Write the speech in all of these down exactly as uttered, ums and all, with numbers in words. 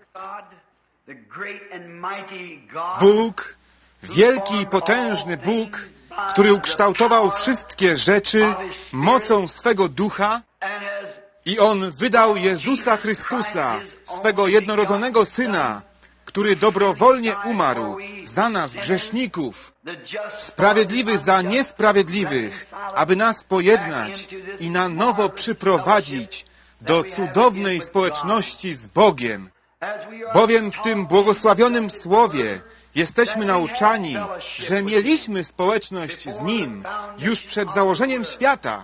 Bóg, wielki i potężny Bóg, który ukształtował wszystkie rzeczy mocą swego Ducha i On wydał Jezusa Chrystusa, swego jednorodzonego Syna, który dobrowolnie umarł za nas, grzeszników, sprawiedliwy za niesprawiedliwych, aby nas pojednać i na nowo przyprowadzić do cudownej społeczności z Bogiem. Bowiem w tym błogosławionym Słowie jesteśmy nauczani, że mieliśmy społeczność z Nim już przed założeniem świata.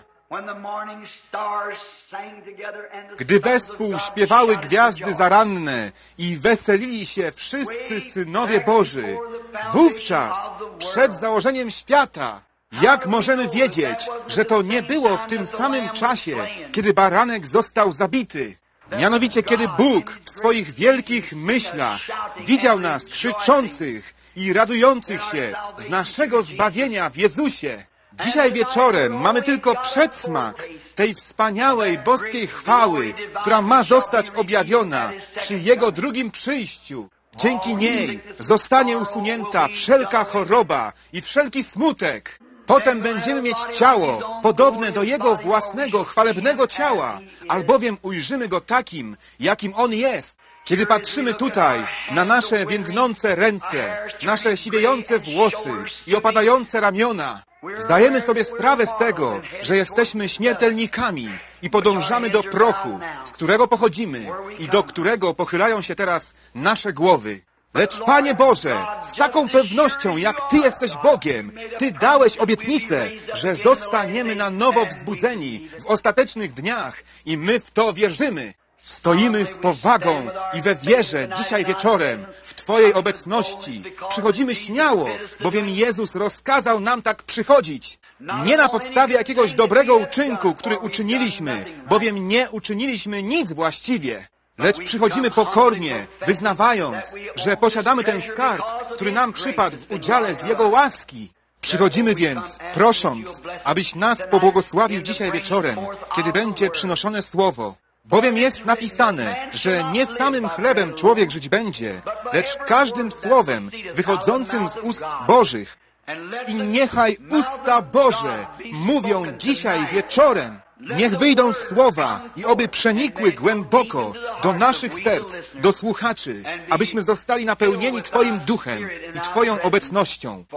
Gdy wespół śpiewały gwiazdy zaranne i weselili się wszyscy synowie Boży, wówczas, przed założeniem świata, jak możemy wiedzieć, że to nie było w tym samym czasie, kiedy baranek został zabity? Mianowicie, kiedy Bóg w swoich wielkich myślach widział nas krzyczących i radujących się z naszego zbawienia w Jezusie. Dzisiaj wieczorem mamy tylko przedsmak tej wspaniałej boskiej chwały, która ma zostać objawiona przy Jego drugim przyjściu. Dzięki niej zostanie usunięta wszelka choroba i wszelki smutek. Potem będziemy mieć ciało podobne do Jego własnego chwalebnego ciała, albowiem ujrzymy Go takim, jakim On jest. Kiedy patrzymy tutaj na nasze więdnące ręce, nasze siwiejące włosy i opadające ramiona, zdajemy sobie sprawę z tego, że jesteśmy śmiertelnikami i podążamy do prochu, z którego pochodzimy i do którego pochylają się teraz nasze głowy. Lecz Panie Boże, z taką pewnością, jak Ty jesteś Bogiem, Ty dałeś obietnicę, że zostaniemy na nowo wzbudzeni w ostatecznych dniach i my w to wierzymy. Stoimy z powagą i we wierze dzisiaj wieczorem w Twojej obecności. Przychodzimy śmiało, bowiem Jezus rozkazał nam tak przychodzić. Nie na podstawie jakiegoś dobrego uczynku, który uczyniliśmy, bowiem nie uczyniliśmy nic właściwie. Lecz przychodzimy pokornie, wyznawając, że posiadamy ten skarb, który nam przypadł w udziale z Jego łaski. Przychodzimy więc, prosząc, abyś nas pobłogosławił dzisiaj wieczorem, kiedy będzie przynoszone słowo. Bowiem jest napisane, że nie samym chlebem człowiek żyć będzie, lecz każdym słowem wychodzącym z ust Bożych. I niechaj usta Boże mówią dzisiaj wieczorem. Niech wyjdą słowa i oby przenikły głęboko do naszych serc, do słuchaczy, abyśmy zostali napełnieni Twoim duchem i Twoją obecnością.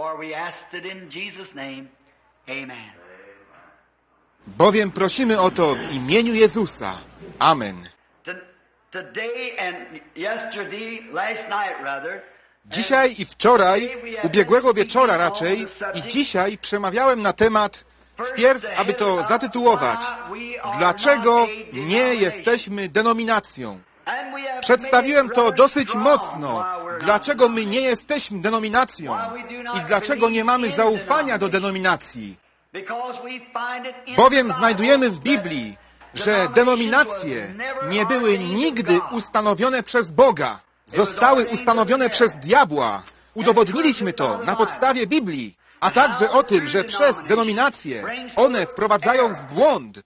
Bowiem prosimy o to w imieniu Jezusa. Amen. Dzisiaj i wczoraj, ubiegłego wieczora raczej, i dzisiaj przemawiałem na temat, wpierw, aby to zatytułować, dlaczego nie jesteśmy denominacją. Przedstawiłem to dosyć mocno, dlaczego my nie jesteśmy denominacją i dlaczego nie mamy zaufania do denominacji. Bowiem znajdujemy w Biblii, że denominacje nie były nigdy ustanowione przez Boga. Zostały ustanowione przez diabła. Udowodniliśmy to na podstawie Biblii, a także o tym, że przez denominacje one wprowadzają w błąd.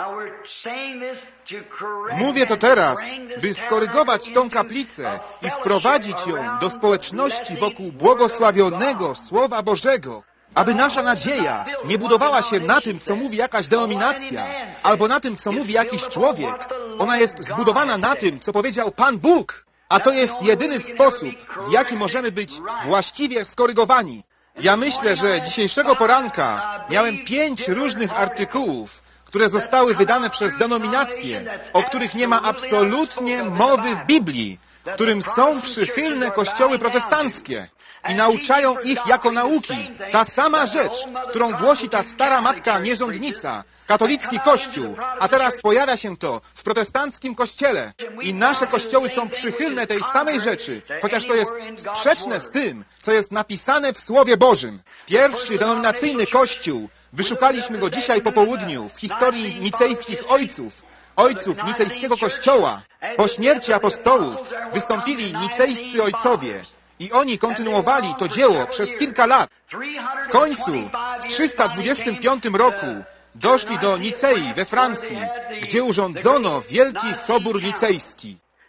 Mówię to teraz, by skorygować tą kaplicę i wprowadzić ją do społeczności wokół błogosławionego Słowa Bożego. Aby nasza nadzieja nie budowała się na tym, co mówi jakaś denominacja, albo na tym, co mówi jakiś człowiek. Ona jest zbudowana na tym, co powiedział Pan Bóg. A to jest jedyny sposób, w jaki możemy być właściwie skorygowani. Ja myślę, że dzisiejszego poranka miałem pięć różnych artykułów, które zostały wydane przez denominacje, o których nie ma absolutnie mowy w Biblii, którym są przychylne kościoły protestanckie. I nauczają ich jako nauki. Ta sama rzecz, którą głosi ta stara matka nierządnica, katolicki kościół, a teraz pojawia się to w protestanckim kościele. I nasze kościoły są przychylne tej samej rzeczy, chociaż to jest sprzeczne z tym, co jest napisane w Słowie Bożym. Pierwszy denominacyjny kościół, wyszukaliśmy go dzisiaj po południu w historii nicejskich ojców, ojców nicejskiego kościoła. Po śmierci apostołów wystąpili nicejscy ojcowie, i oni kontynuowali to dzieło przez kilka lat. W końcu, w trzysta dwudziestym piątym roku, doszli do Nicei we Francji, gdzie urządzono wielki sobór nicejski.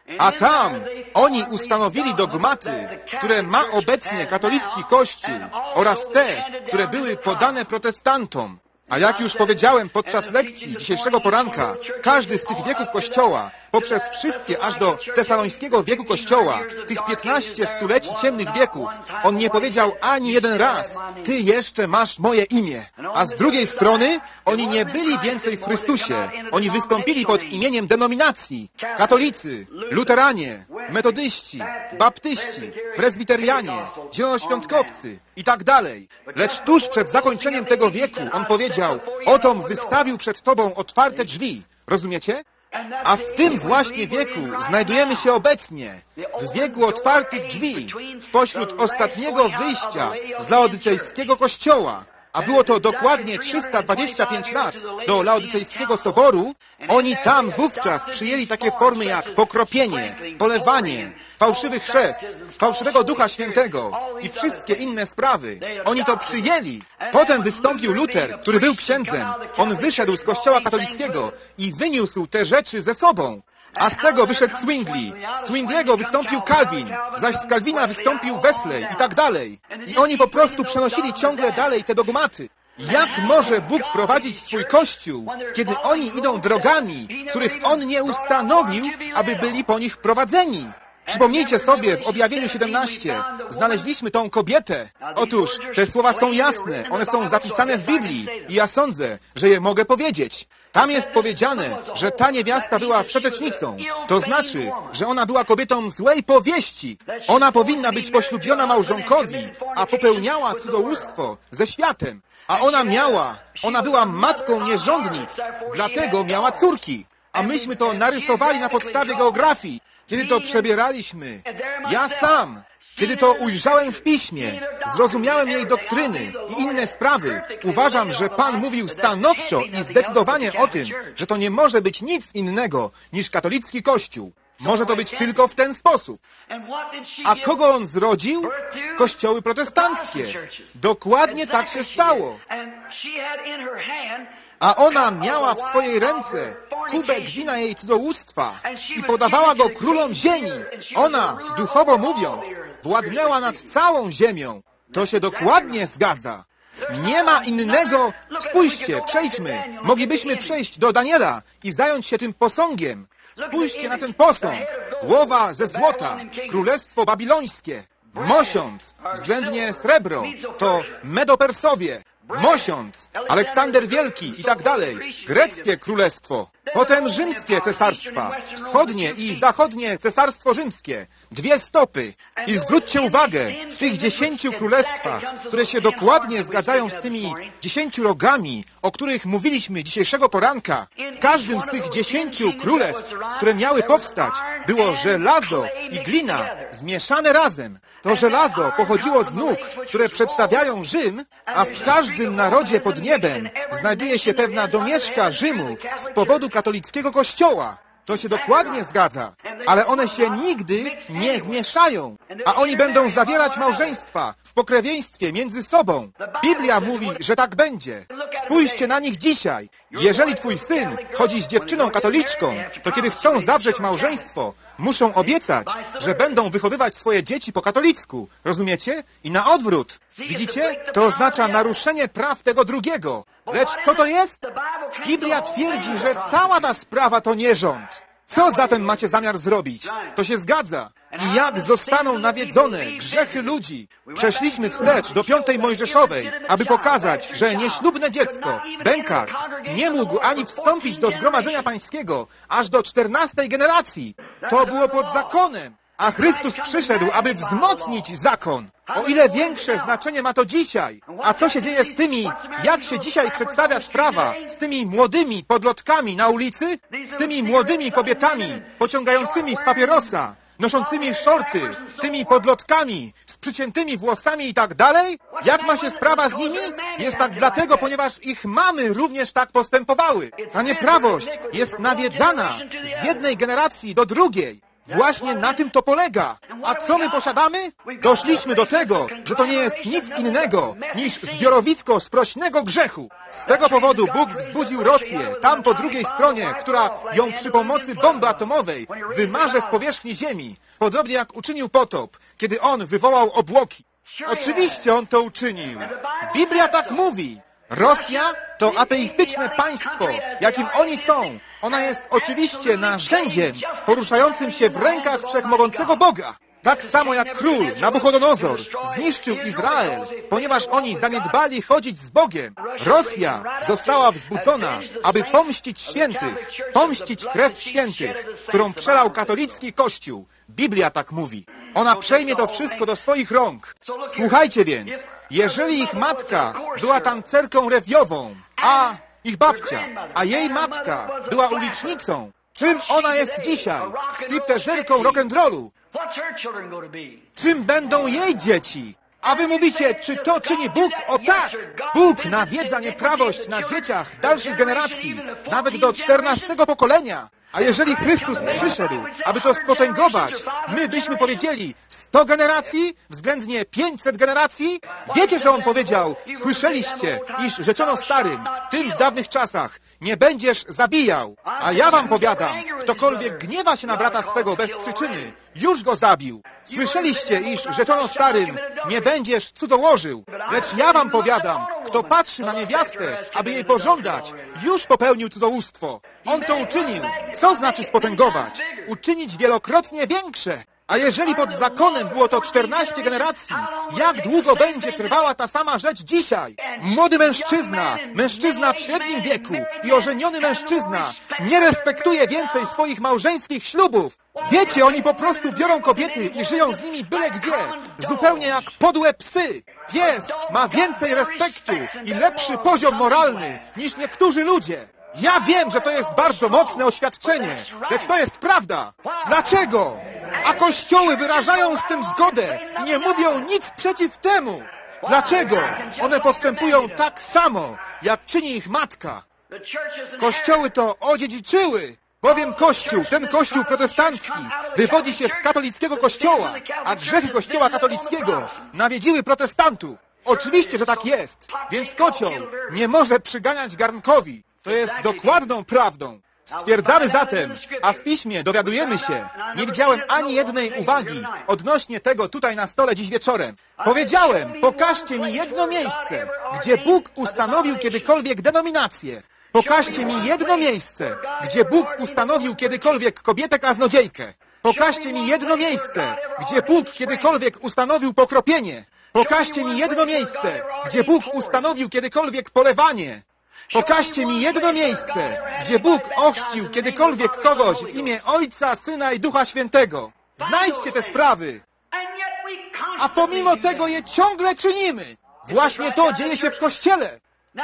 A tam oni ustanowili dogmaty, które ma obecnie katolicki Kościół oraz te, które były podane protestantom. A jak już powiedziałem podczas lekcji dzisiejszego poranka, każdy z tych wieków Kościoła, poprzez wszystkie aż do tesalońskiego wieku Kościoła, tych piętnaście stuleci ciemnych wieków, on nie powiedział ani jeden raz, Ty jeszcze masz moje imię. A z drugiej strony, oni nie byli więcej w Chrystusie. Oni wystąpili pod imieniem denominacji. Katolicy, luteranie, metodyści, baptyści, prezbiterianie, zielonoświątkowcy i tak dalej. Lecz tuż przed zakończeniem tego wieku on powiedział, otom wystawił przed Tobą otwarte drzwi. Rozumiecie? A w tym właśnie wieku znajdujemy się obecnie, w wieku otwartych drzwi, w pośród ostatniego wyjścia z laodycejskiego kościoła. A było to dokładnie trzysta dwadzieścia pięć lat do Laodycejskiego Soboru. Oni tam wówczas przyjęli takie formy jak pokropienie, polewanie, fałszywy chrzest, fałszywego Ducha Świętego i wszystkie inne sprawy. Oni to przyjęli. Potem wystąpił Luter, który był księdzem. On wyszedł z kościoła katolickiego i wyniósł te rzeczy ze sobą. A z tego wyszedł Zwingli. Z Zwingliego wystąpił Calvin, zaś z Calvina wystąpił Wesley i tak dalej. I oni po prostu przenosili ciągle dalej te dogmaty. Jak może Bóg prowadzić swój Kościół, kiedy oni idą drogami, których On nie ustanowił, aby byli po nich prowadzeni? Przypomnijcie sobie, w Objawieniu siedemnaście znaleźliśmy tą kobietę. Otóż te słowa są jasne, one są zapisane w Biblii i ja sądzę, że je mogę powiedzieć. Tam jest powiedziane, że ta niewiasta była wszetecznicą. To znaczy, że ona była kobietą złej powieści. Ona powinna być poślubiona małżonkowi, a popełniała cudzołóstwo ze światem. A ona miała, ona była matką nierządnic, dlatego miała córki. A myśmy to narysowali na podstawie geografii. Kiedy to przebieraliśmy, ja sam, kiedy to ujrzałem w Piśmie, zrozumiałem jej doktryny i inne sprawy, uważam, że Pan mówił stanowczo i zdecydowanie o tym, że to nie może być nic innego niż katolicki Kościół. Może to być tylko w ten sposób. A kogo on zrodził? Kościoły protestanckie. Dokładnie tak się stało. A ona miała w swojej ręce kubek wina jej cudzołóstwa i podawała go królom ziemi. Ona, duchowo mówiąc, władnęła nad całą ziemią. To się dokładnie zgadza. Nie ma innego... Spójrzcie, przejdźmy. Moglibyśmy przejść do Daniela i zająć się tym posągiem. Spójrzcie na ten posąg. Głowa ze złota. Królestwo babilońskie. Mosiąc, względnie srebro, to Medopersowie. Mosiąc, Aleksander Wielki i tak dalej. Greckie królestwo. Potem rzymskie cesarstwa. Wschodnie i zachodnie cesarstwo rzymskie. Dwie stopy. I zwróćcie uwagę, w tych dziesięciu królestwach, które się dokładnie zgadzają z tymi dziesięciu rogami, o których mówiliśmy dzisiejszego poranka, w każdym z tych dziesięciu królestw, które miały powstać, było żelazo i glina zmieszane razem. To żelazo pochodziło z nóg, które przedstawiają Rzym, a w każdym narodzie pod niebem znajduje się pewna domieszka Rzymu z powodu katolickiego kościoła. To się dokładnie zgadza, ale one się nigdy nie zmieszają, a oni będą zawierać małżeństwa w pokrewieństwie między sobą. Biblia mówi, że tak będzie. Spójrzcie na nich dzisiaj. Jeżeli twój syn chodzi z dziewczyną katoliczką, to kiedy chcą zawrzeć małżeństwo, muszą obiecać, że będą wychowywać swoje dzieci po katolicku. Rozumiecie? I na odwrót. Widzicie? To oznacza naruszenie praw tego drugiego. Lecz co to jest? Biblia twierdzi, że cała ta sprawa to nierząd. Co zatem macie zamiar zrobić? To się zgadza. I jak zostaną nawiedzone grzechy ludzi? Przeszliśmy wstecz do piątej Mojżeszowej, aby pokazać, że nieślubne dziecko, bękart, nie mógł ani wstąpić do zgromadzenia pańskiego, aż do czternastej generacji. To było pod zakonem. A Chrystus przyszedł, aby wzmocnić zakon. O ile większe znaczenie ma to dzisiaj. A co się dzieje z tymi, jak się dzisiaj przedstawia sprawa, z tymi młodymi podlotkami na ulicy? Z tymi młodymi kobietami pociągającymi z papierosa, noszącymi szorty, tymi podlotkami, z przyciętymi włosami i tak dalej? Jak ma się sprawa z nimi? Jest tak dlatego, ponieważ ich mamy również tak postępowały. Ta nieprawość jest nawiedzana z jednej generacji do drugiej. Właśnie na tym to polega. A co my posiadamy? Doszliśmy do tego, że to nie jest nic innego niż zbiorowisko sprośnego grzechu. Z tego powodu Bóg wzbudził Rosję, tam po drugiej stronie, która ją przy pomocy bomby atomowej wymarze z powierzchni ziemi. Podobnie jak uczynił potop, kiedy on wywołał obłoki. Oczywiście on to uczynił. Biblia tak mówi. Rosja to ateistyczne państwo, jakim oni są. Ona jest oczywiście narzędziem poruszającym się w rękach wszechmogącego Boga. Tak samo jak król Nabuchodonozor zniszczył Izrael, ponieważ oni zaniedbali chodzić z Bogiem. Rosja została wzbudzona, aby pomścić świętych, pomścić krew świętych, którą przelał katolicki Kościół. Biblia tak mówi. Ona przejmie to wszystko do swoich rąk. Słuchajcie więc, jeżeli ich matka była tancerką rewiową, a ich babcia, a jej matka była ulicznicą, czym ona jest dzisiaj? Striptezerką rock'n'rollu. Czym będą jej dzieci? A wy mówicie, czy to czyni Bóg? O tak! Bóg nawiedza nieprawość na dzieciach dalszych generacji, nawet do czternastego pokolenia. A jeżeli Chrystus przyszedł, aby to spotęgować, my byśmy powiedzieli sto generacji, względnie pięćset generacji? Wiecie, że On powiedział, słyszeliście, iż rzeczono starym, tym w dawnych czasach, nie będziesz zabijał. A ja wam powiadam, ktokolwiek gniewa się na brata swego bez przyczyny, już go zabił. Słyszeliście, iż rzeczono starym, nie będziesz cudzołożył. Lecz ja wam powiadam, kto patrzy na niewiastę, aby jej pożądać, już popełnił cudzołóstwo. On to uczynił. Co znaczy spotęgować? Uczynić wielokrotnie większe. A jeżeli pod zakonem było to czternaście generacji, jak długo będzie trwała ta sama rzecz dzisiaj? Młody mężczyzna, mężczyzna w średnim wieku i ożeniony mężczyzna nie respektuje więcej swoich małżeńskich ślubów. Wiecie, oni po prostu biorą kobiety i żyją z nimi byle gdzie, zupełnie jak podłe psy. Pies ma więcej respektu i lepszy poziom moralny niż niektórzy ludzie. Ja wiem, że to jest bardzo mocne oświadczenie, lecz to jest prawda. Dlaczego? A kościoły wyrażają z tym zgodę i nie mówią nic przeciw temu. Dlaczego? One postępują tak samo, jak czyni ich matka. Kościoły to odziedziczyły, bowiem Kościół, ten Kościół protestancki, wywodzi się z katolickiego kościoła, a grzechy kościoła katolickiego nawiedziły protestantów. Oczywiście, że tak jest, więc kocioł nie może przyganiać garnkowi. To jest dokładną prawdą. Stwierdzamy zatem, a w Piśmie dowiadujemy się, nie widziałem ani jednej uwagi odnośnie tego tutaj na stole dziś wieczorem. Powiedziałem, pokażcie mi jedno miejsce, gdzie Bóg ustanowił kiedykolwiek denominację. Pokażcie mi jedno miejsce, gdzie Bóg ustanowił kiedykolwiek kobietę kaznodziejkę. Pokażcie mi jedno miejsce, gdzie Bóg kiedykolwiek ustanowił pokropienie. Pokażcie mi jedno miejsce, gdzie Bóg ustanowił kiedykolwiek polewanie. Pokażcie mi jedno miejsce, gdzie Bóg ochrzcił kiedykolwiek kogoś w imię Ojca, Syna i Ducha Świętego. Znajdźcie te sprawy. A pomimo tego je ciągle czynimy. Właśnie to dzieje się w Kościele.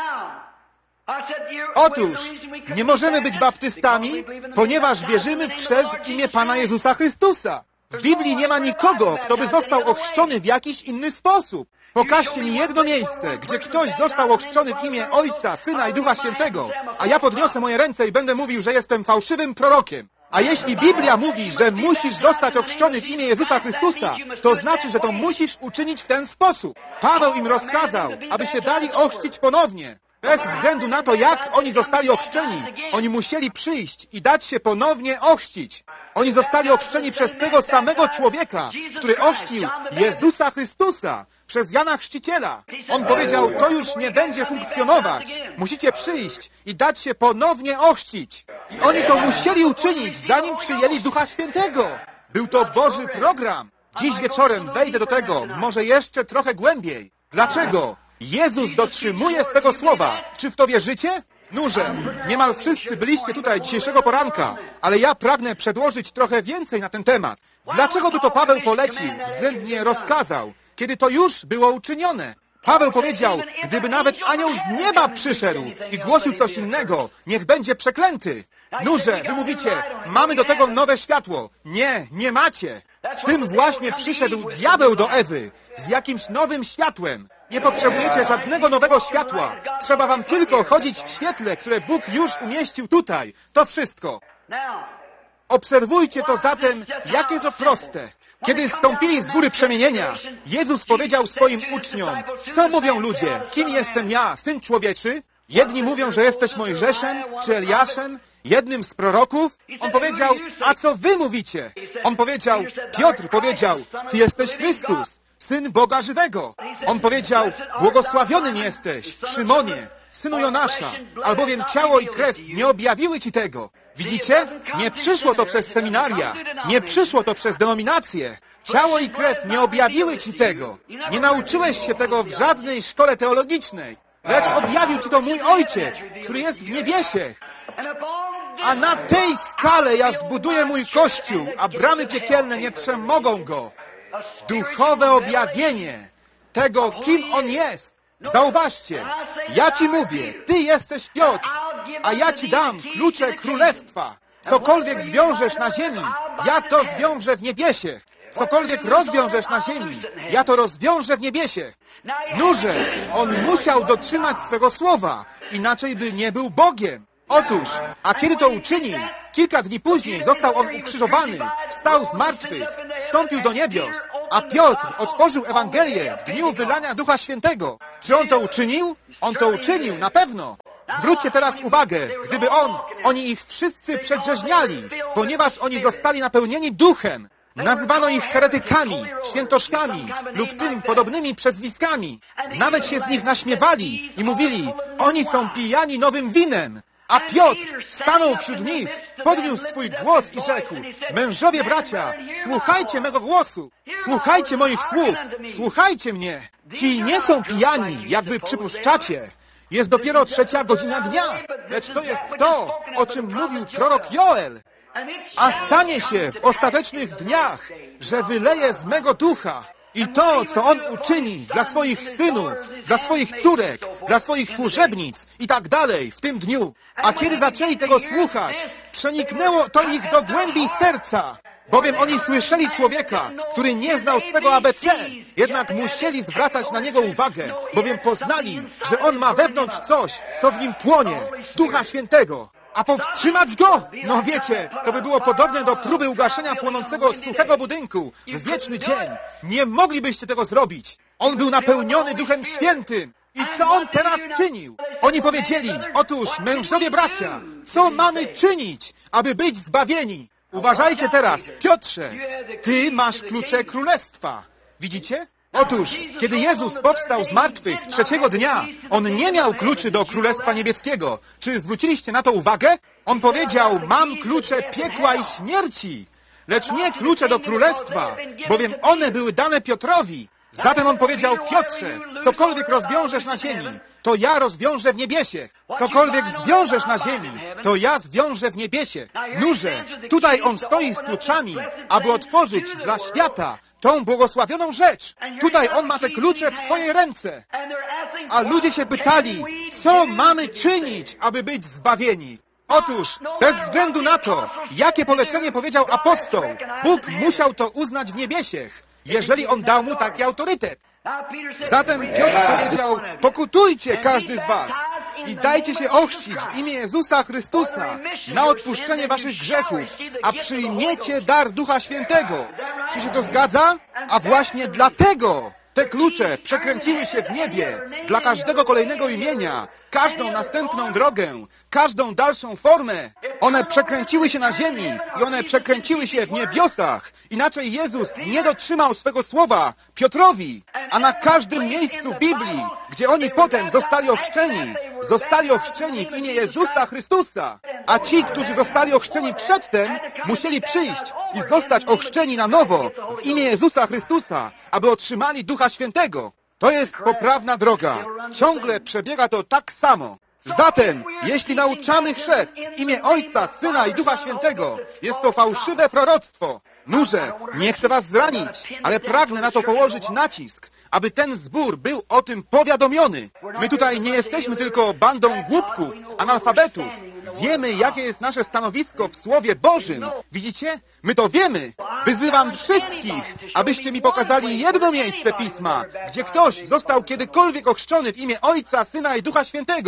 Otóż nie możemy być baptystami, ponieważ wierzymy w chrzest w imię Pana Jezusa Chrystusa. W Biblii nie ma nikogo, kto by został ochrzczony w jakiś inny sposób. Pokażcie mi jedno miejsce, gdzie ktoś został ochrzczony w imię Ojca, Syna i Ducha Świętego, a ja podniosę moje ręce i będę mówił, że jestem fałszywym prorokiem. A jeśli Biblia mówi, że musisz zostać ochrzczony w imię Jezusa Chrystusa, to znaczy, że to musisz uczynić w ten sposób. Paweł im rozkazał, aby się dali ochrzcić ponownie. Bez względu na to, jak oni zostali ochrzczeni, oni musieli przyjść i dać się ponownie ochrzcić. Oni zostali ochrzczeni przez tego samego człowieka, który ochrzcił Jezusa Chrystusa przez Jana Chrzciciela. On powiedział, to już nie będzie funkcjonować. Musicie przyjść i dać się ponownie ochrzcić. I oni to musieli uczynić, zanim przyjęli Ducha Świętego. Był to Boży program. Dziś wieczorem wejdę do tego, może jeszcze trochę głębiej. Dlaczego? Jezus dotrzymuje swego słowa. Czy w to wierzycie? Nurze, niemal wszyscy byliście tutaj dzisiejszego poranka, ale ja pragnę przedłożyć trochę więcej na ten temat. Dlaczego by to Paweł polecił, względnie rozkazał, kiedy to już było uczynione? Paweł powiedział, gdyby nawet anioł z nieba przyszedł i głosił coś innego, niech będzie przeklęty. Nurze, wy mówicie, mamy do tego nowe światło. Nie, nie macie. Z tym właśnie przyszedł diabeł do Ewy, z jakimś nowym światłem. Nie potrzebujecie żadnego nowego światła. Trzeba wam tylko chodzić w świetle, które Bóg już umieścił tutaj. To wszystko. Obserwujcie to zatem, jakie to proste. Kiedy stąpili z góry przemienienia, Jezus powiedział swoim uczniom, co mówią ludzie, kim jestem ja, Syn Człowieczy? Jedni mówią, że jesteś Mojżeszem czy Eliaszem, jednym z proroków. On powiedział, a co wy mówicie? On powiedział, Piotr powiedział, ty jesteś Chrystus, Syn Boga żywego. On powiedział, błogosławionym jesteś, Szymonie, synu Jonasza, albowiem ciało i krew nie objawiły ci tego. Widzicie? Nie przyszło to przez seminaria, nie przyszło to przez denominacje. Ciało i krew nie objawiły ci tego. Nie nauczyłeś się tego w żadnej szkole teologicznej, lecz objawił ci to mój Ojciec, który jest w niebiesiech. A na tej skale ja zbuduję mój Kościół, a bramy piekielne nie przemogą go. Duchowe objawienie tego, kim On jest. Zauważcie, ja ci mówię, ty jesteś Piotr, a ja ci dam klucze królestwa. Cokolwiek zwiążesz na ziemi, ja to zwiążę w niebiesiech. Cokolwiek rozwiążesz na ziemi, ja to rozwiążę w niebiesiech. Nurze, on musiał dotrzymać swego słowa, inaczej by nie był Bogiem. Otóż, a kiedy to uczynił, kilka dni później został on ukrzyżowany, wstał z martwych, wstąpił do niebios, a Piotr otworzył Ewangelię w dniu wylania Ducha Świętego. Czy on to uczynił? On to uczynił, na pewno. Zwróćcie teraz uwagę, gdyby on, oni ich wszyscy przedrzeźniali, ponieważ oni zostali napełnieni duchem. Nazywano ich heretykami, świętoszkami lub tym podobnymi przezwiskami. Nawet się z nich naśmiewali i mówili, oni są pijani nowym winem. A Piotr stanął wśród nich, podniósł swój głos i rzekł, mężowie bracia, słuchajcie mego głosu, słuchajcie moich słów, słuchajcie mnie. Ci nie są pijani, jak wy przypuszczacie. Jest dopiero trzecia godzina dnia, lecz to jest to, o czym mówił prorok Joel. A stanie się w ostatecznych dniach, że wyleje z mego ducha. I to, co On uczyni dla swoich synów, dla swoich córek, dla swoich służebnic i tak dalej w tym dniu. A kiedy zaczęli tego słuchać, przeniknęło to ich do głębi serca. Bowiem oni słyszeli człowieka, który nie znał swego A B C, jednak musieli zwracać na niego uwagę, bowiem poznali, że on ma wewnątrz coś, co w nim płonie, Ducha Świętego. A powstrzymać go? No wiecie, to by było podobne do próby ugaszenia płonącego suchego budynku w wieczny dzień. Nie moglibyście tego zrobić. On był napełniony Duchem Świętym. I co on teraz czynił? Oni powiedzieli, otóż, mężowie bracia, co mamy czynić, aby być zbawieni? Uważajcie teraz, Piotrze, ty masz klucze królestwa. Widzicie? Otóż, kiedy Jezus powstał z martwych trzeciego dnia, On nie miał kluczy do Królestwa Niebieskiego. Czy zwróciliście na to uwagę? On powiedział, mam klucze piekła i śmierci, lecz nie klucze do Królestwa, bowiem one były dane Piotrowi. Zatem On powiedział, Piotrze, cokolwiek rozwiążesz na ziemi, to ja rozwiążę w niebiesiech. Cokolwiek zwiążesz na ziemi, to ja zwiążę w niebiesiech. Nurze, tutaj On stoi z kluczami, aby otworzyć dla świata tą błogosławioną rzecz. Tutaj On ma te klucze w swojej ręce. A ludzie się pytali, co mamy czynić, aby być zbawieni? Otóż, bez względu na to, jakie polecenie powiedział apostoł, Bóg musiał to uznać w niebiesiech, jeżeli On dał mu taki autorytet. Zatem Piotr powiedział, pokutujcie każdy z was i dajcie się ochrzcić w imię Jezusa Chrystusa na odpuszczenie waszych grzechów, a przyjmiecie dar Ducha Świętego. Czy się to zgadza? A właśnie dlatego te klucze przekręciły się w niebie dla każdego kolejnego imienia, każdą następną drogę, każdą dalszą formę. One przekręciły się na ziemi i one przekręciły się w niebiosach. Inaczej Jezus nie dotrzymał swego słowa Piotrowi. A na każdym miejscu w Biblii, gdzie oni potem zostali ochrzczeni, zostali ochrzczeni w imię Jezusa Chrystusa. A ci, którzy zostali ochrzczeni przedtem, musieli przyjść i zostać ochrzczeni na nowo w imię Jezusa Chrystusa, aby otrzymali Ducha Świętego. To jest poprawna droga. Ciągle przebiega to tak samo. Zatem, jeśli nauczamy chrzest w imię Ojca, Syna i Ducha Świętego, jest to fałszywe proroctwo. Nurze, nie chcę was zranić, ale pragnę na to położyć nacisk, aby ten zbór był o tym powiadomiony. My tutaj nie jesteśmy tylko bandą głupków, analfabetów. Wiemy, jakie jest nasze stanowisko w Słowie Bożym. Widzicie? My to wiemy. Wyzywam wszystkich, abyście mi pokazali jedno miejsce Pisma, gdzie ktoś został kiedykolwiek ochrzczony w imię Ojca, Syna i Ducha Świętego.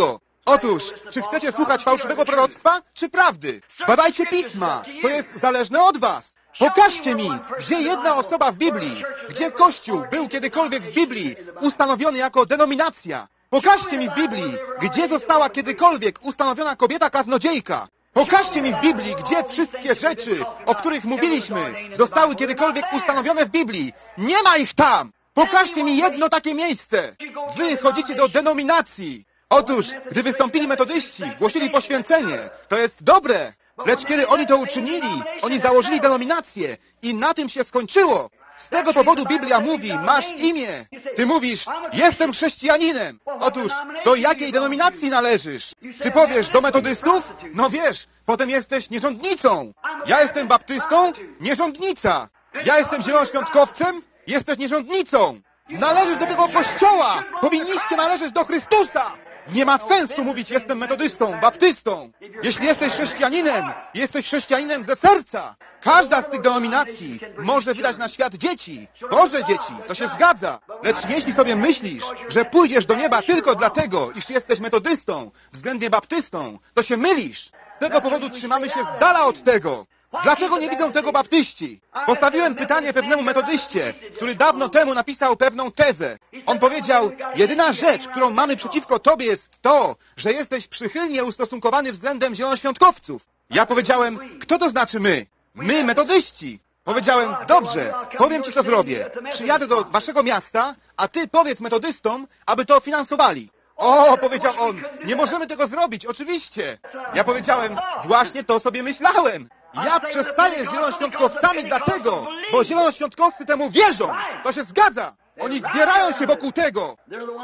Otóż, czy chcecie słuchać fałszywego proroctwa, czy prawdy? Badajcie Pisma. To jest zależne od was. Pokażcie mi, gdzie jedna osoba w Biblii, gdzie Kościół był kiedykolwiek w Biblii ustanowiony jako denominacja. Pokażcie mi w Biblii, gdzie została kiedykolwiek ustanowiona kobieta kaznodziejka. Pokażcie mi w Biblii, gdzie wszystkie rzeczy, o których mówiliśmy, zostały kiedykolwiek ustanowione w Biblii. Nie ma ich tam! Pokażcie mi jedno takie miejsce. Wy chodzicie do denominacji. Otóż, gdy wystąpili metodyści, głosili poświęcenie. To jest dobre. Lecz kiedy oni to uczynili, oni założyli denominację i na tym się skończyło. Z tego powodu Biblia mówi, masz imię. Ty mówisz, jestem chrześcijaninem. Otóż, do jakiej denominacji należysz? Ty powiesz, do metodystów? No wiesz, potem jesteś nierządnicą. Ja jestem baptystą? Nierządnica. Ja jestem zielonoświątkowcem? Jesteś nierządnicą. Należysz do tego kościoła. Powinniście należeć do Chrystusa. Nie ma sensu mówić, jestem metodystą, baptystą. Jeśli jesteś chrześcijaninem, jesteś chrześcijaninem ze serca. Każda z tych denominacji może wydać na świat dzieci. Boże dzieci, to się zgadza. Lecz jeśli sobie myślisz, że pójdziesz do nieba tylko dlatego, iż jesteś metodystą, względnie baptystą, to się mylisz. Z tego powodu trzymamy się z dala od tego. Dlaczego nie widzą tego baptyści? Postawiłem pytanie pewnemu metodyście, który dawno temu napisał pewną tezę. On powiedział, jedyna rzecz, którą mamy przeciwko tobie jest to, że jesteś przychylnie ustosunkowany względem zielonoświątkowców. Ja powiedziałem, kto to znaczy my? My, metodyści. Powiedziałem, dobrze, powiem ci, co zrobię. Przyjadę do waszego miasta, a ty powiedz metodystom, aby to finansowali. O, powiedział on, nie możemy tego zrobić, oczywiście. Ja powiedziałem, właśnie to sobie myślałem. Ja przestaję z zielonoświątkowcami dlatego, bo zielonoświątkowcy temu wierzą. To się zgadza. Oni zbierają się wokół tego.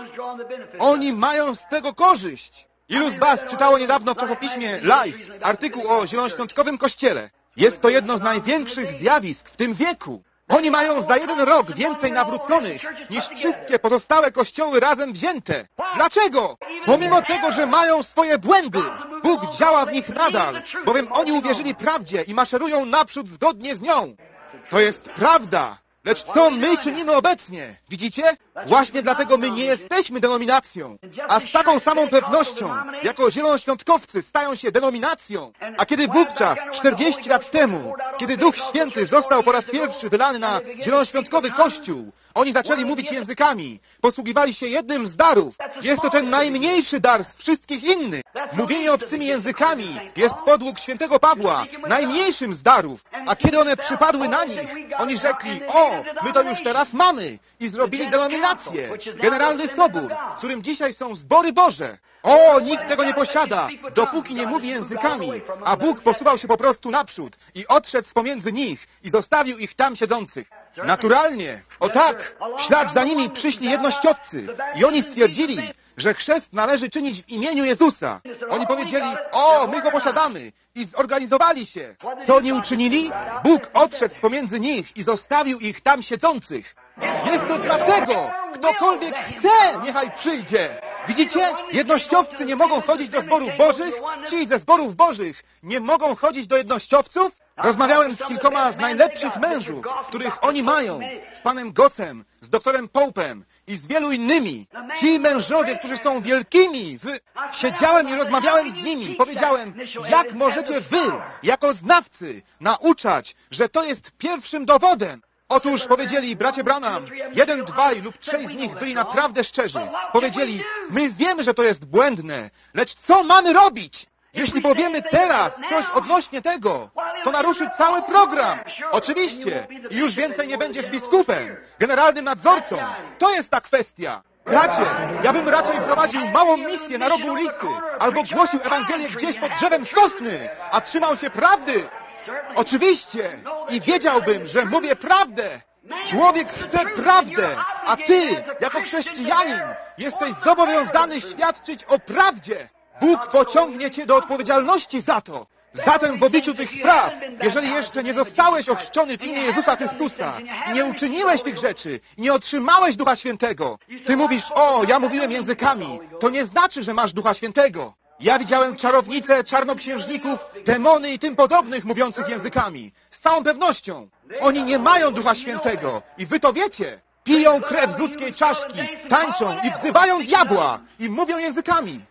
Oni mają z tego korzyść. Ilu z was czytało niedawno w czasopiśmie Life artykuł o zielonoświątkowym kościele? Jest to jedno z największych zjawisk w tym wieku. Oni mają za jeden rok więcej nawróconych niż wszystkie pozostałe kościoły razem wzięte. Dlaczego? Pomimo tego, że mają swoje błędy, Bóg działa w nich nadal, bowiem oni uwierzyli prawdzie i maszerują naprzód zgodnie z nią. To jest prawda. Lecz co my czynimy obecnie? Widzicie? Właśnie dlatego my nie jesteśmy denominacją. A z taką samą pewnością, jako zielonoświątkowcy stają się denominacją. A kiedy wówczas, czterdzieści lat temu, kiedy Duch Święty został po raz pierwszy wylany na zielonoświątkowy Kościół, oni zaczęli mówić językami. Posługiwali się jednym z darów. Jest to ten najmniejszy dar z wszystkich innych. Mówienie obcymi językami jest podług świętego Pawła najmniejszym z darów. A kiedy one przypadły na nich, oni rzekli, o, my to już teraz mamy. I zrobili denominację, Generalny Sobór, w którym dzisiaj są zbory Boże. O, nikt tego nie posiada, dopóki nie mówi językami, a Bóg posuwał się po prostu naprzód i odszedł z pomiędzy nich i zostawił ich tam siedzących. Naturalnie, o tak, w ślad za nimi przyszli jednościowcy i oni stwierdzili, że chrzest należy czynić w imieniu Jezusa. Oni powiedzieli, o, my go posiadamy i zorganizowali się. Co oni uczynili? Bóg odszedł z pomiędzy nich i zostawił ich tam siedzących. Jest to dlatego, ktokolwiek chce, niechaj przyjdzie. Widzicie? Jednościowcy nie mogą chodzić do zborów bożych, ci ze zborów bożych nie mogą chodzić do jednościowców. Rozmawiałem z kilkoma z najlepszych mężów, których oni mają, z panem Gossem, z doktorem Pope'em i z wielu innymi. Ci mężowie, którzy są wielkimi, wy... siedziałem i rozmawiałem z nimi. Powiedziałem, jak możecie wy, jako znawcy, nauczać, że to jest pierwszym dowodem. Otóż powiedzieli, bracie Branham, jeden, dwaj lub trzej z nich byli naprawdę szczerzy. Powiedzieli, my wiemy, że to jest błędne, lecz co mamy robić? Jeśli powiemy teraz coś odnośnie tego, to naruszy cały program. Oczywiście. I już więcej nie będziesz biskupem, generalnym nadzorcą. To jest ta kwestia. Bracie, ja bym raczej prowadził małą misję na rogu ulicy albo głosił Ewangelię gdzieś pod drzewem sosny, a trzymał się prawdy. Oczywiście. I wiedziałbym, że mówię prawdę. Człowiek chce prawdę, a ty, jako chrześcijanin, jesteś zobowiązany świadczyć o prawdzie. Bóg pociągnie cię do odpowiedzialności za to. Zatem w obliczu tych spraw, jeżeli jeszcze nie zostałeś ochrzczony w imię Jezusa Chrystusa, nie uczyniłeś tych rzeczy, nie otrzymałeś Ducha Świętego, ty mówisz, o, ja mówiłem językami, to nie znaczy, że masz Ducha Świętego. Ja widziałem czarownice, czarnoksiężników, demony i tym podobnych mówiących językami. Z całą pewnością. Oni nie mają Ducha Świętego i wy to wiecie. Piją krew z ludzkiej czaszki, tańczą i wzywają diabła i mówią językami.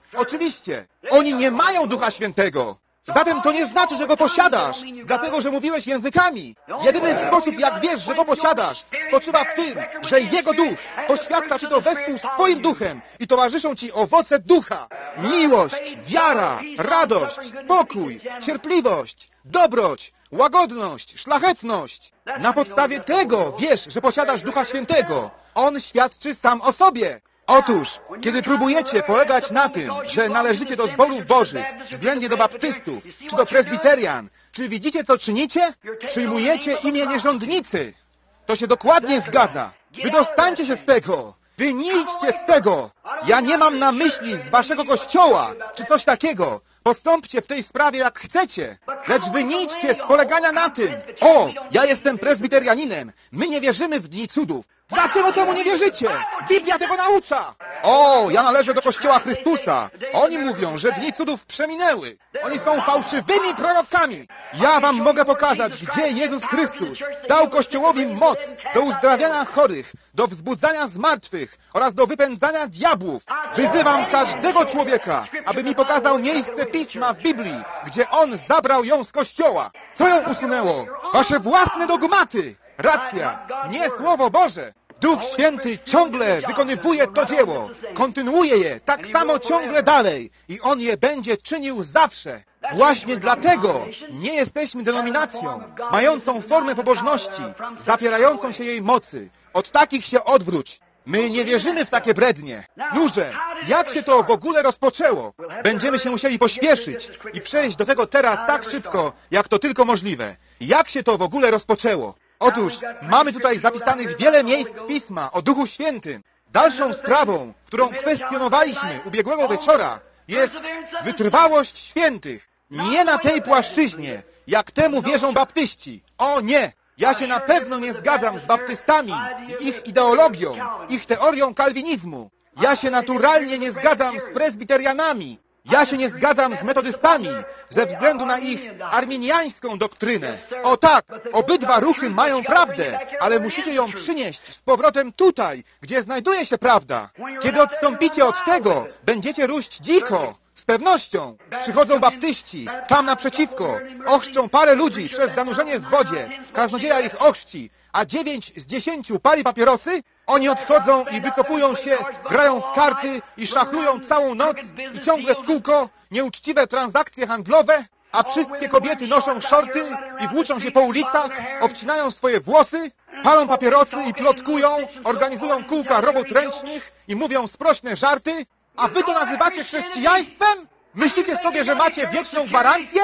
Oczywiście, oni nie mają Ducha Świętego. Zatem to nie znaczy, że go posiadasz, dlatego, że mówiłeś językami. Jedyny sposób, jak wiesz, że go posiadasz, spoczywa w tym, że Jego Duch poświadcza Ci to wespół z Twoim duchem i towarzyszą Ci owoce ducha. Miłość, wiara, radość, pokój, cierpliwość, dobroć, łagodność, szlachetność. Na podstawie tego wiesz, że posiadasz Ducha Świętego. On świadczy sam o sobie. Otóż, kiedy próbujecie polegać na tym, że należycie do zborów bożych, względnie do baptystów, czy do prezbiterian, czy widzicie, co czynicie? Przyjmujecie imię nierządnicy. To się dokładnie zgadza. Wydostańcie się z tego. Wynijdźcie z tego. Ja nie mam na myśli z waszego kościoła, czy coś takiego. Postąpcie w tej sprawie jak chcecie, lecz wynijdźcie z polegania na tym. O, ja jestem prezbiterianinem. My nie wierzymy w dni cudów. Dlaczego temu nie wierzycie? Biblia tego naucza. O, ja należę do Kościoła Chrystusa. Oni mówią, że dni cudów przeminęły. Oni są fałszywymi prorokami. Ja wam mogę pokazać, gdzie Jezus Chrystus dał Kościołowi moc do uzdrawiania chorych, do wzbudzania zmartwych oraz do wypędzania diabłów. Wyzywam każdego człowieka, aby mi pokazał miejsce Pisma w Biblii, gdzie On zabrał ją z Kościoła. Co ją usunęło? Wasze własne dogmaty. Racja, nie Słowo Boże. Duch Święty ciągle wykonywuje to dzieło. Kontynuuje je tak samo ciągle dalej. I On je będzie czynił zawsze. Właśnie dlatego nie jesteśmy denominacją mającą formę pobożności, zapierającą się jej mocy. Od takich się odwróć. My nie wierzymy w takie brednie. Nurze, jak się to w ogóle rozpoczęło? Będziemy się musieli pośpieszyć i przejść do tego teraz tak szybko, jak to tylko możliwe. Jak się to w ogóle rozpoczęło? Otóż mamy tutaj zapisanych wiele miejsc Pisma o Duchu Świętym. Dalszą sprawą, którą kwestionowaliśmy ubiegłego wieczora, jest wytrwałość świętych. Nie na tej płaszczyźnie, jak temu wierzą baptyści. O nie! Ja się na pewno nie zgadzam z baptystami i ich ideologią, ich teorią kalwinizmu. Ja się naturalnie nie zgadzam z prezbiterianami. Ja się nie zgadzam z metodystami ze względu na ich arminiańską doktrynę. O tak, obydwa ruchy mają prawdę, ale musicie ją przynieść z powrotem tutaj, gdzie znajduje się prawda. Kiedy odstąpicie od tego, będziecie róść dziko. Z pewnością. Przychodzą baptyści, tam naprzeciwko, ochrzczą parę ludzi przez zanurzenie w wodzie. Kaznodzieja ich ochrzci, a dziewięć z dziesięciu pali papierosy. Oni odchodzą i wycofują się, grają w karty i szachrują całą noc i ciągle w kółko, nieuczciwe transakcje handlowe, a wszystkie kobiety noszą szorty i włóczą się po ulicach, obcinają swoje włosy, palą papierosy i plotkują, organizują kółka robót ręcznych i mówią sprośne żarty. A wy to nazywacie chrześcijaństwem? Myślicie sobie, że macie wieczną gwarancję?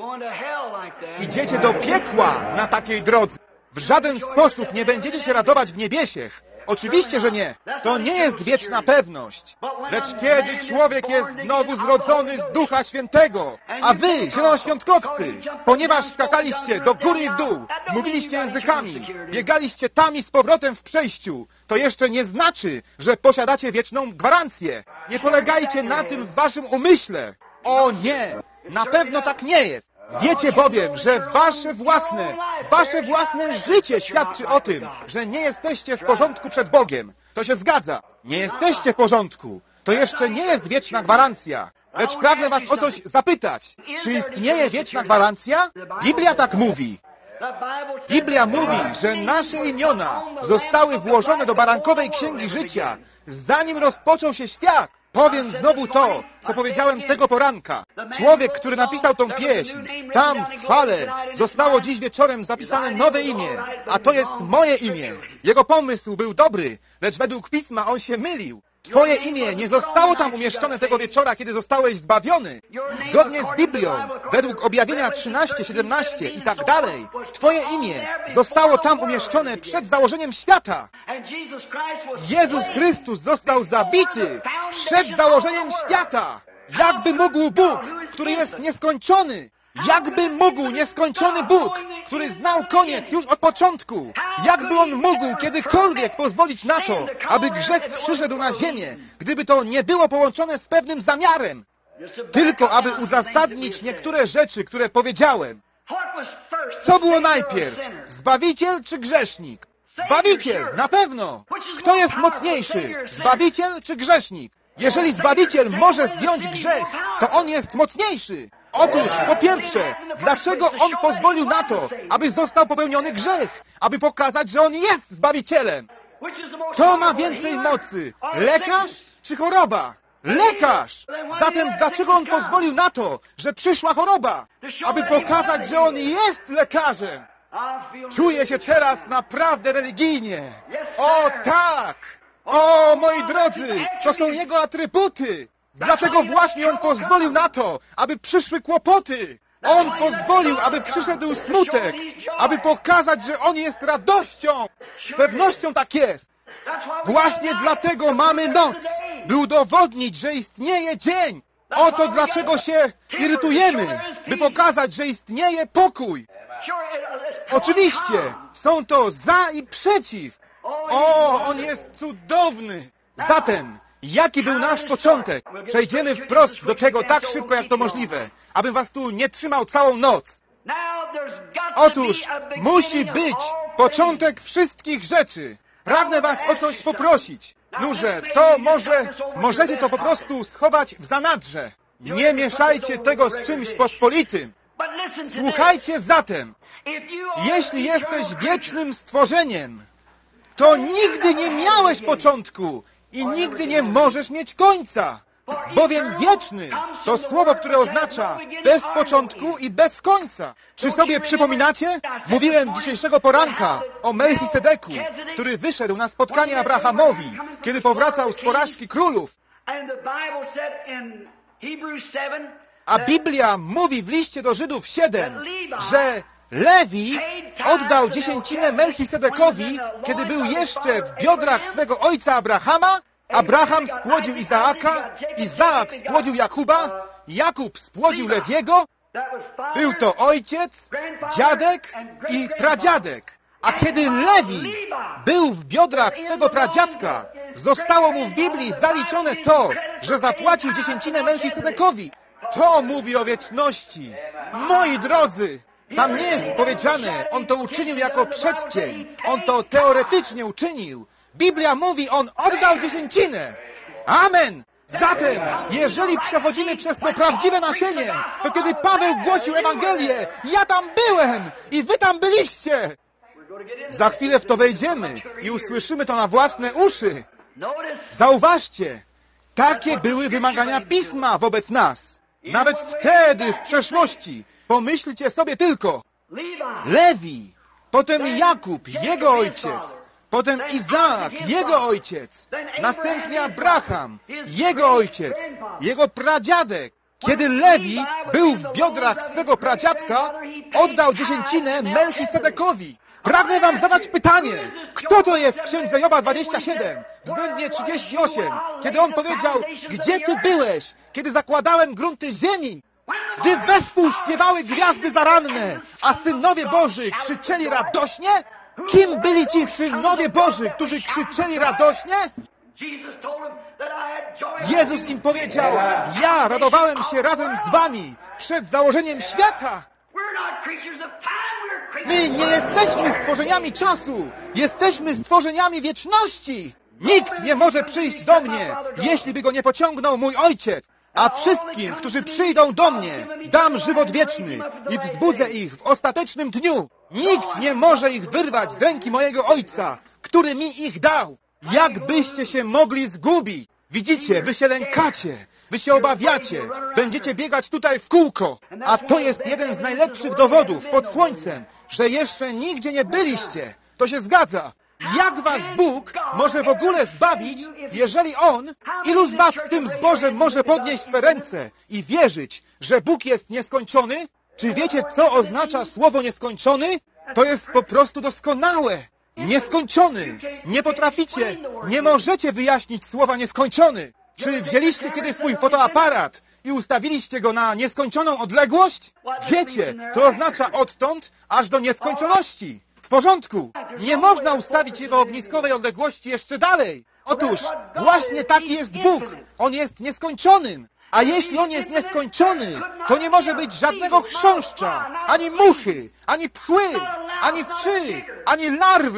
Idziecie do piekła na takiej drodze. W żaden sposób nie będziecie się radować w niebiesiech. Oczywiście, że nie. To nie jest wieczna pewność. Lecz kiedy człowiek jest znowu zrodzony z Ducha Świętego, a wy, zielonoświątkowcy, ponieważ skakaliście do góry i w dół, mówiliście językami, biegaliście tam i z powrotem w przejściu, to jeszcze nie znaczy, że posiadacie wieczną gwarancję. Nie polegajcie na tym w waszym umyśle. O nie, na pewno tak nie jest. Wiecie bowiem, że wasze własne, wasze własne życie świadczy o tym, że nie jesteście w porządku przed Bogiem. To się zgadza. Nie jesteście w porządku. To jeszcze nie jest wieczna gwarancja. Lecz pragnę was o coś zapytać. Czy istnieje wieczna gwarancja? Biblia tak mówi. Biblia mówi, że nasze imiona zostały włożone do barankowej księgi życia, zanim rozpoczął się świat. Powiem znowu to, co powiedziałem tego poranka. Człowiek, który napisał tą pieśń, tam w fale zostało dziś wieczorem zapisane nowe imię, a to jest moje imię. Jego pomysł był dobry, lecz według Pisma on się mylił. Twoje imię nie zostało tam umieszczone tego wieczora, kiedy zostałeś zbawiony. Zgodnie z Biblią, według Objawienia trzynaście, siedemnaście i tak dalej, Twoje imię zostało tam umieszczone przed założeniem świata. Jezus Chrystus został zabity przed założeniem świata. Jakby mógł Bóg, który jest nieskończony, jakby mógł nieskończony Bóg, który znał koniec już od początku, jakby On mógł kiedykolwiek pozwolić na to, aby grzech przyszedł na ziemię, gdyby to nie było połączone z pewnym zamiarem, tylko aby uzasadnić niektóre rzeczy, które powiedziałem. Co było najpierw? Zbawiciel czy grzesznik? Zbawiciel, na pewno! Kto jest mocniejszy? Zbawiciel czy grzesznik? Jeżeli Zbawiciel może zdjąć grzech, to On jest mocniejszy. Otóż, po pierwsze, dlaczego On pozwolił na to, aby został popełniony grzech? Aby pokazać, że On jest Zbawicielem. To ma więcej mocy. Lekarz czy choroba? Lekarz! Zatem dlaczego On pozwolił na to, że przyszła choroba? Aby pokazać, że On jest lekarzem. Czuję się teraz naprawdę religijnie. O tak! O, moi drodzy, to są Jego atrybuty. Dlatego właśnie On pozwolił na to, aby przyszły kłopoty. On pozwolił, aby przyszedł smutek, aby pokazać, że On jest radością. Z pewnością tak jest. Właśnie dlatego mamy noc, by udowodnić, że istnieje dzień. Oto dlaczego się irytujemy, by pokazać, że istnieje pokój. Oczywiście, są to za i przeciw. O, On jest cudowny. Zatem, jaki był nasz początek? Przejdziemy wprost do tego tak szybko, jak to możliwe, abym was tu nie trzymał całą noc. Otóż, musi być początek wszystkich rzeczy. Pragnę was o coś poprosić. Nuże, to może, możecie to po prostu schować w zanadrze. Nie mieszajcie tego z czymś pospolitym. Słuchajcie zatem, jeśli jesteś wiecznym stworzeniem, to nigdy nie miałeś początku i nigdy nie możesz mieć końca. Bowiem wieczny to słowo, które oznacza bez początku i bez końca. Czy sobie przypominacie? Mówiłem dzisiejszego poranka o Melchisedeku, który wyszedł na spotkanie Abrahamowi, kiedy powracał z porażki królów. A Biblia mówi w liście do Żydów siedem, że Lewi oddał dziesięcinę Melchisedekowi, kiedy był jeszcze w biodrach swego ojca Abrahama. Abraham spłodził Izaaka, Izaak spłodził Jakuba, Jakub spłodził Lewiego. Był to ojciec, dziadek i pradziadek. A kiedy Lewi był w biodrach swego pradziadka, zostało mu w Biblii zaliczone to, że zapłacił dziesięcinę Melchisedekowi. To mówi o wieczności. Moi drodzy, tam nie jest powiedziane, on to uczynił jako przedcień. On to teoretycznie uczynił. Biblia mówi, on oddał dziesięcinę. Amen. Zatem, jeżeli przechodzimy przez to prawdziwe nasienie, to kiedy Paweł głosił Ewangelię, ja tam byłem i wy tam byliście. Za chwilę w to wejdziemy i usłyszymy to na własne uszy. Zauważcie, takie były wymagania Pisma wobec nas. Nawet wtedy, w przeszłości. Pomyślcie sobie tylko. Lewi, potem Jakub, jego ojciec, potem Izaak, jego ojciec, następnie Abraham, jego ojciec, jego pradziadek. Kiedy Lewi był w biodrach swego pradziadka, oddał dziesięcinę Melchisedekowi. Pragnę wam zadać pytanie, kto to jest w Księdze Joba dwadzieścia siedem, względnie trzydzieści osiem, kiedy on powiedział, gdzie ty byłeś, kiedy zakładałem grunty ziemi? Gdy wespół śpiewały gwiazdy zaranne, a synowie Boży krzyczeli radośnie? Kim byli ci synowie Boży, którzy krzyczeli radośnie? Jezus im powiedział, ja radowałem się razem z wami przed założeniem świata. My nie jesteśmy stworzeniami czasu, jesteśmy stworzeniami wieczności. Nikt nie może przyjść do mnie, jeśli by go nie pociągnął mój Ojciec. A wszystkim, którzy przyjdą do mnie, dam żywot wieczny i wzbudzę ich w ostatecznym dniu. Nikt nie może ich wyrwać z ręki mojego Ojca, który mi ich dał. Jak byście się mogli zgubić? Widzicie, wy się lękacie, wy się obawiacie, będziecie biegać tutaj w kółko. A to jest jeden z najlepszych dowodów pod słońcem, że jeszcze nigdzie nie byliście. To się zgadza. Jak was Bóg może w ogóle zbawić, jeżeli On, ilu z was w tym zborze może podnieść swe ręce i wierzyć, że Bóg jest nieskończony? Czy wiecie, co oznacza słowo nieskończony? To jest po prostu doskonałe. Nieskończony. Nie potraficie, nie możecie wyjaśnić słowa nieskończony. Czy wzięliście kiedy swój fotoaparat i ustawiliście go na nieskończoną odległość? Wiecie, to oznacza odtąd aż do nieskończoności. W porządku. Nie można ustawić jego ogniskowej odległości jeszcze dalej. Otóż, właśnie taki jest Bóg. On jest nieskończonym. A jeśli On jest nieskończony, to nie może być żadnego chrząszcza, ani muchy, ani pchły, ani wszy, ani larwy.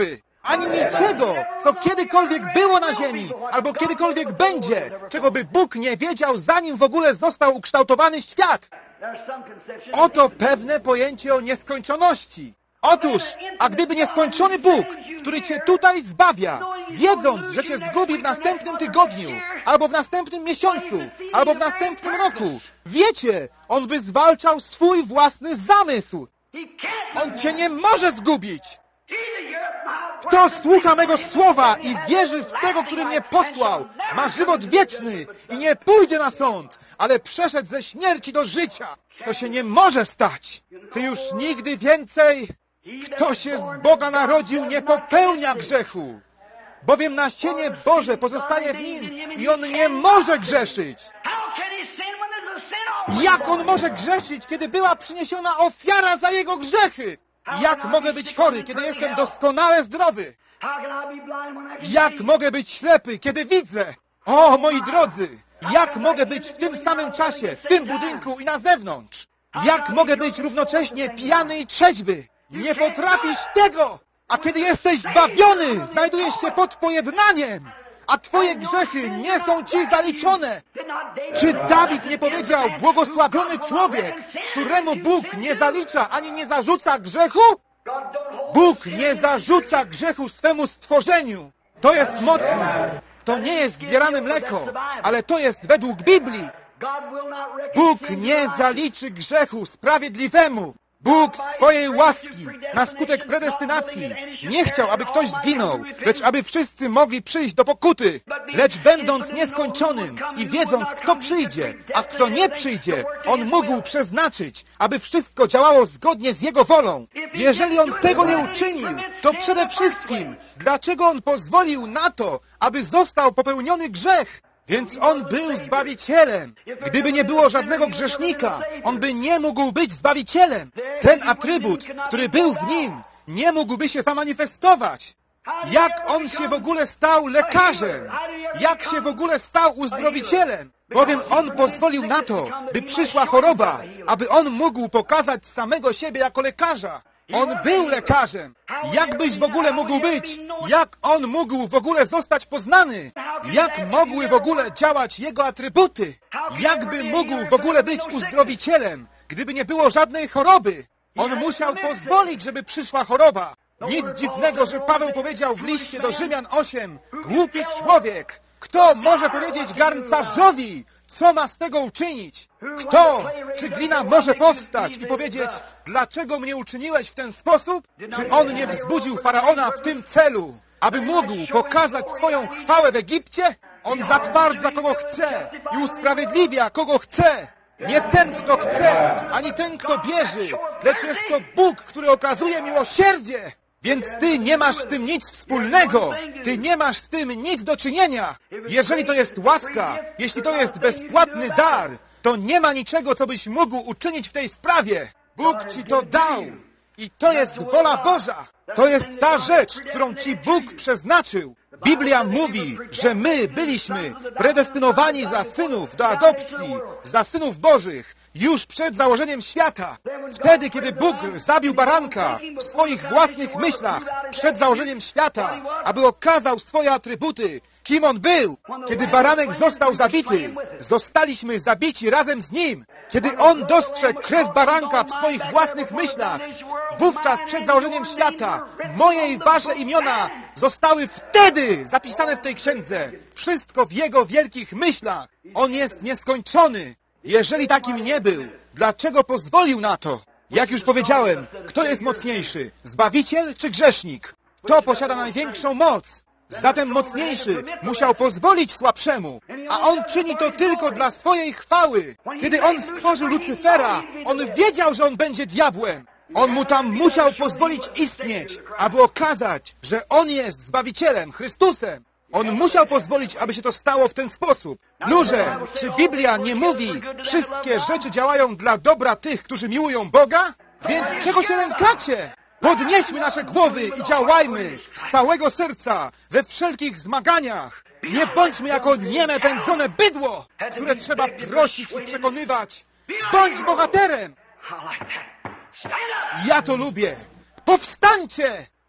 ani niczego, co kiedykolwiek było na ziemi, albo kiedykolwiek będzie, czego by Bóg nie wiedział, zanim w ogóle został ukształtowany świat. Oto pewne pojęcie o nieskończoności. Otóż, a gdyby nieskończony Bóg, który cię tutaj zbawia, wiedząc, że cię zgubi w następnym tygodniu, albo w następnym miesiącu, albo w następnym roku, wiecie, on by zwalczał swój własny zamysł. On cię nie może zgubić. Kto słucha mego słowa i wierzy w tego, który mnie posłał, ma żywot wieczny i nie pójdzie na sąd, ale przeszedł ze śmierci do życia. To się nie może stać. Ty już nigdy więcej, kto się z Boga narodził, nie popełnia grzechu. Bowiem nasienie Boże pozostaje w nim i on nie może grzeszyć. Jak on może grzeszyć, kiedy była przyniesiona ofiara za jego grzechy? Jak mogę być chory, kiedy jestem doskonale zdrowy? Jak mogę być ślepy, kiedy widzę? O, moi drodzy, jak mogę być w tym samym czasie, w tym budynku i na zewnątrz? Jak mogę być równocześnie pijany i trzeźwy? Nie potrafisz tego! A kiedy jesteś zbawiony, znajdujesz się pod pojednaniem, a twoje grzechy nie są ci zaliczone. Czy Dawid nie powiedział, błogosławiony człowiek, któremu Bóg nie zalicza ani nie zarzuca grzechu? Bóg nie zarzuca grzechu swemu stworzeniu. To jest mocne. To nie jest zbierane mleko, ale to jest według Biblii. Bóg nie zaliczy grzechu sprawiedliwemu. Bóg swojej łaski, na skutek predestynacji, nie chciał, aby ktoś zginął, lecz aby wszyscy mogli przyjść do pokuty. Lecz będąc nieskończonym i wiedząc, kto przyjdzie, a kto nie przyjdzie, on mógł przeznaczyć, aby wszystko działało zgodnie z Jego wolą. Jeżeli On tego nie uczynił, to przede wszystkim, dlaczego On pozwolił na to, aby został popełniony grzech? Więc On był Zbawicielem. Gdyby nie było żadnego grzesznika, On by nie mógł być Zbawicielem. Ten atrybut, który był w Nim, nie mógłby się zamanifestować. Jak On się w ogóle stał lekarzem? Jak się w ogóle stał uzdrowicielem? Bowiem On pozwolił na to, by przyszła choroba, aby On mógł pokazać samego siebie jako lekarza. On był lekarzem. Jak byś w ogóle mógł być? Jak On mógł w ogóle zostać poznany? Jak mogły w ogóle działać Jego atrybuty? Jakby mógł w ogóle być uzdrowicielem, gdyby nie było żadnej choroby? On musiał pozwolić, żeby przyszła choroba. Nic dziwnego, że Paweł powiedział w liście do Rzymian osiem: głupi człowiek, kto może powiedzieć garncarzowi, co ma z tego uczynić? Kto? Czy glina może powstać i powiedzieć, dlaczego mnie uczyniłeś w ten sposób? Czy on nie wzbudził Faraona w tym celu, aby mógł pokazać swoją chwałę w Egipcie? On zatwardza kogo chce i usprawiedliwia kogo chce. Nie ten, kto chce, ani ten, kto bierze, lecz jest to Bóg, który okazuje miłosierdzie. Więc ty nie masz z tym nic wspólnego. Ty nie masz z tym nic do czynienia. Jeżeli to jest łaska, jeśli to jest bezpłatny dar, to nie ma niczego, co byś mógł uczynić w tej sprawie. Bóg ci to dał. I to jest wola Boża. To jest ta rzecz, którą ci Bóg przeznaczył. Biblia mówi, że my byliśmy predestynowani za synów do adopcji, za synów Bożych, już przed założeniem świata. Wtedy, kiedy Bóg zabił baranka w swoich własnych myślach przed założeniem świata, aby okazał swoje atrybuty, kim On był. Kiedy baranek został zabity, zostaliśmy zabici razem z Nim. Kiedy On dostrzegł krew baranka w swoich własnych myślach, wówczas przed założeniem świata moje i wasze imiona zostały wtedy zapisane w tej księdze. Wszystko w Jego wielkich myślach. On jest nieskończony. Jeżeli takim nie był, dlaczego pozwolił na to? Jak już powiedziałem, kto jest mocniejszy? Zbawiciel czy grzesznik? Kto posiada największą moc? Zatem mocniejszy musiał pozwolić słabszemu, a on czyni to tylko dla swojej chwały. Kiedy on stworzył Lucyfera, on wiedział, że on będzie diabłem. On mu tam musiał pozwolić istnieć, aby okazać, że on jest Zbawicielem, Chrystusem. On musiał pozwolić, aby się to stało w ten sposób. Nuże, czy Biblia nie mówi, wszystkie rzeczy działają dla dobra tych, którzy miłują Boga? Więc czego się lękacie? Podnieśmy nasze głowy i działajmy z całego serca we wszelkich zmaganiach. Nie bądźmy jako nieme, pędzone bydło, które trzeba prosić i przekonywać. Bądź bohaterem! Ja to lubię. Powstańcie!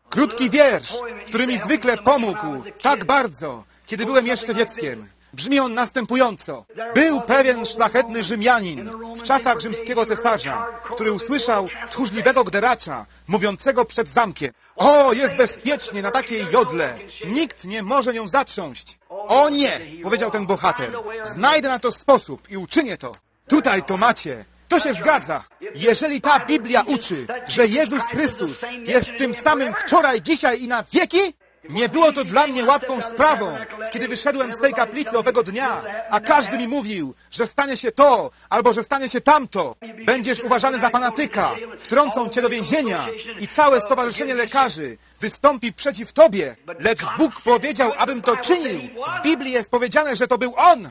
Krótki wiersz, który mi zwykle pomógł tak bardzo, kiedy byłem jeszcze dzieckiem. Brzmi on następująco. Był pewien szlachetny Rzymianin w czasach rzymskiego cesarza, który usłyszał tchórzliwego gderacza mówiącego przed zamkiem: o, jest bezpiecznie na takiej jodle. Nikt nie może nią zatrząść. O nie, powiedział ten bohater. Znajdę na to sposób i uczynię to. Tutaj to macie. To się zgadza. Jeżeli ta Biblia uczy, że Jezus Chrystus jest tym samym wczoraj, dzisiaj i na wieki, nie było to dla mnie łatwą sprawą, kiedy wyszedłem z tej kaplicy owego dnia, a każdy mi mówił, że stanie się to, albo że stanie się tamto. Będziesz uważany za fanatyka, wtrącą cię do więzienia i całe stowarzyszenie lekarzy wystąpi przeciw tobie. Lecz Bóg powiedział, abym to czynił. W Biblii jest powiedziane, że to był On.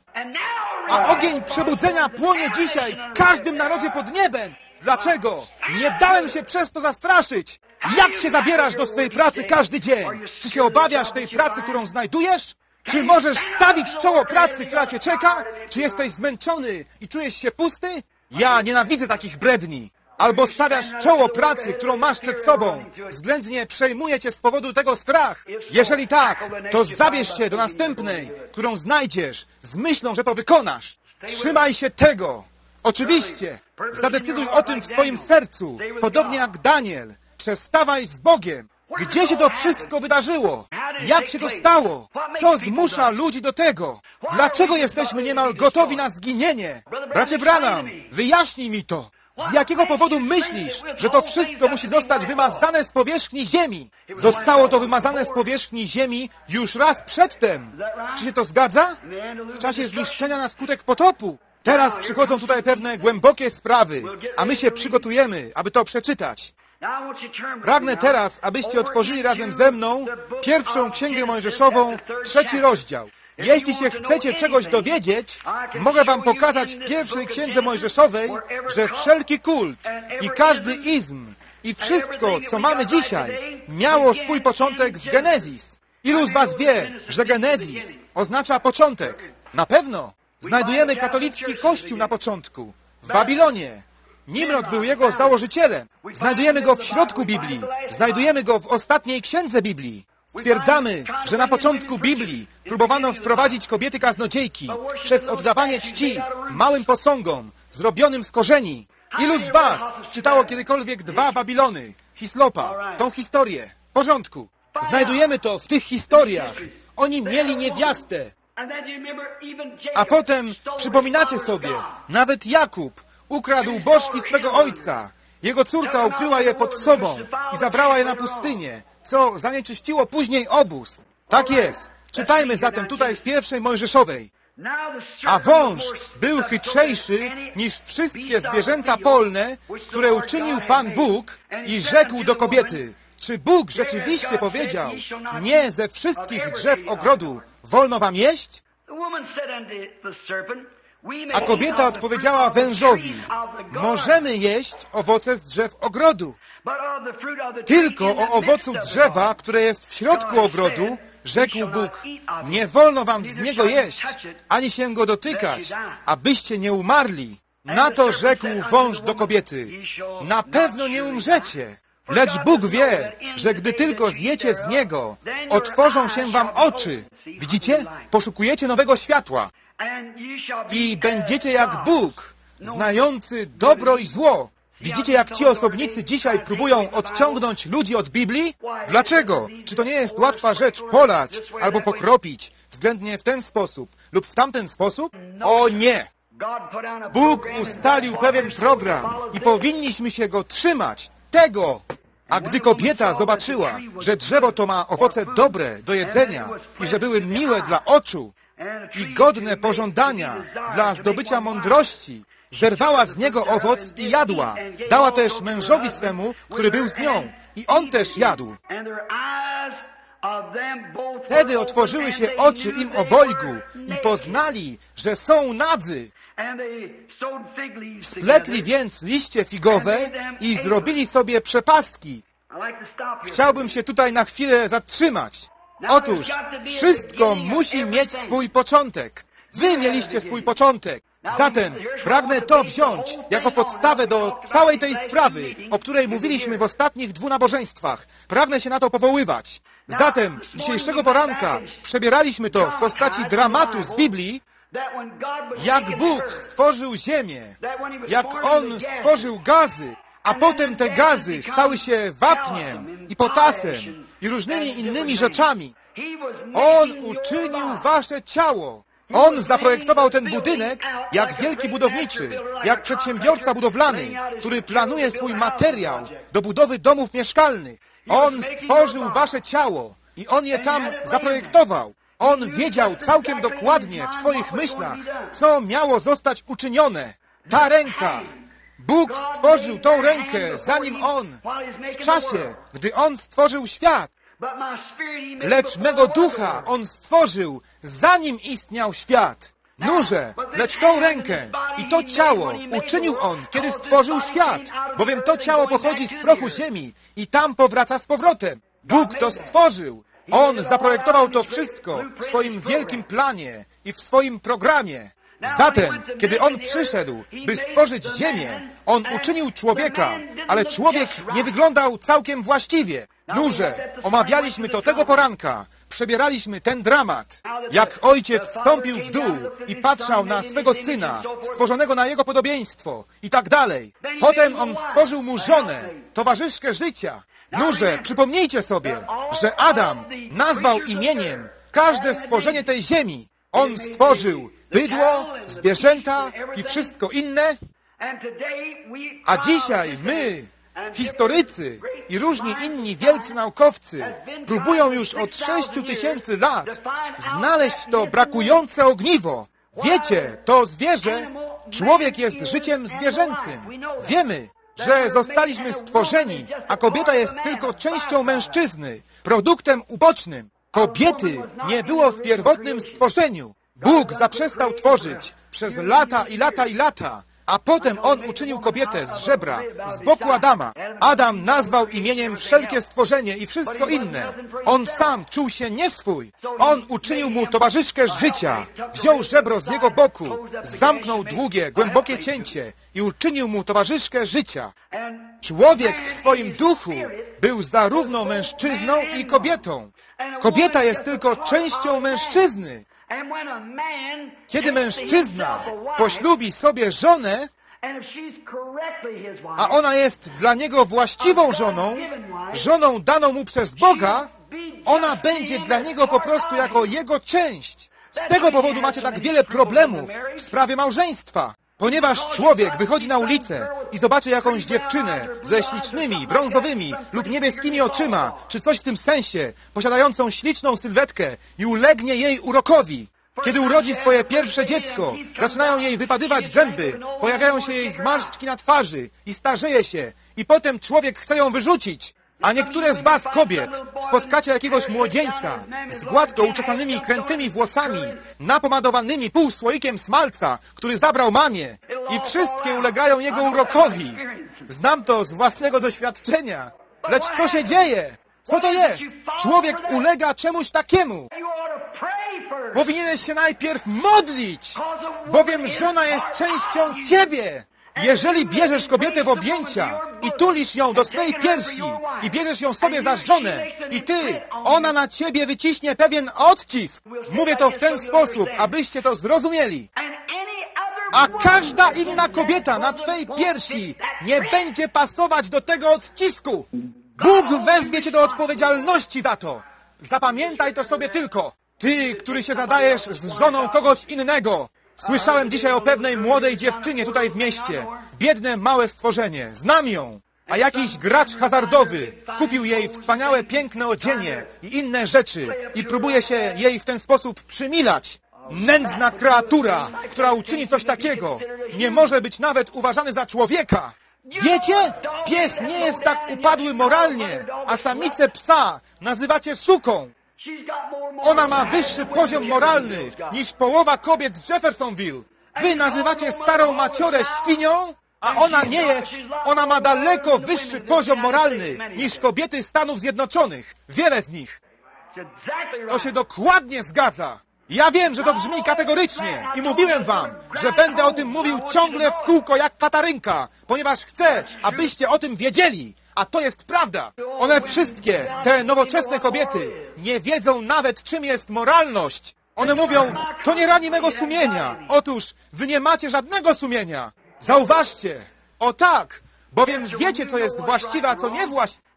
A ogień przebudzenia płonie dzisiaj w każdym narodzie pod niebem. Dlaczego? Nie dałem się przez to zastraszyć. Jak się zabierasz do swojej pracy każdy dzień? Czy się obawiasz tej pracy, którą znajdujesz? Czy możesz stawić czoło pracy, która cię czeka? Czy jesteś zmęczony i czujesz się pusty? Ja nienawidzę takich bredni. Albo stawiasz czoło pracy, którą masz przed sobą. Względnie przejmuje cię z powodu tego strach. Jeżeli tak, to zabierz się do następnej, którą znajdziesz, z myślą, że to wykonasz. Trzymaj się tego. Oczywiście, zadecyduj o tym w swoim sercu, podobnie jak Daniel. Przestawaj z Bogiem. Gdzie się to wszystko wydarzyło? Jak się to stało? Co zmusza ludzi do tego? Dlaczego jesteśmy niemal gotowi na zginienie? Bracie Branham, wyjaśnij mi to. Z jakiego powodu myślisz, że to wszystko musi zostać wymazane z powierzchni ziemi? Zostało to wymazane z powierzchni ziemi już raz przedtem. Czy się to zgadza? W czasie zniszczenia na skutek potopu. Teraz przychodzą tutaj pewne głębokie sprawy, a my się przygotujemy, aby to przeczytać. Pragnę teraz, abyście otworzyli razem ze mną pierwszą Księgę Mojżeszową, trzeci rozdział. Jeśli się chcecie czegoś dowiedzieć, mogę wam pokazać w pierwszej Księdze Mojżeszowej, że wszelki kult i każdy izm i wszystko, co mamy dzisiaj, miało swój początek w Genezis. Ilu z was wie, że Genezis oznacza początek? Na pewno. Znajdujemy katolicki kościół na początku, w Babilonie. Nimrod był jego założycielem. Znajdujemy go w środku Biblii. Znajdujemy go w ostatniej księdze Biblii. Stwierdzamy, że na początku Biblii próbowano wprowadzić kobiety kaznodziejki przez oddawanie czci małym posągom, zrobionym z korzeni. Ilu z was czytało kiedykolwiek dwa Babilony, Hislopa, tą historię? W porządku. Znajdujemy to w tych historiach. Oni mieli niewiastę. A potem przypominacie sobie, nawet Jakub ukradł bożki swego ojca. Jego córka ukryła je pod sobą i zabrała je na pustynię, co zanieczyściło później obóz. Tak jest. Czytajmy zatem tutaj w pierwszej Mojżeszowej. A wąż był chytrzejszy niż wszystkie zwierzęta polne, które uczynił Pan Bóg, i rzekł do kobiety: czy Bóg rzeczywiście powiedział, nie ze wszystkich drzew ogrodu wolno wam jeść? A kobieta odpowiedziała wężowi: możemy jeść owoce z drzew ogrodu. Tylko o owocu drzewa, które jest w środku ogrodu, rzekł Bóg: nie wolno wam z niego jeść, ani się go dotykać, abyście nie umarli. Na to rzekł wąż do kobiety: na pewno nie umrzecie. Lecz Bóg wie, że gdy tylko zjecie z niego, otworzą się wam oczy. Widzicie? Poszukujecie nowego światła. I będziecie jak Bóg, znający dobro i zło. Widzicie, jak ci osobnicy dzisiaj próbują odciągnąć ludzi od Biblii? Dlaczego? Czy to nie jest łatwa rzecz polać albo pokropić względnie w ten sposób lub w tamten sposób? O nie! Bóg ustalił pewien program i powinniśmy się go trzymać. Tego! A gdy kobieta zobaczyła, że drzewo to ma owoce dobre do jedzenia i że były miłe dla oczu i godne pożądania dla zdobycia mądrości, zerwała z niego owoc i jadła. Dała też mężowi swemu, który był z nią, i on też jadł. Wtedy otworzyły się oczy im obojgu i poznali, że są nadzy. Spletli więc liście figowe i zrobili sobie przepaski. Chciałbym się tutaj na chwilę zatrzymać. Otóż wszystko musi mieć swój początek. Wy mieliście swój początek. Zatem pragnę to wziąć jako podstawę do całej tej sprawy, o której mówiliśmy w ostatnich dwóch nabożeństwach. Pragnę się na to powoływać. Zatem dzisiejszego poranka przebieraliśmy to w postaci dramatu z Biblii, jak Bóg stworzył ziemię, jak On stworzył gazy, a potem te gazy stały się wapniem i potasem i różnymi innymi rzeczami. On uczynił wasze ciało. On zaprojektował ten budynek jak wielki budowniczy, jak przedsiębiorca budowlany, który planuje swój materiał do budowy domów mieszkalnych. On stworzył wasze ciało i On je tam zaprojektował. On wiedział całkiem dokładnie w swoich myślach, co miało zostać uczynione. Ta ręka. Bóg stworzył tą rękę, zanim On, w czasie, gdy On stworzył świat. Lecz mego ducha On stworzył, zanim istniał świat. Nurze, lecz tą rękę i to ciało uczynił On, kiedy stworzył świat, bowiem to ciało pochodzi z prochu ziemi i tam powraca z powrotem. Bóg to stworzył. On zaprojektował to wszystko w swoim wielkim planie i w swoim programie. Zatem, kiedy On przyszedł, by stworzyć ziemię, On uczynił człowieka, ale człowiek nie wyglądał całkiem właściwie. Nurze, omawialiśmy to tego poranka, przebieraliśmy ten dramat. Jak ojciec stąpił w dół i patrzał na swego syna, stworzonego na jego podobieństwo i tak dalej. Potem On stworzył mu żonę, towarzyszkę życia. Nurze, przypomnijcie sobie, że Adam nazwał imieniem każde stworzenie tej ziemi. On stworzył bydło, zwierzęta i wszystko inne. A dzisiaj my, historycy i różni inni wielcy naukowcy, próbują już od sześciu tysięcy lat znaleźć to brakujące ogniwo. Wiecie, to zwierzę, człowiek jest życiem zwierzęcym. Wiemy, że zostaliśmy stworzeni, a kobieta jest tylko częścią mężczyzny, produktem ubocznym. Kobiety nie było w pierwotnym stworzeniu. Bóg zaprzestał tworzyć przez lata i lata i lata, a potem On uczynił kobietę z żebra, z boku Adama. Adam nazwał imieniem wszelkie stworzenie i wszystko inne. On sam czuł się nieswój. On uczynił mu towarzyszkę życia, wziął żebro z jego boku, zamknął długie, głębokie cięcie i uczynił mu towarzyszkę życia. Człowiek w swoim duchu był zarówno mężczyzną i kobietą. Kobieta jest tylko częścią mężczyzny. Kiedy mężczyzna poślubi sobie żonę, a ona jest dla niego właściwą żoną, żoną daną mu przez Boga, ona będzie dla niego po prostu jako jego część. Z tego powodu macie tak wiele problemów w sprawie małżeństwa. Ponieważ człowiek wychodzi na ulicę i zobaczy jakąś dziewczynę ze ślicznymi, brązowymi lub niebieskimi oczyma, czy coś w tym sensie, posiadającą śliczną sylwetkę i ulegnie jej urokowi. Kiedy urodzi swoje pierwsze dziecko, zaczynają jej wypadywać zęby, pojawiają się jej zmarszczki na twarzy i starzeje się, i potem człowiek chce ją wyrzucić. A niektóre z was, kobiet, spotkacie jakiegoś młodzieńca z gładko uczesanymi, krętymi włosami, napomadowanymi pół słoikiem smalca, który zabrał mamie, i wszystkie ulegają jego urokowi. Znam to z własnego doświadczenia. Lecz co się dzieje? Co to jest? Człowiek ulega czemuś takiemu. Powinieneś się najpierw modlić, bowiem żona jest częścią ciebie. Jeżeli bierzesz kobietę w objęcia i tulisz ją do swej piersi i bierzesz ją sobie za żonę i ty, ona na ciebie wyciśnie pewien odcisk. Mówię to w ten sposób, abyście to zrozumieli. A każda inna kobieta na twej piersi nie będzie pasować do tego odcisku. Bóg wezwie cię do odpowiedzialności za to. Zapamiętaj to sobie tylko. Ty, który się zadajesz z żoną kogoś innego. Słyszałem dzisiaj o pewnej młodej dziewczynie tutaj w mieście. Biedne, małe stworzenie. Znam ją. A jakiś gracz hazardowy kupił jej wspaniałe, piękne odzienie i inne rzeczy i próbuje się jej w ten sposób przymilać. Nędzna kreatura, która uczyni coś takiego, nie może być nawet uważany za człowieka. Wiecie? Pies nie jest tak upadły moralnie, a samicę psa nazywacie suką. Ona ma wyższy poziom moralny niż połowa kobiet z Jeffersonville. Wy nazywacie starą maciorę świnią, a ona nie jest. Ona ma daleko wyższy poziom moralny niż kobiety Stanów Zjednoczonych. Wiele z nich. To się dokładnie zgadza. Ja wiem, że to brzmi kategorycznie i mówiłem wam, że będę o tym mówił ciągle w kółko jak Katarynka, ponieważ chcę, abyście o tym wiedzieli. A to jest prawda. One wszystkie, te nowoczesne kobiety, nie wiedzą nawet, czym jest moralność. One mówią, to nie rani mego sumienia. Otóż, wy nie macie żadnego sumienia. Zauważcie. O tak, bowiem wiecie, co jest właściwe, a co niewłaściwe.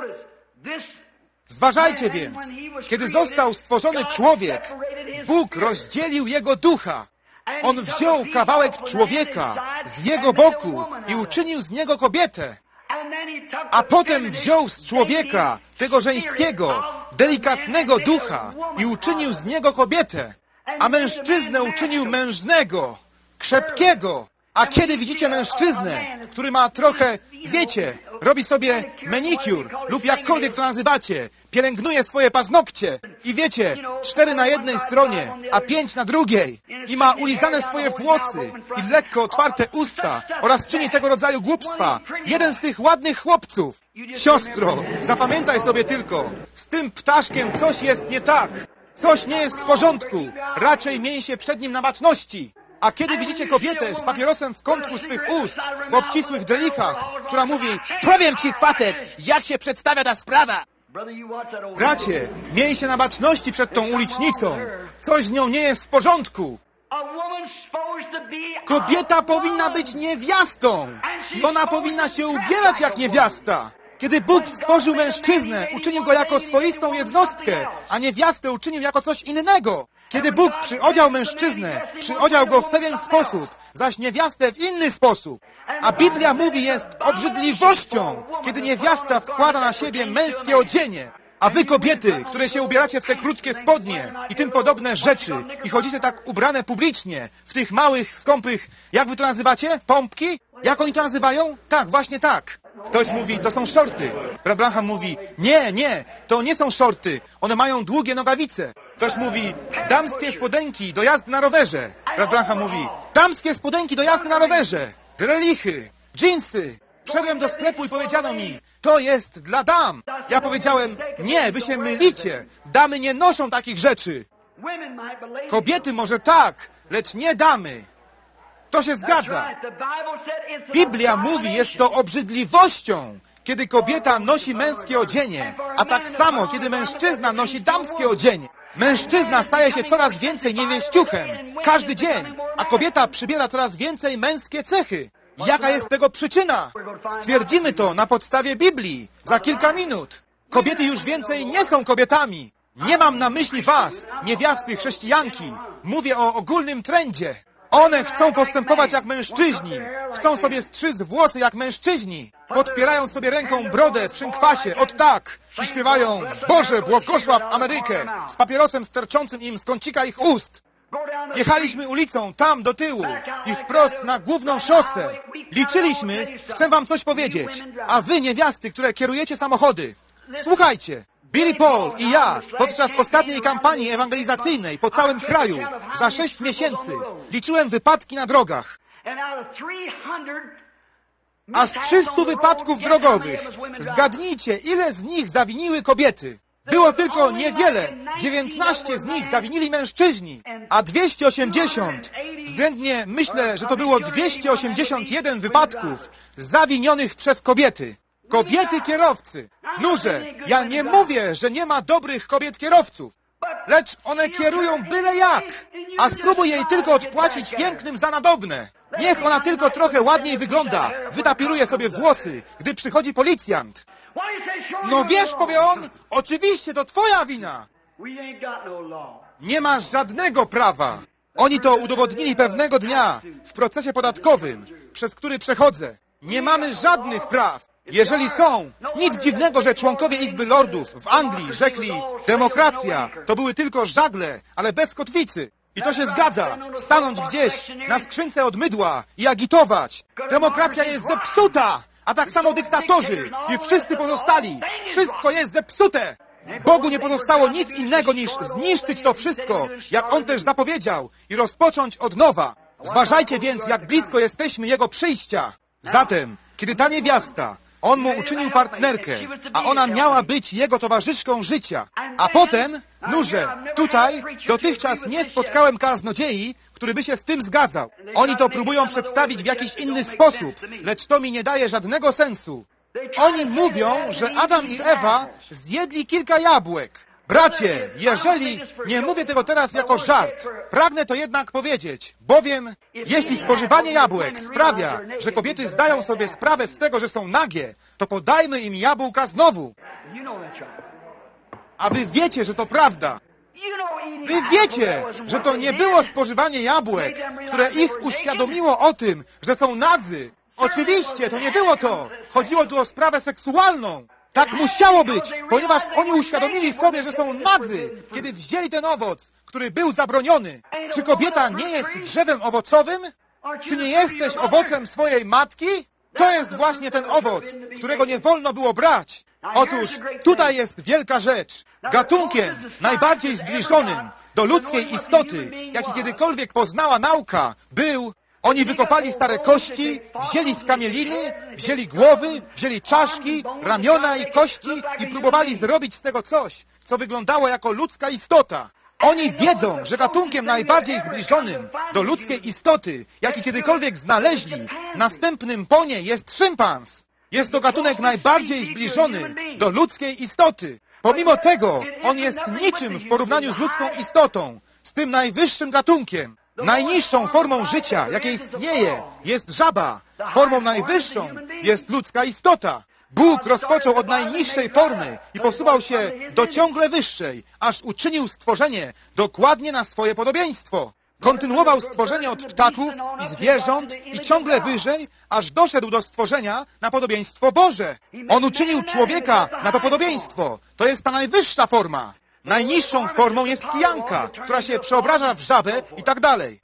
Zważajcie więc, kiedy został stworzony człowiek, Bóg rozdzielił jego ducha. On wziął kawałek człowieka z jego boku i uczynił z niego kobietę. A potem wziął z człowieka, tego żeńskiego, delikatnego ducha i uczynił z niego kobietę. A mężczyznę uczynił mężnego, krzepkiego. A kiedy widzicie mężczyznę, który ma trochę, wiecie, robi sobie manicure lub jakkolwiek to nazywacie, pielęgnuje swoje paznokcie i wiecie, cztery na jednej stronie, a pięć na drugiej i ma ulizane swoje włosy i lekko otwarte usta oraz czyni tego rodzaju głupstwa. Jeden z tych ładnych chłopców. Siostro, zapamiętaj sobie tylko, z tym ptaszkiem coś jest nie tak. Coś nie jest w porządku. Raczej miej się przed nim na baczności. A kiedy widzicie kobietę z papierosem w kątku swych ust, w obcisłych drelichach, która mówi, powiem ci, facet, jak się przedstawia ta sprawa. Bracie, miej się na baczności przed tą ulicznicą. Coś z nią nie jest w porządku. Kobieta powinna być niewiastą i ona powinna się ubierać jak niewiasta. Kiedy Bóg stworzył mężczyznę, uczynił go jako swoistą jednostkę, a niewiastę uczynił jako coś innego. Kiedy Bóg przyodział mężczyznę, przyodział go w pewien sposób, zaś niewiastę w inny sposób. A Biblia mówi, jest obrzydliwością, kiedy niewiasta wkłada na siebie męskie odzienie. A wy, kobiety, które się ubieracie w te krótkie spodnie i tym podobne rzeczy i chodzicie tak ubrane publicznie, w tych małych, skąpych, jak wy to nazywacie? Pompki? Jak oni to nazywają? Tak, właśnie tak. Ktoś mówi, to są szorty. Brat Branham mówi, nie, nie, to nie są szorty. One mają długie nogawice. Ktoś mówi, damskie spodenki do jazdy na rowerze. Brat Branham mówi, damskie spodenki do jazdy na rowerze. Drelichy, dżinsy. Wszedłem do sklepu i powiedziano mi, to jest dla dam. Ja powiedziałem, nie, wy się mylicie. Damy nie noszą takich rzeczy. Kobiety może tak, lecz nie damy. To się zgadza. Biblia mówi, jest to obrzydliwością, kiedy kobieta nosi męskie odzienie, a tak samo, kiedy mężczyzna nosi damskie odzienie. Mężczyzna staje się coraz więcej niewieściuchem, każdy dzień, a kobieta przybiera coraz więcej męskie cechy. Jaka jest tego przyczyna? Stwierdzimy to na podstawie Biblii za kilka minut. Kobiety już więcej nie są kobietami. Nie mam na myśli was, niewiasty chrześcijanki. Mówię o ogólnym trendzie. One chcą postępować jak mężczyźni. Chcą sobie strzyc włosy jak mężczyźni. Podpierają sobie ręką brodę w szynkwasie, od tak. I śpiewają, Boże, błogosław Amerykę, z papierosem sterczącym im z kącika ich ust. Jechaliśmy ulicą, tam do tyłu i wprost na główną szosę. Liczyliśmy, chcę wam coś powiedzieć, a wy, niewiasty, które kierujecie samochody, słuchajcie. Billy Paul i ja podczas ostatniej kampanii ewangelizacyjnej po całym kraju za sześć miesięcy liczyłem wypadki na drogach. A z trzystu wypadków drogowych zgadnijcie, ile z nich zawiniły kobiety. Było tylko niewiele. dziewiętnaście z nich zawinili mężczyźni, a dwieście osiemdziesiąt, względnie myślę, że to było dwieście osiemdziesiąt jeden wypadków zawinionych przez kobiety. Kobiety kierowcy. Nurze, ja nie mówię, że nie ma dobrych kobiet kierowców, lecz one kierują byle jak. A spróbuj jej tylko odpłacić pięknym za nadobne. Niech ona tylko trochę ładniej wygląda. Wytapiruje sobie włosy, gdy przychodzi policjant. No wiesz, powie on, oczywiście to twoja wina. Nie masz żadnego prawa. Oni to udowodnili pewnego dnia w procesie podatkowym, przez który przechodzę. Nie mamy żadnych praw. Jeżeli są, nic dziwnego, że członkowie Izby Lordów w Anglii rzekli, demokracja to były tylko żagle, ale bez kotwicy. I to się zgadza. Stanąć gdzieś na skrzynce od mydła i agitować. Demokracja jest zepsuta, a tak samo dyktatorzy i wszyscy pozostali. Wszystko jest zepsute. Bogu nie pozostało nic innego niż zniszczyć to wszystko, jak On też zapowiedział, i rozpocząć od nowa. Zważajcie więc, jak blisko jesteśmy Jego przyjścia. Zatem, kiedy ta niewiasta On mu uczynił partnerkę, a ona miała być jego towarzyszką życia. A potem, nurze, tutaj dotychczas nie spotkałem kaznodziei, który by się z tym zgadzał. Oni to próbują przedstawić w jakiś inny sposób, lecz to mi nie daje żadnego sensu. Oni mówią, że Adam i Ewa zjedli kilka jabłek. Bracie, jeżeli, nie mówię tego teraz jako żart, pragnę to jednak powiedzieć, bowiem jeśli spożywanie jabłek sprawia, że kobiety zdają sobie sprawę z tego, że są nagie, to podajmy im jabłka znowu. A wy wiecie, że to prawda. Wy wiecie, że to nie było spożywanie jabłek, które ich uświadomiło o tym, że są nadzy. Oczywiście, to nie było to. Chodziło tu o sprawę seksualną. Tak musiało być, ponieważ oni uświadomili sobie, że są nadzy, kiedy wzięli ten owoc, który był zabroniony. Czy kobieta nie jest drzewem owocowym? Czy nie jesteś owocem swojej matki? To jest właśnie ten owoc, którego nie wolno było brać. Otóż tutaj jest wielka rzecz. Gatunkiem najbardziej zbliżonym do ludzkiej istoty, jaki kiedykolwiek poznała nauka, był... Oni wykopali stare kości, wzięli skamieliny, wzięli głowy, wzięli czaszki, ramiona i kości i próbowali zrobić z tego coś, co wyglądało jako ludzka istota. Oni wiedzą, że gatunkiem najbardziej zbliżonym do ludzkiej istoty, jaki kiedykolwiek znaleźli, następnym po niej jest szympans. Jest to gatunek najbardziej zbliżony do ludzkiej istoty. Pomimo tego, on jest niczym w porównaniu z ludzką istotą, z tym najwyższym gatunkiem. Najniższą formą życia, jakie istnieje, jest żaba. Formą najwyższą jest ludzka istota. Bóg rozpoczął od najniższej formy i posuwał się do ciągle wyższej, aż uczynił stworzenie dokładnie na swoje podobieństwo. Kontynuował stworzenie od ptaków i zwierząt i ciągle wyżej, aż doszedł do stworzenia na podobieństwo Boże. On uczynił człowieka na to podobieństwo. To jest ta najwyższa forma. Najniższą formą jest kijanka, która się przeobraża w żabę i tak dalej.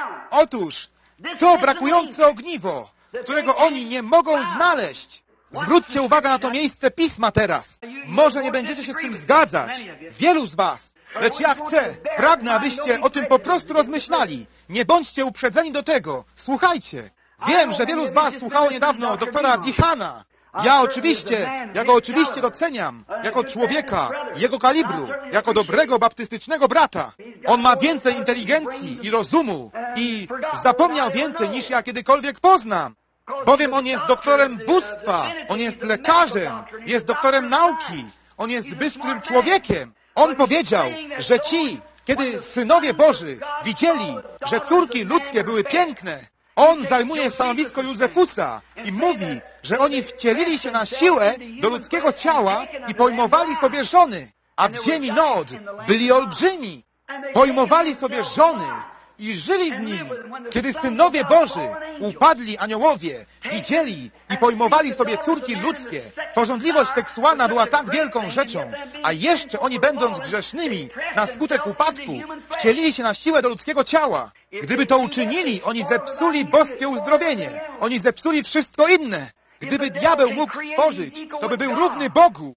Otóż to brakujące ogniwo, którego oni nie mogą znaleźć. Zwróćcie uwagę na to miejsce Pisma teraz. Może nie będziecie się z tym zgadzać. Wielu z was. Lecz ja chcę, pragnę, abyście o tym po prostu rozmyślali. Nie bądźcie uprzedzeni do tego. Słuchajcie. Wiem, że wielu z was słuchało niedawno doktora Dihana. Ja oczywiście, ja go oczywiście doceniam, jako człowieka, jego kalibru, jako dobrego baptystycznego brata. On ma więcej inteligencji i rozumu i zapomniał więcej niż ja kiedykolwiek poznam. Bowiem on jest doktorem bóstwa, on jest lekarzem, jest doktorem nauki, on jest bystrym człowiekiem. On powiedział, że ci, kiedy synowie Boży widzieli, że córki ludzkie były piękne, on zajmuje stanowisko Józefusa i mówi, że oni wcielili się na siłę do ludzkiego ciała i pojmowali sobie żony, a w ziemi Nod byli olbrzymi. Pojmowali sobie żony i żyli z nimi. Kiedy synowie Boży, upadli aniołowie, widzieli i pojmowali sobie córki ludzkie, pożądliwość seksualna była tak wielką rzeczą, a jeszcze oni, będąc grzesznymi, na skutek upadku, wcielili się na siłę do ludzkiego ciała. Gdyby to uczynili, oni zepsuli boskie uzdrowienie. Oni zepsuli wszystko inne. Gdyby diabeł mógł stworzyć, to by był równy Bogu.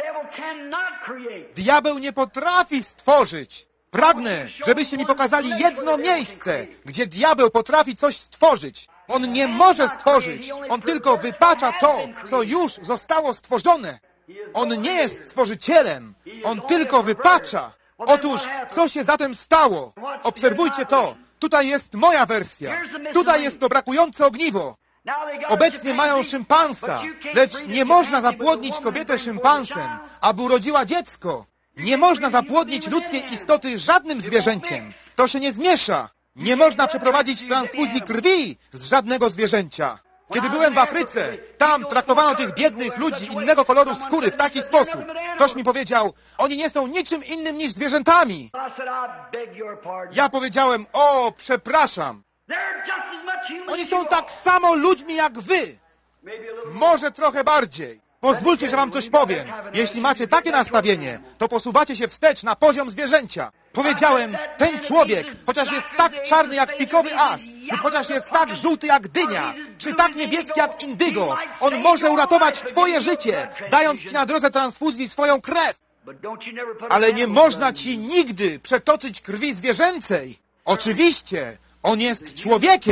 Diabeł nie potrafi stworzyć. Pragnę, żebyście mi pokazali jedno miejsce, gdzie diabeł potrafi coś stworzyć. On nie może stworzyć. On tylko wypacza to, co już zostało stworzone. On nie jest stworzycielem. On tylko wypacza. Otóż, co się zatem stało? Obserwujcie to. Tutaj jest moja wersja. Tutaj jest to brakujące ogniwo. Obecnie mają szympansa, lecz nie można zapłodnić kobietę szympansem, aby urodziła dziecko. Nie można zapłodnić ludzkiej istoty żadnym zwierzęciem. To się nie zmiesza. Nie można przeprowadzić transfuzji krwi z żadnego zwierzęcia. Kiedy byłem w Afryce, tam traktowano tych biednych ludzi innego koloru skóry w taki sposób. Ktoś mi powiedział, oni nie są niczym innym niż zwierzętami. Ja powiedziałem, o, przepraszam. Oni są tak samo ludźmi jak wy. Może trochę bardziej. Pozwólcie, że wam coś powiem. Jeśli macie takie nastawienie, to posuwacie się wstecz na poziom zwierzęcia. Powiedziałem, ten człowiek, chociaż jest tak czarny jak pikowy as, lub chociaż jest tak żółty jak dynia, czy tak niebieski jak indygo, on może uratować twoje życie, dając ci na drodze transfuzji swoją krew. Ale nie można ci nigdy przetoczyć krwi zwierzęcej. Oczywiście, on jest człowiekiem.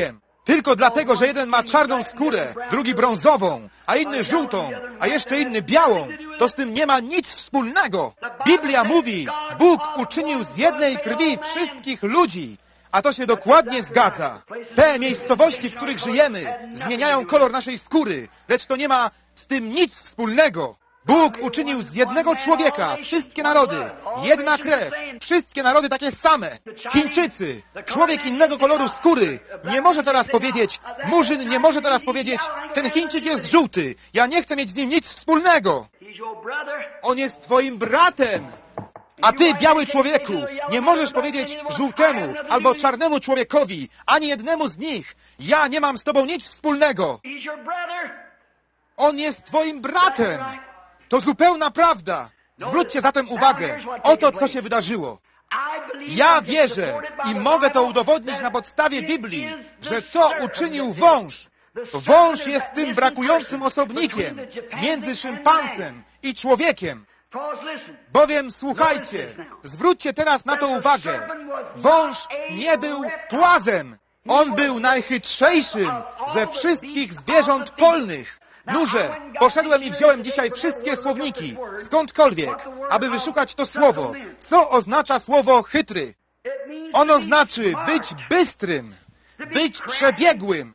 Tylko dlatego, że jeden ma czarną skórę, drugi brązową, a inny żółtą, a jeszcze inny białą, to z tym nie ma nic wspólnego. Biblia mówi, Bóg uczynił z jednej krwi wszystkich ludzi, a to się dokładnie zgadza. Te miejscowości, w których żyjemy, zmieniają kolor naszej skóry, lecz to nie ma z tym nic wspólnego. Bóg uczynił z jednego człowieka wszystkie narody, jedna krew, wszystkie narody takie same. Chińczycy, człowiek innego koloru skóry, nie może teraz powiedzieć, Murzyn nie może teraz powiedzieć, ten Chińczyk jest żółty, ja nie chcę mieć z nim nic wspólnego. On jest twoim bratem. A ty, biały człowieku, nie możesz powiedzieć żółtemu albo czarnemu człowiekowi, ani jednemu z nich, ja nie mam z tobą nic wspólnego. On jest twoim bratem. To zupełna prawda. Zwróćcie zatem uwagę. Oto, co się wydarzyło. Ja wierzę i mogę to udowodnić na podstawie Biblii, że to uczynił wąż. Wąż jest tym brakującym osobnikiem między szympansem i człowiekiem. Bowiem, słuchajcie, zwróćcie teraz na to uwagę. Wąż nie był płazem. On był najchytrzejszym ze wszystkich zwierząt polnych. Nurze, poszedłem i wziąłem dzisiaj wszystkie słowniki, skądkolwiek, aby wyszukać to słowo. Co oznacza słowo chytry? Ono znaczy być bystrym, być przebiegłym.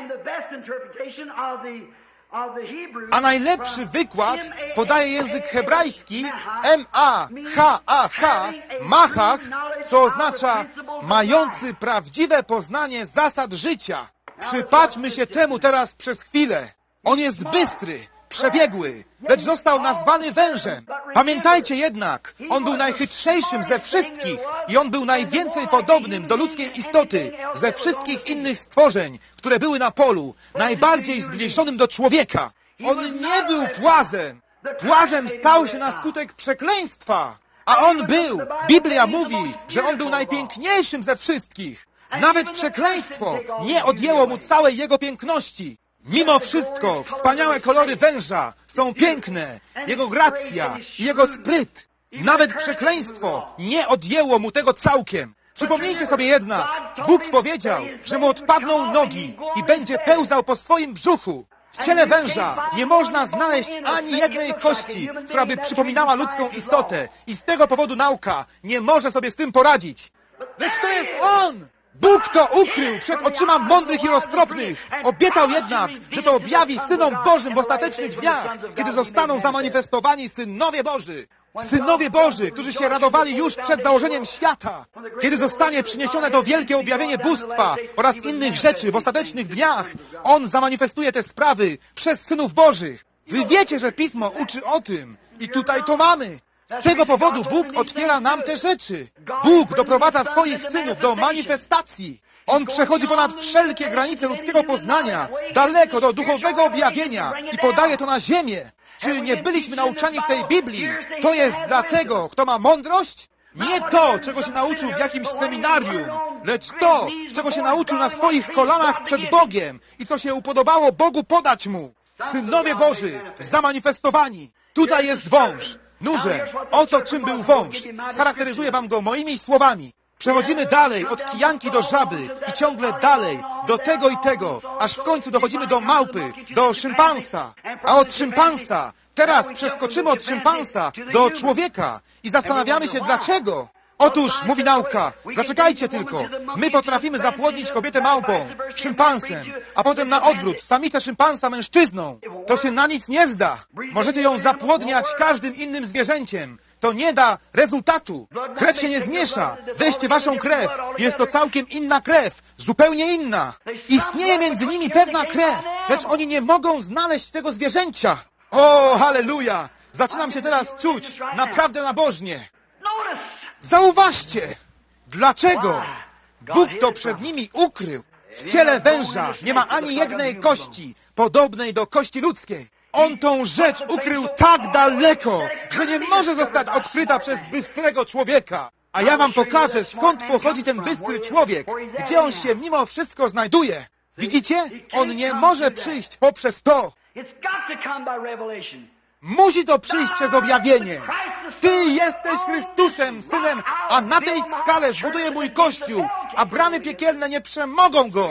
A najlepszy wykład podaje język hebrajski M A H A H, machach, co oznacza mający prawdziwe poznanie zasad życia. Przypatrzmy się temu teraz przez chwilę. On jest bystry, przebiegły, lecz został nazwany wężem. Pamiętajcie jednak, on był najchytrzejszym ze wszystkich i on był najwięcej podobnym do ludzkiej istoty ze wszystkich innych stworzeń, które były na polu, najbardziej zbliżonym do człowieka. On nie był płazem. Płazem stał się na skutek przekleństwa. A on był, Biblia mówi, że on był najpiękniejszym ze wszystkich. Nawet przekleństwo nie odjęło mu całej jego piękności. Mimo wszystko, wspaniałe kolory węża są piękne, jego gracja i jego spryt. Nawet przekleństwo nie odjęło mu tego całkiem. Przypomnijcie sobie jednak, Bóg powiedział, że mu odpadną nogi i będzie pełzał po swoim brzuchu. W ciele węża nie można znaleźć ani jednej kości, która by przypominała ludzką istotę i z tego powodu nauka nie może sobie z tym poradzić. Lecz to jest on! Bóg to ukrył przed oczyma mądrych i roztropnych. Obiecał jednak, że to objawi Synom Bożym w ostatecznych dniach, kiedy zostaną zamanifestowani Synowie Boży. Synowie Boży, którzy się radowali już przed założeniem świata. Kiedy zostanie przyniesione to wielkie objawienie bóstwa oraz innych rzeczy w ostatecznych dniach, On zamanifestuje te sprawy przez Synów Bożych. Wy wiecie, że Pismo uczy o tym. I tutaj to mamy. Z tego powodu Bóg otwiera nam te rzeczy. Bóg doprowadza swoich synów do manifestacji. On przechodzi ponad wszelkie granice ludzkiego poznania, daleko do duchowego objawienia i podaje to na ziemię. Czy nie byliśmy nauczani w tej Biblii? To jest dla tego, kto ma mądrość? Nie to, czego się nauczył w jakimś seminarium, lecz to, czego się nauczył na swoich kolanach przed Bogiem i co się upodobało Bogu podać Mu. Synowie Boży, zamanifestowani. Tutaj jest wąż. Nurze, oto czym był wąż. Scharakteryzuję wam go moimi słowami. Przechodzimy dalej, od kijanki do żaby i ciągle dalej, do tego i tego, aż w końcu dochodzimy do małpy, do szympansa. A od szympansa, teraz przeskoczymy od szympansa do człowieka i zastanawiamy się dlaczego. Otóż, mówi nauka, zaczekajcie tylko, my potrafimy zapłodnić kobietę małpą, szympansem, a potem na odwrót, samicę szympansa mężczyzną. To się na nic nie zda. Możecie ją zapłodniać każdym innym zwierzęciem. To nie da rezultatu. Krew się nie zmiesza. Weźcie waszą krew. Jest to całkiem inna krew. Zupełnie inna. Istnieje między nimi pewna krew, lecz oni nie mogą znaleźć tego zwierzęcia. O, halleluja! Zaczynam się teraz czuć naprawdę nabożnie. Zauważcie, dlaczego Bóg to przed nimi ukrył. W ciele węża nie ma ani jednej kości podobnej do kości ludzkiej. On tą rzecz ukrył tak daleko, że nie może zostać odkryta przez bystrego człowieka. A ja wam pokażę, skąd pochodzi ten bystry człowiek, gdzie on się mimo wszystko znajduje. Widzicie? On nie może przyjść poprzez to. Musi to przyjść przez objawienie. Ty jesteś Chrystusem, Synem, a na tej skale zbuduję mój Kościół, a bramy piekielne nie przemogą go.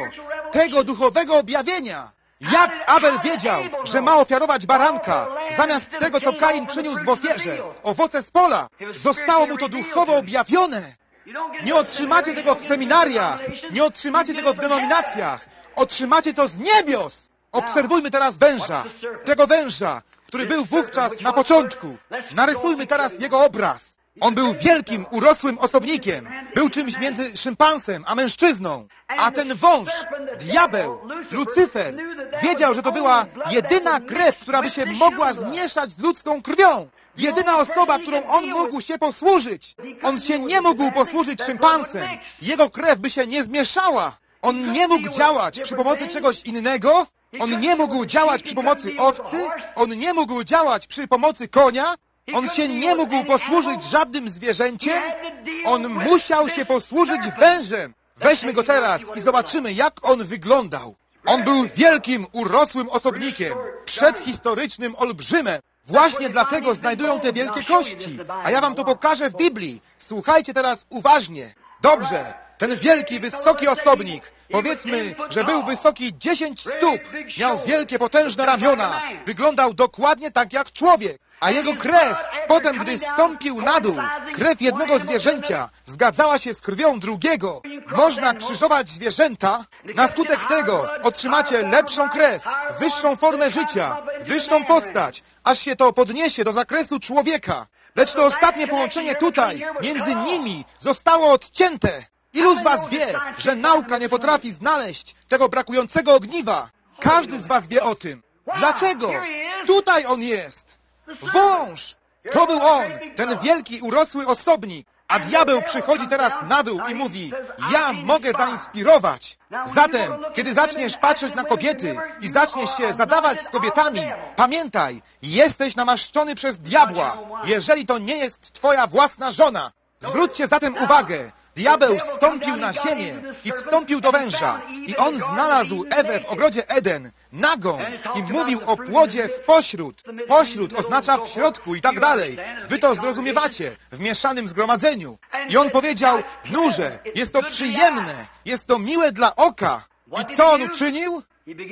tego duchowego objawienia. Jak Abel wiedział, że ma ofiarować baranka, zamiast tego, co Kain przyniósł w ofierze, owoce z pola. Zostało mu to duchowo objawione. Nie otrzymacie tego w seminariach, nie otrzymacie tego w denominacjach. Otrzymacie to z niebios. Obserwujmy teraz węża, tego węża, który był wówczas na początku. Narysujmy teraz jego obraz. On był wielkim, urosłym osobnikiem. Był czymś między szympansem a mężczyzną. A ten wąż, diabeł, Lucyfer, wiedział, że to była jedyna krew, która by się mogła zmieszać z ludzką krwią. Jedyna osoba, którą on mógł się posłużyć. On się nie mógł posłużyć szympansem. Jego krew by się nie zmieszała. On nie mógł działać przy pomocy czegoś innego. On nie mógł działać przy pomocy owcy. On nie mógł działać przy pomocy konia. On się nie mógł posłużyć żadnym zwierzęciem. On musiał się posłużyć wężem. Weźmy go teraz i zobaczymy, jak on wyglądał. On był wielkim, urosłym osobnikiem, przedhistorycznym olbrzymem. Właśnie dlatego znajdują te wielkie kości. A ja wam to pokażę w Biblii. Słuchajcie teraz uważnie. Dobrze, ten wielki, wysoki osobnik, powiedzmy, że był wysoki dziesięć stóp, miał wielkie, potężne ramiona, wyglądał dokładnie tak jak człowiek. A jego krew, potem gdy stąpił na dół, krew jednego zwierzęcia zgadzała się z krwią drugiego. Można krzyżować zwierzęta, na skutek tego otrzymacie lepszą krew, wyższą formę życia, wyższą postać, aż się to podniesie do zakresu człowieka. Lecz to ostatnie połączenie tutaj, między nimi, zostało odcięte. Ilu z was wie, że nauka nie potrafi znaleźć tego brakującego ogniwa? Każdy z was wie o tym. Dlaczego? Tutaj on jest. Wąż! To był on, ten wielki, urosły osobnik. A diabeł przychodzi teraz na dół i mówi, ja mogę zainspirować. Zatem, kiedy zaczniesz patrzeć na kobiety i zaczniesz się zadawać z kobietami, pamiętaj, jesteś namaszczony przez diabła, jeżeli to nie jest twoja własna żona. Zwróćcie zatem uwagę. Diabeł wstąpił na ziemię i wstąpił do węża. I on znalazł Ewę w ogrodzie Eden, nagą, i mówił o płodzie w pośród. Pośród oznacza w środku i tak dalej. Wy to zrozumiewacie w mieszanym zgromadzeniu. I on powiedział, nurze, jest to przyjemne, jest to miłe dla oka. I co on uczynił?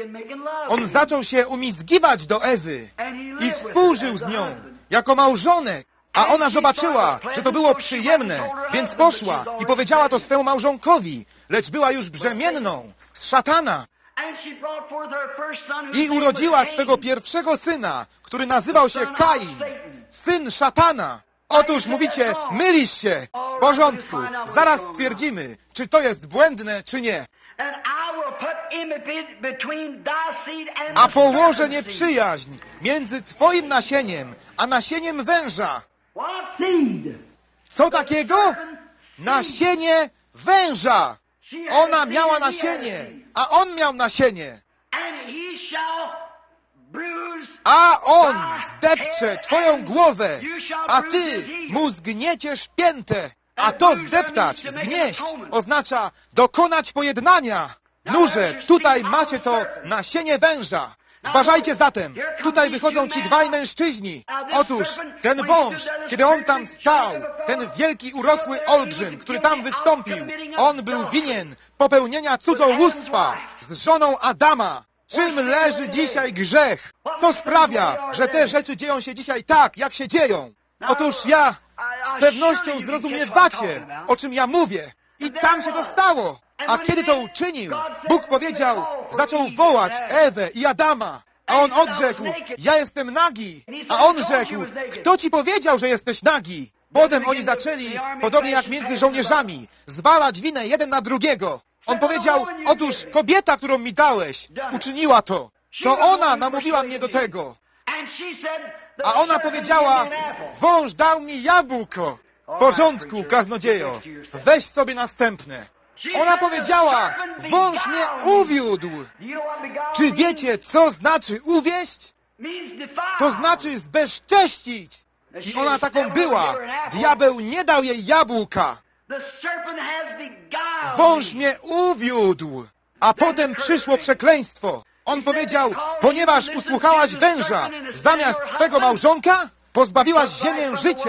On zaczął się umizgiwać do Ewy i współżył z nią jako małżonek. A ona zobaczyła, że to było przyjemne, więc poszła i powiedziała to swemu małżonkowi, lecz była już brzemienną z szatana. I urodziła swego pierwszego syna, który nazywał się Kain, syn szatana. Otóż mówicie, mylisz się. W porządku, zaraz stwierdzimy, czy to jest błędne, czy nie. A położę nieprzyjaźń między twoim nasieniem, a nasieniem węża. Co takiego? Nasienie węża. Ona miała nasienie, a on miał nasienie. A on zdepcze twoją głowę, a ty mu zgnieciesz piętę. A to zdeptać, zgnieść, oznacza dokonać pojednania. Nurze, tutaj macie to nasienie węża. Zważajcie zatem, tutaj wychodzą ci dwaj mężczyźni. Otóż ten wąż, kiedy on tam stał, ten wielki, urosły olbrzym, który tam wystąpił, on był winien popełnienia cudzołóstwa z żoną Adama. Czym leży dzisiaj grzech? Co sprawia, że te rzeczy dzieją się dzisiaj tak, jak się dzieją? Otóż ja z pewnością zrozumiewacie, o czym ja mówię. I tam się to stało. A kiedy to uczynił, Bóg powiedział, zaczął wołać Ewę i Adama. A on odrzekł, ja jestem nagi. A on rzekł, kto ci powiedział, że jesteś nagi? Potem oni zaczęli, podobnie jak między żołnierzami, zwalać winę jeden na drugiego. On powiedział, otóż kobieta, którą mi dałeś, uczyniła to. To ona namówiła mnie do tego. A ona powiedziała, wąż dał mi jabłko. W porządku, kaznodziejo, weź sobie następne. Ona powiedziała, wąż mnie uwiódł. Czy wiecie, co znaczy uwieść? To znaczy zbezcześcić. I ona taką była. Diabeł nie dał jej jabłka. Wąż mnie uwiódł. A potem przyszło przekleństwo. On powiedział, ponieważ usłuchałaś węża zamiast swego małżonka, pozbawiłaś ziemię życia.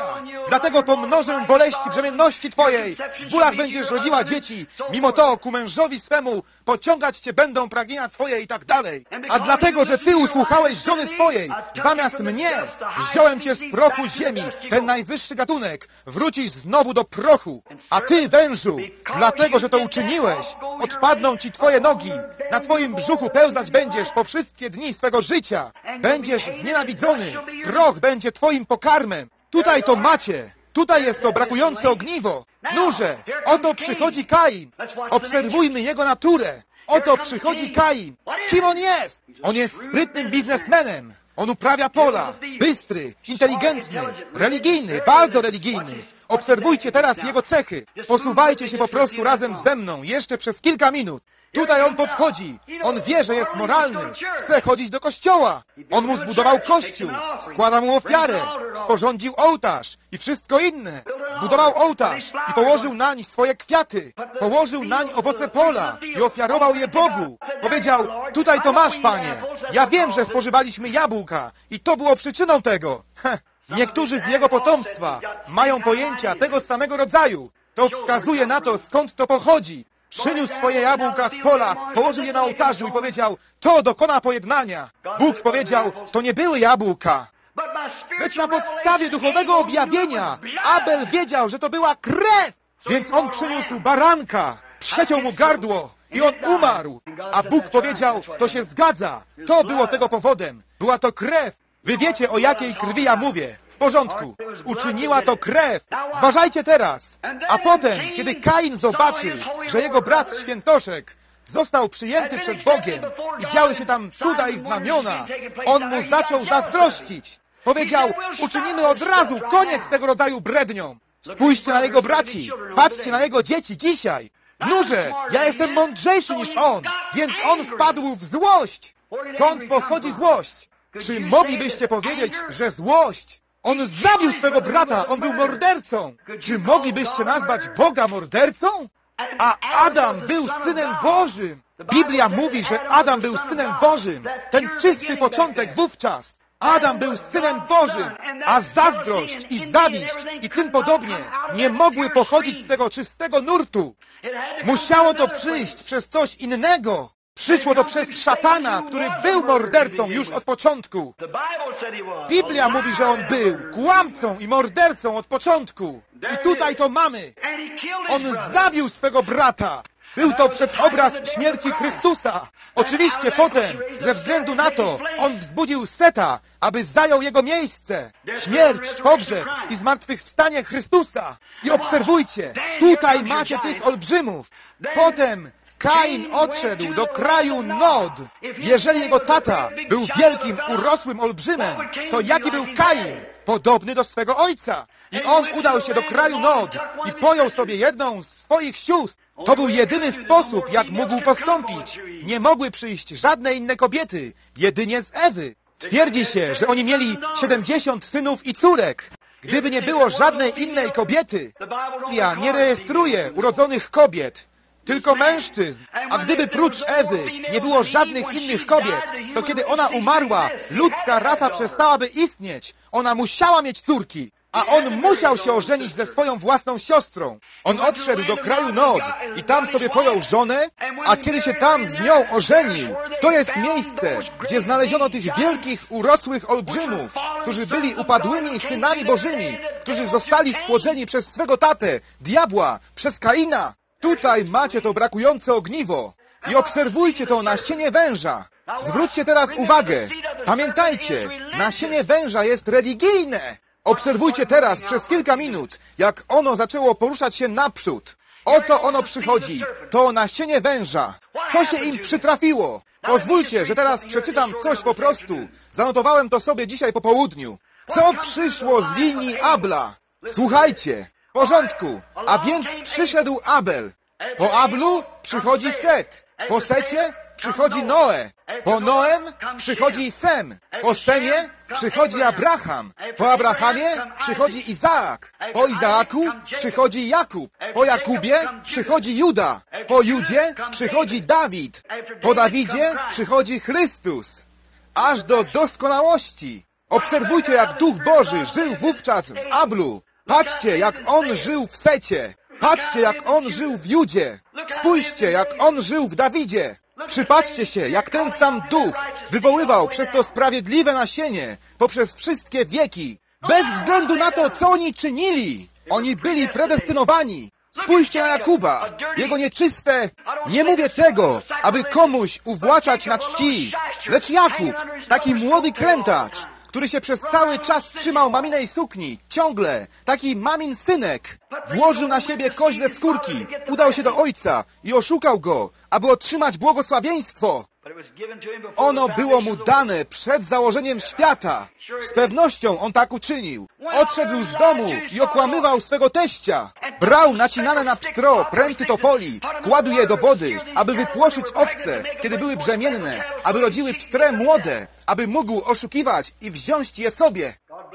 Dlatego pomnożę boleści brzemienności twojej. W bólach będziesz rodziła dzieci. Mimo to ku mężowi swemu pociągać cię będą pragnienia twoje i tak dalej. A dlatego, że ty usłuchałeś żony swojej, zamiast mnie wziąłem cię z prochu ziemi, ten najwyższy gatunek. Wrócisz znowu do prochu. A ty, wężu, dlatego, że to uczyniłeś, odpadną ci twoje nogi. Na twoim brzuchu pełzać będziesz po wszystkie dni swego życia. Będziesz znienawidzony. Proch będzie twoim pokarmem. Tutaj to macie. Tutaj jest to brakujące ogniwo. Nurze, oto przychodzi Kain. Obserwujmy jego naturę. Oto przychodzi Kain. Kim on jest? On jest sprytnym biznesmenem. On uprawia pola. Bystry, inteligentny, religijny, bardzo religijny. Obserwujcie teraz jego cechy. Posuwajcie się po prostu razem ze mną jeszcze przez kilka minut. Tutaj on podchodzi. On wie, że jest moralny. Chce chodzić do kościoła. On mu zbudował kościół. Składa mu ofiarę. Sporządził ołtarz i wszystko inne. Zbudował ołtarz i położył nań swoje kwiaty. Położył nań owoce pola i ofiarował je Bogu. Powiedział, tutaj to masz, Panie. Ja wiem, że spożywaliśmy jabłka i to było przyczyną tego. Heh. Niektórzy z jego potomstwa mają pojęcia tego samego rodzaju. To wskazuje na to, skąd to pochodzi. Przyniósł swoje jabłka z pola, położył je na ołtarzu i powiedział, to dokona pojednania. Bóg powiedział, to nie były jabłka. Lecz na podstawie duchowego objawienia Abel wiedział, że to była krew. Więc on przyniósł baranka, przeciął mu gardło i on umarł. A Bóg powiedział, to się zgadza. To było tego powodem. Była to krew. Wy wiecie, o jakiej krwi ja mówię. W porządku. Uczyniła to krew. Zważajcie teraz. A potem, kiedy Kain zobaczył, że jego brat Świętoszek został przyjęty przed Bogiem i działy się tam cuda i znamiona, on mu zaczął zazdrościć. Powiedział, uczynimy od razu koniec tego rodzaju bredniom. Spójrzcie na jego braci. Patrzcie na jego dzieci dzisiaj. Nurze, ja jestem mądrzejszy niż on, więc on wpadł w złość. Skąd pochodzi złość? Czy moglibyście powiedzieć, że złość? On zabił swego brata, on był mordercą. Czy moglibyście nazwać Boga mordercą? A Adam był Synem Bożym. Biblia mówi, że Adam był Synem Bożym. Ten czysty początek wówczas. Adam był Synem Bożym, a zazdrość i zawiść i tym podobnie nie mogły pochodzić z tego czystego nurtu. Musiało to przyjść przez coś innego. Przyszło to przez szatana, który był mordercą już od początku. Biblia mówi, że on był kłamcą i mordercą od początku. I tutaj to mamy. On zabił swego brata. Był to przedobraz śmierci Chrystusa. Oczywiście potem, ze względu na to, on wzbudził Seta, aby zajął jego miejsce. Śmierć, pogrzeb i zmartwychwstanie Chrystusa. I obserwujcie, tutaj macie tych olbrzymów. Potem Kain odszedł do kraju Nod. Jeżeli jego tata był wielkim, urosłym olbrzymem, to jaki był Kain? Podobny do swego ojca. I on udał się do kraju Nod i pojął sobie jedną z swoich sióstr. To był jedyny sposób, jak mógł postąpić. Nie mogły przyjść żadne inne kobiety, jedynie z Ewy. Twierdzi się, że oni mieli siedemdziesiąt synów i córek. Gdyby nie było żadnej innej kobiety, Biblia nie rejestruje urodzonych kobiet, tylko mężczyzn. A gdyby prócz Ewy nie było żadnych innych kobiet, to kiedy ona umarła, ludzka rasa przestałaby istnieć. Ona musiała mieć córki. A on musiał się ożenić ze swoją własną siostrą. On odszedł do kraju Nod i tam sobie pojął żonę, a kiedy się tam z nią ożenił, to jest miejsce, gdzie znaleziono tych wielkich, urosłych olbrzymów, którzy byli upadłymi synami bożymi, którzy zostali spłodzeni przez swego tatę, diabła, przez Kaina. Tutaj macie to brakujące ogniwo i obserwujcie to nasienie węża. Zwróćcie teraz uwagę. Pamiętajcie, nasienie węża jest religijne. Obserwujcie teraz przez kilka minut, jak ono zaczęło poruszać się naprzód. Oto ono przychodzi. To nasienie węża. Co się im przytrafiło? Pozwólcie, że teraz przeczytam coś po prostu. Zanotowałem to sobie dzisiaj po południu. Co przyszło z linii Abla? Słuchajcie. W porządku. A więc przyszedł Abel. Po Ablu przychodzi Set. Po Secie przychodzi Noe. Po Noem przychodzi Sem. Po Semie przychodzi Abraham. Po Abrahamie przychodzi Izaak. Po Izaaku przychodzi Jakub. Po Jakubie przychodzi Juda. Po Judzie przychodzi Dawid. Po Dawidzie przychodzi Chrystus. Aż do doskonałości. Obserwujcie, jak Duch Boży żył wówczas w Ablu. Patrzcie, jak on żył w Secie. Patrzcie, jak on żył w Judzie. Spójrzcie, jak on żył w Dawidzie. Przypatrzcie się, jak ten sam duch wywoływał przez to sprawiedliwe nasienie poprzez wszystkie wieki. Bez względu na to, co oni czynili. Oni byli predestynowani. Spójrzcie na Jakuba, jego nieczyste... Nie mówię tego, aby komuś uwłaczać na czci, lecz Jakub, taki młody krętacz, który się przez cały czas trzymał maminej sukni, ciągle, taki mamin synek, włożył na siebie koźle skórki, udał się do ojca i oszukał go, aby otrzymać błogosławieństwo. Ono było mu dane przed założeniem świata. Z pewnością on tak uczynił. Odszedł z domu i okłamywał swego teścia. Brał nacinane na pstro pręty topoli, kładł je do wody, aby wypłoszyć owce, kiedy były brzemienne, aby rodziły pstre młode, aby mógł oszukiwać i wziąć je sobie.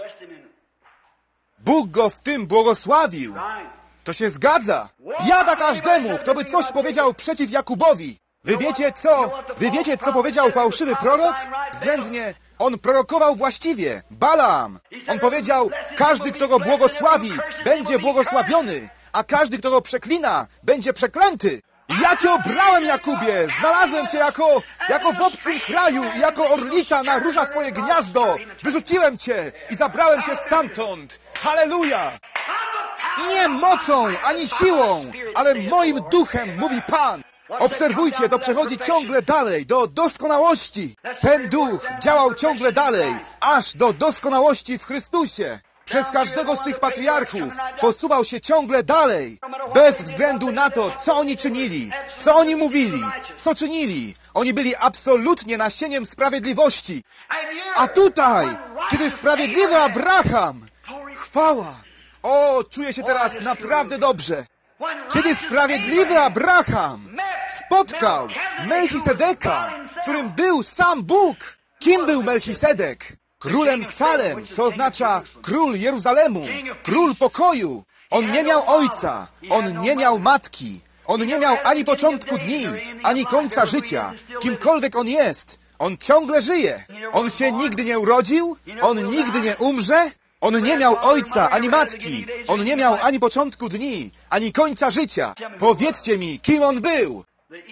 Bóg go w tym błogosławił. To się zgadza. Biada każdemu, kto by coś powiedział przeciw Jakubowi. Wy wiecie co? Wy wiecie, co powiedział fałszywy prorok? Względnie, on prorokował właściwie. Balaam. On powiedział, każdy, kto go błogosławi, będzie błogosławiony, a każdy, kto go przeklina, będzie przeklęty. Ja cię obrałem, Jakubie! Znalazłem cię jako, jako w obcym kraju i jako orlica narusza swoje gniazdo. Wyrzuciłem cię i zabrałem cię stamtąd. Halleluja! Nie mocą, ani siłą, ale moim duchem, mówi Pan. Obserwujcie, to przechodzi ciągle dalej, do doskonałości. Ten duch działał ciągle dalej, aż do doskonałości w Chrystusie. Przez każdego z tych patriarchów posuwał się ciągle dalej. Bez względu na to, co oni czynili, co oni mówili, co czynili. Oni byli absolutnie nasieniem sprawiedliwości. A tutaj, kiedy sprawiedliwy Abraham, chwała, o, czuję się teraz naprawdę dobrze. Kiedy sprawiedliwy Abraham spotkał Melchisedeka, którym był sam Bóg. Kim był Melchisedek? Królem Salem, co oznacza król Jeruzalemu, król pokoju. On nie miał ojca, on nie miał matki, on nie miał ani początku dni, ani końca życia. Kimkolwiek on jest, on ciągle żyje. On się nigdy nie urodził, on nigdy nie umrze. On nie miał ojca, ani matki. On nie miał ani początku dni, ani końca życia. Powiedzcie mi, kim on był?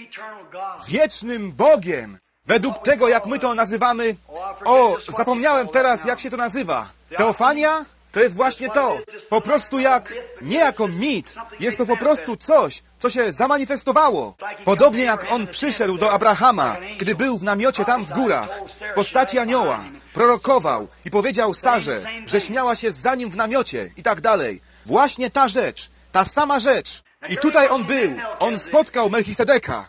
Wiecznym Bogiem. Według tego, jak my to nazywamy... O, zapomniałem teraz, jak się to nazywa. Teofania? To jest właśnie to. Po prostu jak... Nie jako mit. Jest to po prostu coś, co się zamanifestowało. Podobnie jak on przyszedł do Abrahama, gdy był w namiocie tam w górach, w postaci anioła. Prorokował i powiedział Sarze, że śmiała się za nim w namiocie i tak dalej. Właśnie ta rzecz, ta sama rzecz. I tutaj on był. On spotkał Melchisedeka.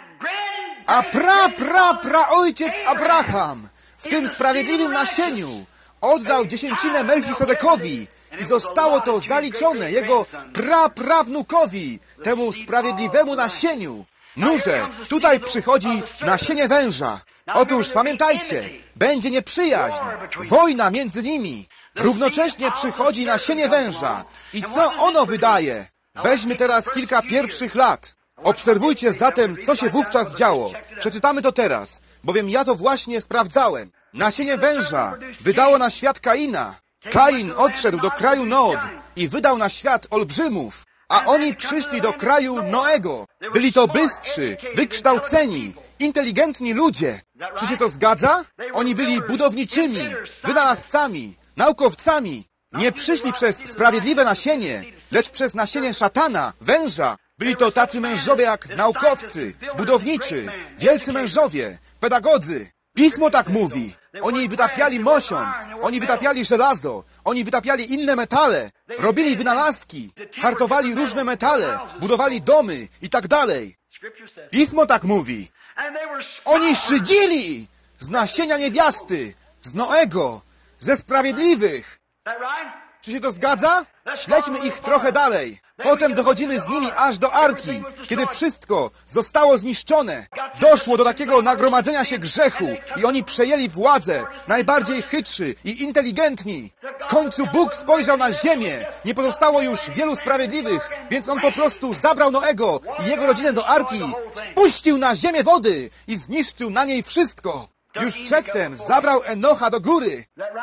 A pra, pra, pra ojciec Abraham w tym sprawiedliwym nasieniu oddał dziesięcinę Melchisedekowi i zostało to zaliczone jego praprawnukowi, temu sprawiedliwemu nasieniu. Nurze, tutaj przychodzi nasienie węża. Otóż pamiętajcie, będzie nieprzyjaźń, wojna między nimi. Równocześnie przychodzi nasienie węża. I co ono wydaje? Weźmy teraz kilka pierwszych lat. Obserwujcie zatem, co się wówczas działo. Przeczytamy to teraz, bowiem ja to właśnie sprawdzałem. Nasienie węża wydało na świat Kaina. Kain odszedł do kraju Nod i wydał na świat olbrzymów. A oni przyszli do kraju Noego. Byli to bystrzy, wykształceni, inteligentni ludzie. Czy się to zgadza? Oni byli budowniczymi, wynalazcami, naukowcami. Nie przyszli przez sprawiedliwe nasienie, lecz przez nasienie szatana, węża. Byli to tacy mężowie jak naukowcy, budowniczy, wielcy mężowie, pedagodzy. Pismo tak mówi. Oni wytapiali mosiądz, oni wytapiali żelazo, oni wytapiali inne metale, robili wynalazki, hartowali różne metale, budowali domy i tak dalej. Pismo tak mówi. Oni szydzili z nasienia niewiasty, z Noego, ze sprawiedliwych. Czy się to zgadza? Śledźmy ich trochę dalej. Potem dochodzimy z nimi aż do Arki, kiedy wszystko zostało zniszczone. Doszło do takiego nagromadzenia się grzechu i oni przejęli władzę, najbardziej chytrzy i inteligentni. W końcu Bóg spojrzał na ziemię. Nie pozostało już wielu sprawiedliwych, więc on po prostu zabrał Noego i jego rodzinę do Arki, spuścił na ziemię wody i zniszczył na niej wszystko. Już przedtem zabrał Enocha do góry.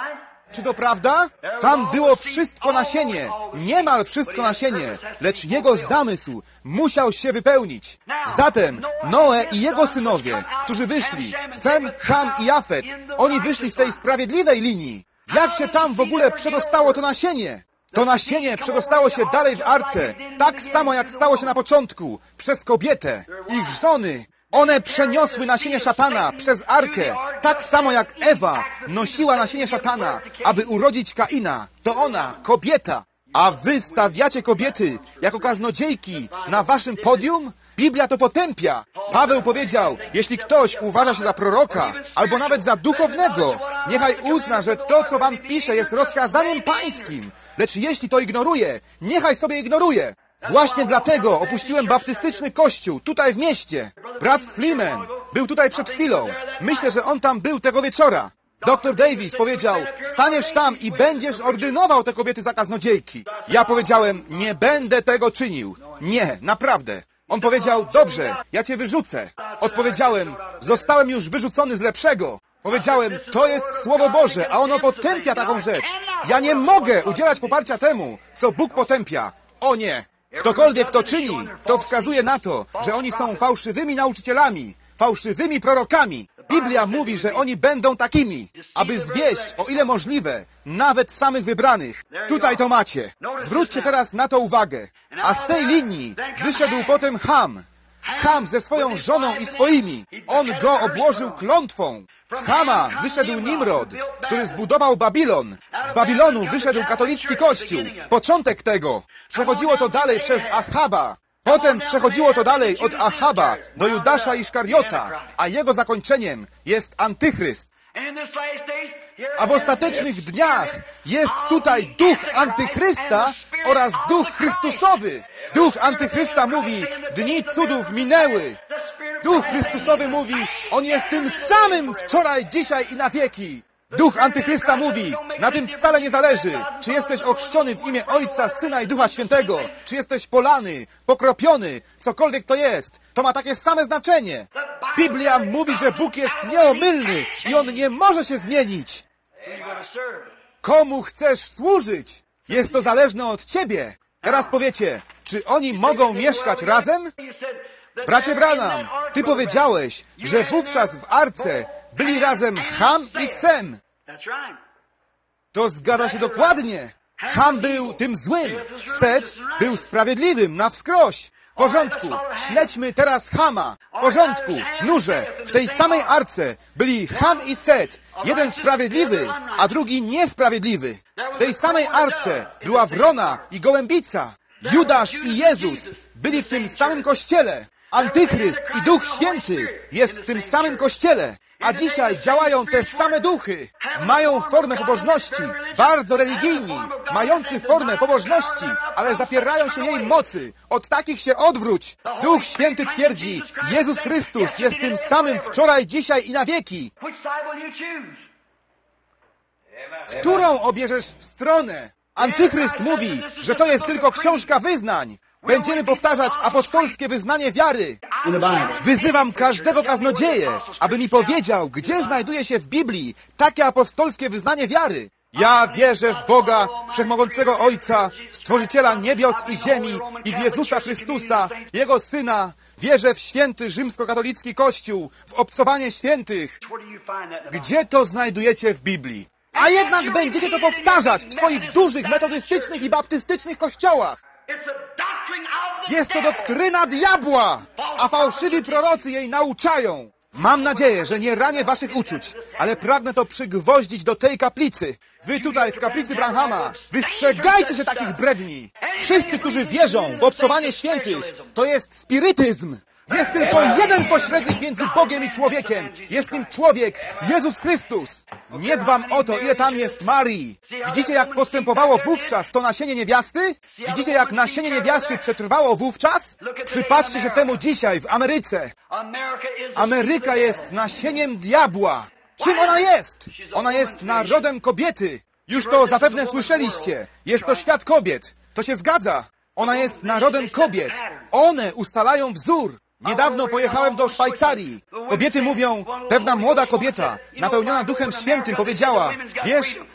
Czy to prawda? Tam było wszystko nasienie, niemal wszystko nasienie, lecz jego zamysł musiał się wypełnić. Zatem Noe i jego synowie, którzy wyszli, Sem, Ham i Jafet, oni wyszli z tej sprawiedliwej linii. Jak się tam w ogóle przedostało to nasienie? To nasienie przedostało się dalej w arce, tak samo jak stało się na początku, przez kobietę, ich żony. One przeniosły nasienie szatana przez arkę, tak samo jak Ewa nosiła nasienie szatana, aby urodzić Kaina. To ona, kobieta. A wy stawiacie kobiety jako kaznodziejki na waszym podium? Biblia to potępia. Paweł powiedział, jeśli ktoś uważa się za proroka, albo nawet za duchownego, niechaj uzna, że to, co wam pisze, jest rozkazaniem pańskim. Lecz jeśli to ignoruje, niechaj sobie ignoruje. Właśnie dlatego opuściłem baptystyczny kościół tutaj w mieście. Brat Fleeman był tutaj przed chwilą. Myślę, że on tam był tego wieczora. Doktor Davis powiedział, staniesz tam i będziesz ordynował te kobiety za kaznodziejki. Ja powiedziałem, nie będę tego czynił. Nie, naprawdę. On powiedział, dobrze, ja cię wyrzucę. Odpowiedziałem, zostałem już wyrzucony z lepszego. Powiedziałem, to jest Słowo Boże, a ono potępia taką rzecz. Ja nie mogę udzielać poparcia temu, co Bóg potępia. O nie! Ktokolwiek to czyni, to wskazuje na to, że oni są fałszywymi nauczycielami, fałszywymi prorokami. Biblia mówi, że oni będą takimi, aby zwieść, o ile możliwe, nawet samych wybranych. Tutaj to macie. Zwróćcie teraz na to uwagę. A z tej linii wyszedł potem Ham. Ham ze swoją żoną i swoimi. On go obłożył klątwą. Z Hama wyszedł Nimrod, który zbudował Babilon. Z Babilonu wyszedł katolicki kościół. Początek tego. Przechodziło to dalej przez Achaba. Potem przechodziło to dalej od Achaba do Judasza Iszkariota, a jego zakończeniem jest Antychryst. A w ostatecznych dniach jest tutaj duch Antychrysta oraz duch Chrystusowy. Duch Antychrysta mówi, dni cudów minęły. Duch Chrystusowy mówi, on jest tym samym wczoraj, dzisiaj i na wieki. Duch Antychrysta mówi, na tym wcale nie zależy, czy jesteś ochrzczony w imię Ojca, Syna i Ducha Świętego, czy jesteś polany, pokropiony, cokolwiek to jest. To ma takie same znaczenie. Biblia mówi, że Bóg jest nieomylny i On nie może się zmienić. Komu chcesz służyć? Jest to zależne od ciebie. Teraz powiecie, czy oni mogą mieszkać razem? Bracie Branham, ty powiedziałeś, że wówczas w arce byli razem Ham i Sem. To zgadza się dokładnie. Ham był tym złym. Set był sprawiedliwym na wskroś. W porządku, śledźmy teraz Hama. W porządku, nurze, w tej samej arce byli Ham i Set. Jeden sprawiedliwy, a drugi niesprawiedliwy. W tej samej arce była wrona i gołębica. Judasz i Jezus byli w tym samym kościele. Antychryst i Duch Święty jest w tym samym kościele. A dzisiaj działają te same duchy. Mają formę pobożności, bardzo religijni, mający formę pobożności, ale zapierają się jej mocy. Od takich się odwróć. Duch Święty twierdzi, Jezus Chrystus jest tym samym wczoraj, dzisiaj i na wieki. Którą obierzesz stronę? Antychryst mówi, że to jest tylko książka wyznań. Będziemy powtarzać apostolskie wyznanie wiary. Wyzywam każdego kaznodzieję, aby mi powiedział, gdzie znajduje się w Biblii takie apostolskie wyznanie wiary. Ja wierzę w Boga, Wszechmogącego Ojca, Stworzyciela niebios i ziemi i w Jezusa Chrystusa, Jego Syna. Wierzę w święty rzymskokatolicki Kościół, w obcowanie świętych. Gdzie to znajdujecie w Biblii? A jednak będziecie to powtarzać w swoich dużych metodystycznych i baptystycznych kościołach. Jest to doktryna diabła, a fałszywi prorocy jej nauczają. Mam nadzieję, że nie ranię waszych uczuć, ale pragnę to przygwoździć do tej kaplicy. Wy tutaj w kaplicy Branhama, wystrzegajcie się takich bredni. Wszyscy, którzy wierzą w obcowanie świętych, to jest spirytyzm. Jest tylko jeden pośrednik między Bogiem i człowiekiem. Jest nim człowiek, Jezus Chrystus. Nie dbam o to, ile tam jest Marii. Widzicie, jak postępowało wówczas to nasienie niewiasty? Widzicie, jak nasienie niewiasty przetrwało wówczas? Przypatrzcie się temu dzisiaj w Ameryce. Ameryka jest nasieniem diabła. Czym ona jest? Ona jest narodem kobiety. Już to zapewne słyszeliście. Jest to świat kobiet. To się zgadza. Ona jest narodem kobiet. One ustalają wzór. Niedawno pojechałem do Szwajcarii. Kobiety mówią, pewna młoda kobieta, napełniona Duchem Świętym, powiedziała, wiesz,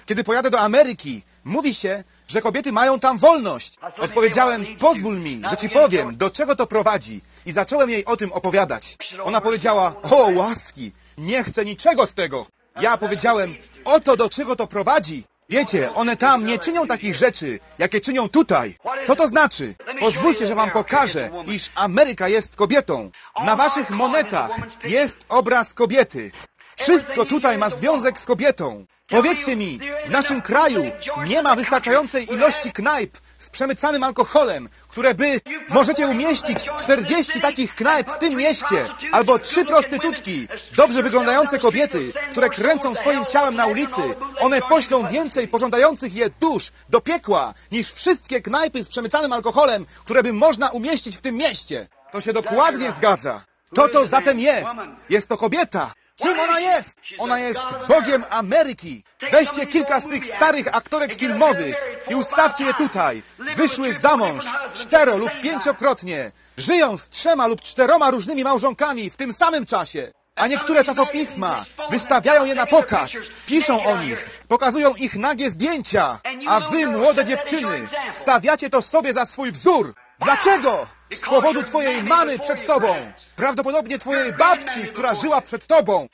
Kiedy pojadę do Ameryki, mówi się, że kobiety mają tam wolność. Odpowiedziałem, pozwól mi, że ci powiem, do czego to prowadzi. I zacząłem jej o tym opowiadać. Ona powiedziała, o łaski, nie chcę niczego z tego. Ja powiedziałem, oto do czego to prowadzi. Wiecie, one tam nie czynią takich rzeczy, jakie czynią tutaj. Co to znaczy? Pozwólcie, że wam pokażę, iż Ameryka jest kobietą. Na waszych monetach jest obraz kobiety. Wszystko tutaj ma związek z kobietą. Powiedzcie mi, w naszym kraju nie ma wystarczającej ilości knajp z przemycanym alkoholem, które by... Możecie umieścić czterdzieści takich knajp w tym mieście, albo trzy prostytutki, dobrze wyglądające kobiety, które kręcą swoim ciałem na ulicy. One poślą więcej pożądających je dusz do piekła, niż wszystkie knajpy z przemycanym alkoholem, które by można umieścić w tym mieście. To się dokładnie zgadza. To to zatem jest. Jest to kobieta. Czym ona jest? Ona jest Bogiem Ameryki. Weźcie kilka z tych starych aktorek filmowych i ustawcie je tutaj. Wyszły za mąż cztero lub pięciokrotnie. Żyją z trzema lub czteroma różnymi małżonkami w tym samym czasie. A niektóre czasopisma wystawiają je na pokaz. Piszą o nich. Pokazują ich nagie zdjęcia. A wy, młode dziewczyny, stawiacie to sobie za swój wzór. Dlaczego? Z powodu twojej mamy przed tobą. Prawdopodobnie twojej babci, która żyła przed tobą.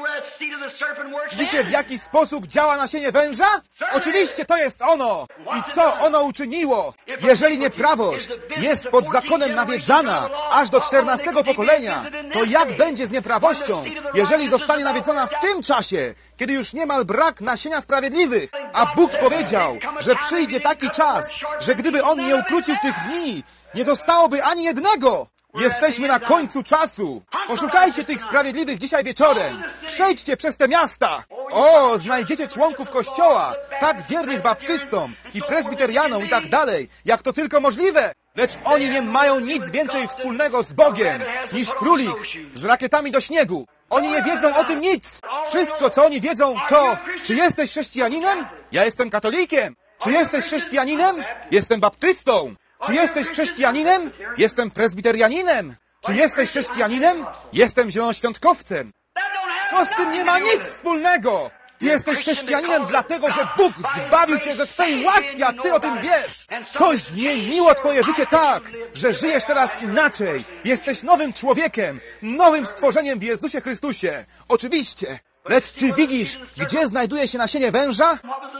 Widzicie, w jaki sposób działa nasienie węża? Oczywiście to jest ono. I co ono uczyniło? Jeżeli nieprawość jest pod zakonem nawiedzana aż do czternastego pokolenia, to jak będzie z nieprawością, jeżeli zostanie nawiedzona w tym czasie, kiedy już niemal brak nasienia sprawiedliwych? A Bóg powiedział, że przyjdzie taki czas, że gdyby On nie ukrócił tych dni, nie zostałoby ani jednego. Jesteśmy na końcu czasu. Poszukajcie tych sprawiedliwych dzisiaj wieczorem. Przejdźcie przez te miasta. O, znajdziecie członków Kościoła, tak wiernych baptystom i prezbiterianom i tak dalej, jak to tylko możliwe. Lecz oni nie mają nic więcej wspólnego z Bogiem, niż królik z rakietami do śniegu. Oni nie wiedzą o tym nic. Wszystko, co oni wiedzą, to, czy jesteś chrześcijaninem? Ja jestem katolikiem. Czy jesteś chrześcijaninem? Jestem baptystą. Czy jesteś chrześcijaninem? Jestem prezbiterianinem. Czy jesteś chrześcijaninem? Jestem zielonoświątkowcem. To z tym nie ma nic wspólnego. Ty jesteś chrześcijaninem dlatego, że Bóg zbawił cię ze swej łaski, a ty o tym wiesz. Coś zmieniło twoje życie tak, że żyjesz teraz inaczej. Jesteś nowym człowiekiem, nowym stworzeniem w Jezusie Chrystusie. Oczywiście. Lecz czy widzisz, gdzie znajduje się nasienie węża?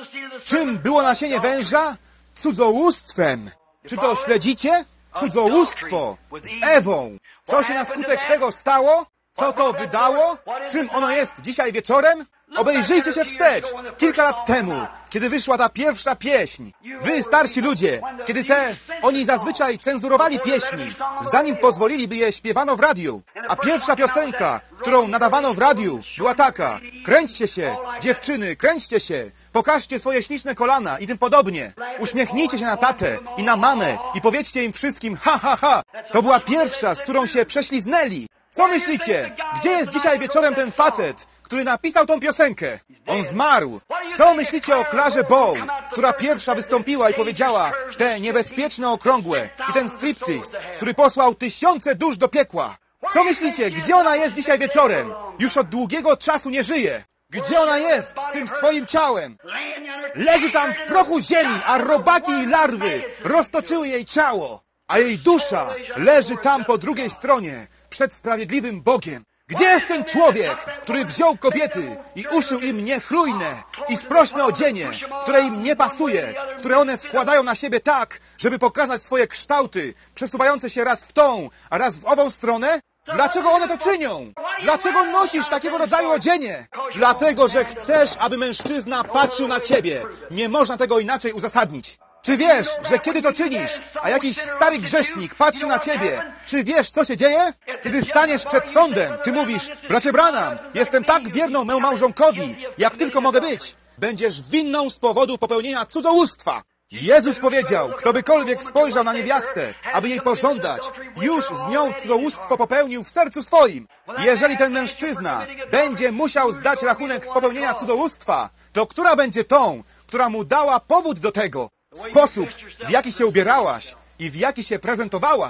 Czym było nasienie węża? Cudzołóstwem. Czy to śledzicie? Cudzołóstwo z Ewą. Co się na skutek tego stało? Co to wydało? Czym ono jest dzisiaj wieczorem? Obejrzyjcie się wstecz. Kilka lat temu, kiedy wyszła ta pierwsza pieśń. Wy, starsi ludzie, kiedy te... Oni zazwyczaj cenzurowali pieśni, zanim pozwolili, by je śpiewano w radiu. A pierwsza piosenka, którą nadawano w radiu, była taka. Kręćcie się, dziewczyny, kręćcie się. Pokażcie swoje śliczne kolana i tym podobnie. Uśmiechnijcie się na tatę i na mamę i powiedzcie im wszystkim ha, ha, ha. To była pierwsza, z którą się prześliznęli. Co myślicie? Gdzie jest dzisiaj wieczorem ten facet, który napisał tą piosenkę? On zmarł. Co myślicie o Klarze Bow, która pierwsza wystąpiła i powiedziała te niebezpieczne okrągłe i ten striptease, który posłał tysiące dusz do piekła? Co myślicie? Gdzie ona jest dzisiaj wieczorem? Już od długiego czasu nie żyje. Gdzie ona jest z tym swoim ciałem? Leży tam w prochu ziemi, a robaki i larwy roztoczyły jej ciało. A jej dusza leży tam po drugiej stronie, przed sprawiedliwym Bogiem. Gdzie jest ten człowiek, który wziął kobiety i uszył im niechlujne i sprośne odzienie, które im nie pasuje, które one wkładają na siebie tak, żeby pokazać swoje kształty, przesuwające się raz w tą, a raz w ową stronę? Dlaczego one to czynią? Dlaczego nosisz takiego rodzaju odzienie? Dlatego, że chcesz, aby mężczyzna patrzył na ciebie. Nie można tego inaczej uzasadnić. Czy wiesz, że kiedy to czynisz, a jakiś stary grzesznik patrzy na ciebie, czy wiesz, co się dzieje? Kiedy staniesz przed sądem, ty mówisz, bracie Branham, jestem tak wierną memu małżonkowi, jak tylko mogę być. Będziesz winną z powodu popełnienia cudzołóstwa. Jezus powiedział, ktobykolwiek spojrzał na niewiastę, aby jej pożądać, już z nią cudzołóstwo popełnił w sercu swoim. Jeżeli ten mężczyzna będzie musiał zdać rachunek z popełnienia cudzołóstwa, to która będzie tą, która mu dała powód do tego? Sposób, w jaki się ubierałaś i w jaki się prezentowałaś.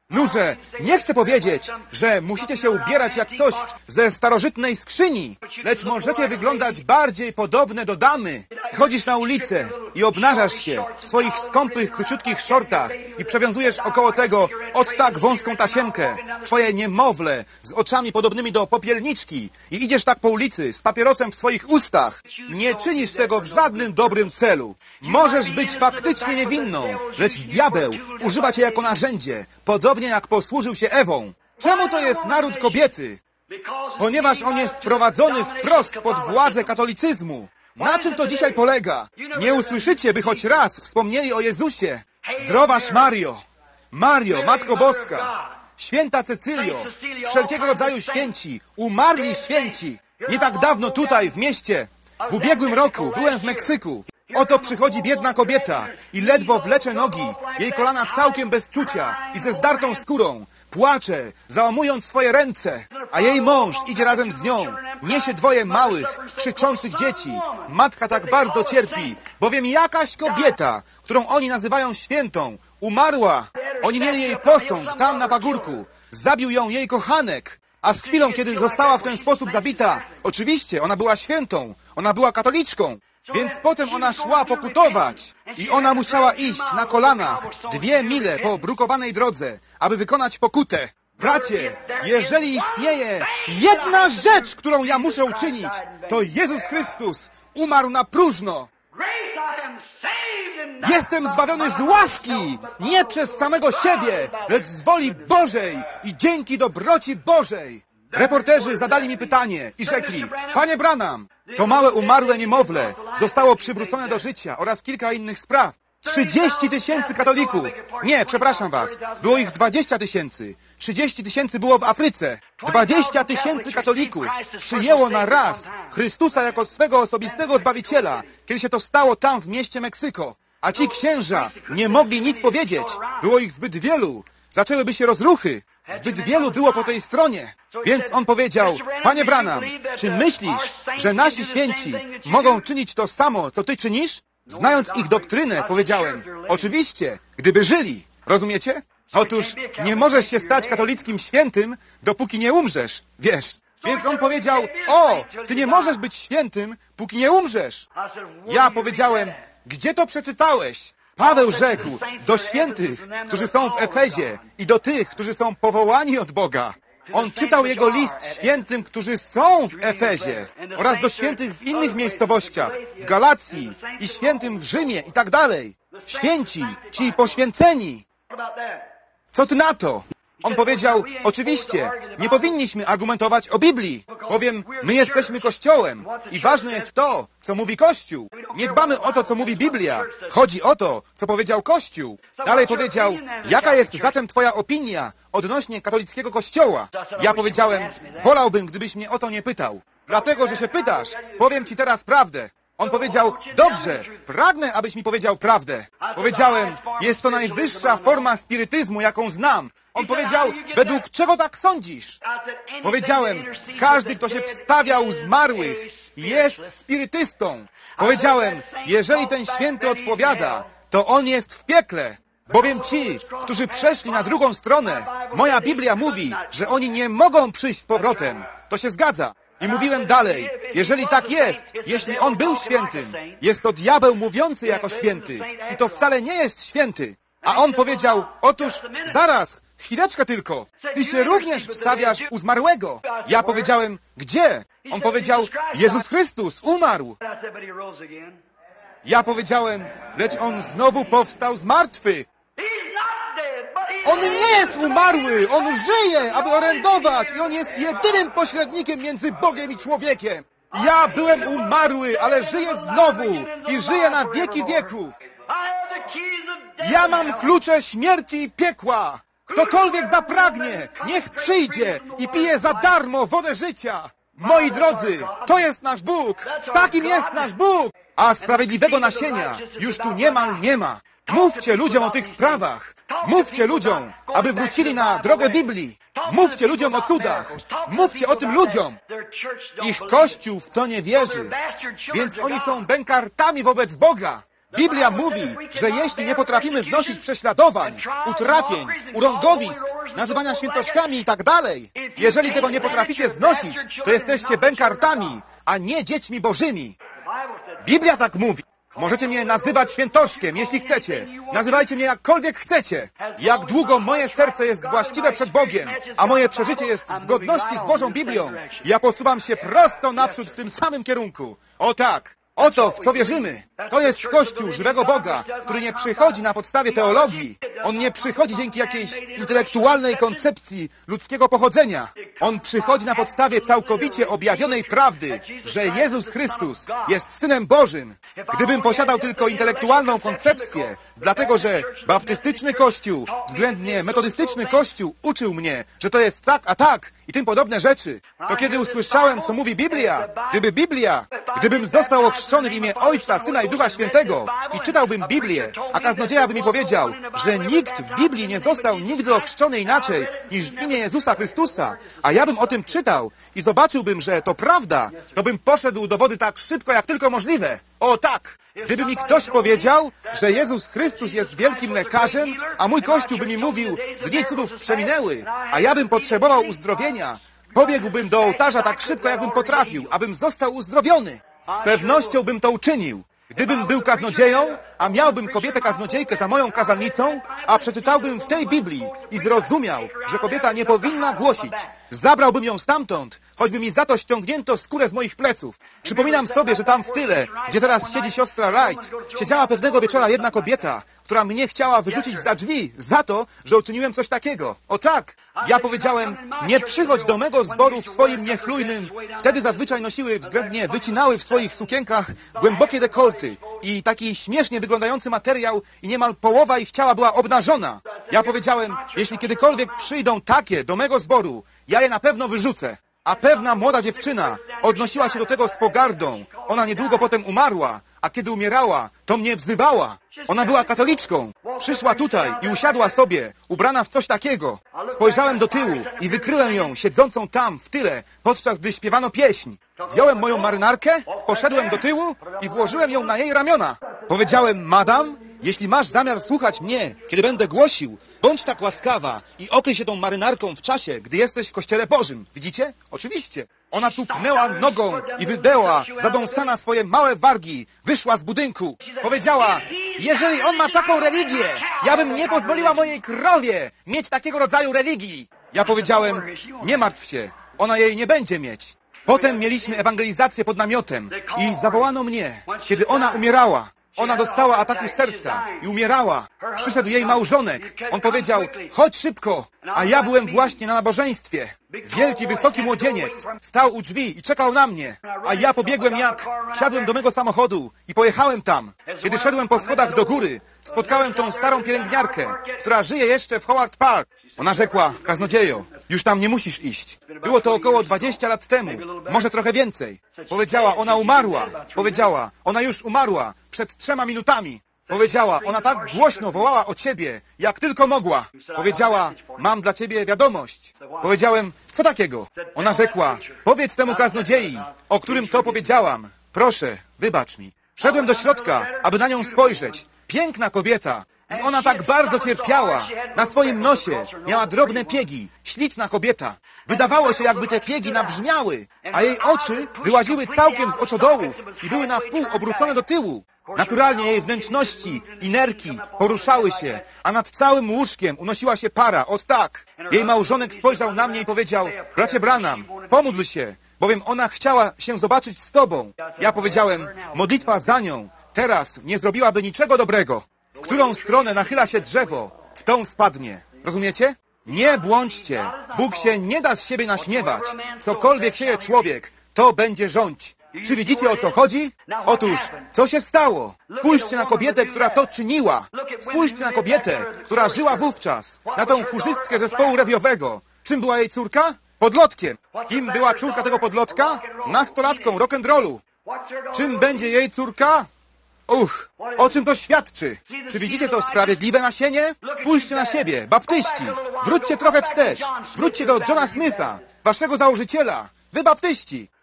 Nurze, nie chcę powiedzieć, że musicie się ubierać jak coś ze starożytnej skrzyni, lecz możecie wyglądać bardziej podobne do damy. Chodzisz na ulicę i obnażasz się w swoich skąpych, króciutkich szortach i przewiązujesz około tego od tak wąską tasiemkę, twoje niemowlę z oczami podobnymi do popielniczki i idziesz tak po ulicy z papierosem w swoich ustach. Nie czynisz tego w żadnym dobrym celu. Możesz być faktycznie niewinną, lecz diabeł używa cię jako narzędzie, podobnie jak posłużył się Ewą. Czemu to jest naród kobiety? Ponieważ on jest prowadzony wprost pod władzę katolicyzmu. Na czym to dzisiaj polega? Nie usłyszycie, by choć raz wspomnieli o Jezusie. Zdrowaś Mario, Mario, Matko Boska, Święta Cecylio, wszelkiego rodzaju święci, umarli święci. Nie tak dawno tutaj, w mieście, w ubiegłym roku, byłem w Meksyku. Oto przychodzi biedna kobieta i ledwo wlecze nogi, jej kolana całkiem bez czucia i ze zdartą skórą. Płacze, załamując swoje ręce, a jej mąż idzie razem z nią. Niesie dwoje małych, krzyczących dzieci. Matka tak bardzo cierpi, bowiem jakaś kobieta, którą oni nazywają świętą, umarła. Oni mieli jej posąg tam na pagórku. Zabił ją jej kochanek. A z chwilą, kiedy została w ten sposób zabita, oczywiście ona była świętą, ona była katoliczką. Więc potem ona szła pokutować i ona musiała iść na kolanach dwie mile po brukowanej drodze, aby wykonać pokutę. Bracie, jeżeli istnieje jedna rzecz, którą ja muszę uczynić, to Jezus Chrystus umarł na próżno. Jestem zbawiony z łaski, nie przez samego siebie, lecz z woli Bożej i dzięki dobroci Bożej. Reporterzy zadali mi pytanie i rzekli: Panie Branham, to małe umarłe niemowlę zostało przywrócone do życia oraz kilka innych spraw. Trzydzieści tysięcy katolików. Nie, przepraszam was. Było ich dwadzieścia tysięcy. Trzydzieści tysięcy było w Afryce. Dwadzieścia tysięcy katolików przyjęło na raz Chrystusa jako swego osobistego Zbawiciela, kiedy się to stało tam w mieście Meksyko. A ci księża nie mogli nic powiedzieć. Było ich zbyt wielu. Zaczęłyby się rozruchy. Zbyt wielu było po tej stronie. Więc on powiedział: Panie Branham, czy myślisz, że nasi święci mogą czynić to samo, co ty czynisz? Znając ich doktrynę, powiedziałem: oczywiście, gdyby żyli. Rozumiecie? Otóż nie możesz się stać katolickim świętym, dopóki nie umrzesz, wiesz. Więc on powiedział: o, ty nie możesz być świętym, póki nie umrzesz. Ja powiedziałem: gdzie to przeczytałeś? Paweł rzekł do świętych, którzy są w Efezie i do tych, którzy są powołani od Boga. On czytał jego list świętym, którzy są w Efezie oraz do świętych w innych miejscowościach, w Galacji i świętym w Rzymie i tak dalej. Święci, ci poświęceni. Co ty na to? On powiedział: oczywiście, nie powinniśmy argumentować o Biblii, bowiem my jesteśmy Kościołem i ważne jest to, co mówi Kościół. Nie dbamy o to, co mówi Biblia. Chodzi o to, co powiedział Kościół. Dalej powiedział: jaka jest zatem twoja opinia odnośnie katolickiego Kościoła? Ja powiedziałem: wolałbym, gdybyś mnie o to nie pytał. Dlatego, że się pytasz, powiem ci teraz prawdę. On powiedział: dobrze, pragnę, abyś mi powiedział prawdę. Powiedziałem: jest to najwyższa forma spirytyzmu, jaką znam. On powiedział: według czego tak sądzisz? Powiedziałem: każdy, kto się wstawia u zmarłych, jest spirytystą. Powiedziałem: jeżeli ten święty odpowiada, to on jest w piekle. Bowiem ci, którzy przeszli na drugą stronę, moja Biblia mówi, że oni nie mogą przyjść z powrotem. To się zgadza. I mówiłem dalej: jeżeli tak jest, jeśli on był świętym, jest to diabeł mówiący jako święty. I to wcale nie jest święty. A on powiedział: otóż zaraz, chwileczkę tylko. Ty się również wstawiasz u zmarłego. Ja powiedziałem: gdzie? On powiedział: Jezus Chrystus umarł. Ja powiedziałem: lecz on znowu powstał z martwych. On nie jest umarły, on żyje, aby orędować i on jest jedynym pośrednikiem między Bogiem i człowiekiem. Ja byłem umarły, ale żyję znowu i żyję na wieki wieków. Ja mam klucze śmierci i piekła. Ktokolwiek zapragnie, niech przyjdzie i pije za darmo wodę życia. Moi drodzy, to jest nasz Bóg. Takim jest nasz Bóg. A sprawiedliwego nasienia już tu niemal nie ma. Mówcie ludziom o tych sprawach. Mówcie ludziom, aby wrócili na drogę Biblii. Mówcie ludziom o cudach. Mówcie o tym ludziom. Ich Kościół w to nie wierzy. Więc oni są bękartami wobec Boga. Biblia mówi, że jeśli nie potrafimy znosić prześladowań, utrapień, urągowisk, nazywania świętoszkami i tak dalej, jeżeli tego nie potraficie znosić, to jesteście bękartami, a nie dziećmi bożymi. Biblia tak mówi. Możecie mnie nazywać świętoszkiem, jeśli chcecie. Nazywajcie mnie jakkolwiek chcecie. Jak długo moje serce jest właściwe przed Bogiem, a moje przeżycie jest w zgodności z Bożą Biblią, ja posuwam się prosto naprzód w tym samym kierunku. O tak. Oto, w co wierzymy. To jest Kościół żywego Boga, który nie przychodzi na podstawie teologii. On nie przychodzi dzięki jakiejś intelektualnej koncepcji ludzkiego pochodzenia. On przychodzi na podstawie całkowicie objawionej prawdy, że Jezus Chrystus jest Synem Bożym. Gdybym posiadał tylko intelektualną koncepcję, dlatego że baptystyczny Kościół, względnie metodystyczny Kościół uczył mnie, że to jest tak, a tak i tym podobne rzeczy, to kiedy usłyszałem, co mówi Biblia, gdyby Biblia, gdybym został ochrzczony w imię Ojca, Syna i Ducha Świętego i czytałbym Biblię, a kaznodzieja by mi powiedział, że nikt w Biblii nie został nigdy ochrzczony inaczej niż w imię Jezusa Chrystusa, a ja bym o tym czytał i zobaczyłbym, że to prawda, to bym poszedł do wody tak szybko, jak tylko możliwe. O tak! Gdyby mi ktoś powiedział, że Jezus Chrystus jest wielkim lekarzem, a mój Kościół by mi mówił, dni cudów przeminęły, a ja bym potrzebował uzdrowienia, pobiegłbym do ołtarza tak szybko, jakbym potrafił, abym został uzdrowiony. Z pewnością bym to uczynił. Gdybym był kaznodzieją, a miałbym kobietę kaznodziejkę za moją kazalnicą, a przeczytałbym w tej Biblii i zrozumiał, że kobieta nie powinna głosić, zabrałbym ją stamtąd, choćby mi za to ściągnięto skórę z moich pleców. Przypominam sobie, że tam w tyle, gdzie teraz siedzi siostra Wright, siedziała pewnego wieczora jedna kobieta, która mnie chciała wyrzucić za drzwi za to, że uczyniłem coś takiego. O tak! Ja powiedziałem, nie przychodź do mego zboru w swoim niechlujnym. Wtedy zazwyczaj nosiły, względnie wycinały w swoich sukienkach głębokie dekolty i taki śmiesznie wyglądający materiał i niemal połowa ich ciała była obnażona. Ja powiedziałem, jeśli kiedykolwiek przyjdą takie do mego zboru, ja je na pewno wyrzucę. A pewna młoda dziewczyna odnosiła się do tego z pogardą. Ona niedługo potem umarła, a kiedy umierała, to mnie wzywała. Ona była katoliczką. Przyszła tutaj i usiadła sobie, ubrana w coś takiego. Spojrzałem do tyłu i wykryłem ją, siedzącą tam, w tyle, podczas gdy śpiewano pieśń. Wziąłem moją marynarkę, poszedłem do tyłu i włożyłem ją na jej ramiona. Powiedziałem, madam, jeśli masz zamiar słuchać mnie, kiedy będę głosił, bądź tak łaskawa i okryj się tą marynarką w czasie, gdy jesteś w Kościele Bożym. Widzicie? Oczywiście. Ona tupnęła nogą i wydęła, zadąsana swoje małe wargi. Wyszła z budynku. Powiedziała, jeżeli on ma taką religię, ja bym nie pozwoliła mojej krowie mieć takiego rodzaju religii. Ja powiedziałem, nie martw się, ona jej nie będzie mieć. Potem mieliśmy ewangelizację pod namiotem i zawołano mnie, kiedy ona umierała. Ona dostała ataku serca i umierała. Przyszedł jej małżonek. On powiedział, chodź szybko. A ja byłem właśnie na nabożeństwie. Wielki, wysoki młodzieniec stał u drzwi i czekał na mnie. A ja pobiegłem jak... Wsiadłem do mego samochodu i pojechałem tam. Kiedy szedłem po schodach do góry, spotkałem tą starą pielęgniarkę, która żyje jeszcze w Howard Park. Ona rzekła, kaznodziejo, już tam nie musisz iść. Było to około dwadzieścia lat temu, może trochę więcej. Powiedziała, ona umarła. Powiedziała, ona już umarła przed trzema minutami. Powiedziała, ona tak głośno wołała o ciebie, jak tylko mogła. Powiedziała, mam dla ciebie wiadomość. Powiedziałem, co takiego? Ona rzekła, powiedz temu kaznodziei, o którym to powiedziałam. Proszę, wybacz mi. Wszedłem do środka, aby na nią spojrzeć. Piękna kobieta. I ona tak bardzo cierpiała. Na swoim nosie miała drobne piegi. Śliczna kobieta. Wydawało się, jakby te piegi nabrzmiały, a jej oczy wyłaziły całkiem z oczodołów i były na wpół obrócone do tyłu. Naturalnie jej wnętrzności i nerki poruszały się, a nad całym łóżkiem unosiła się para. Ot tak. Jej małżonek spojrzał na mnie i powiedział, bracie Branham, pomódl się, bowiem ona chciała się zobaczyć z tobą. Ja powiedziałem, modlitwa za nią teraz nie zrobiłaby niczego dobrego. W którą stronę nachyla się drzewo, w tą spadnie. Rozumiecie? Nie błądźcie. Bóg się nie da z siebie naśmiewać. Cokolwiek sieje człowiek, to będzie rządź. Czy widzicie, o co chodzi? Otóż, co się stało? Spójrzcie na kobietę, która to czyniła. Spójrzcie na kobietę, która żyła wówczas. Na tą chórzystkę zespołu rewiowego. Czym była jej córka? Podlotkiem. Kim była córka tego podlotka? Nastolatką rock'n'rollu. Czym będzie jej córka? Uch, o czym to świadczy? Czy widzicie to sprawiedliwe nasienie? Pójrzcie na siebie, baptyści. Wróćcie trochę wstecz. Wróćcie do Johna Smitha, waszego założyciela. Wy baptyści.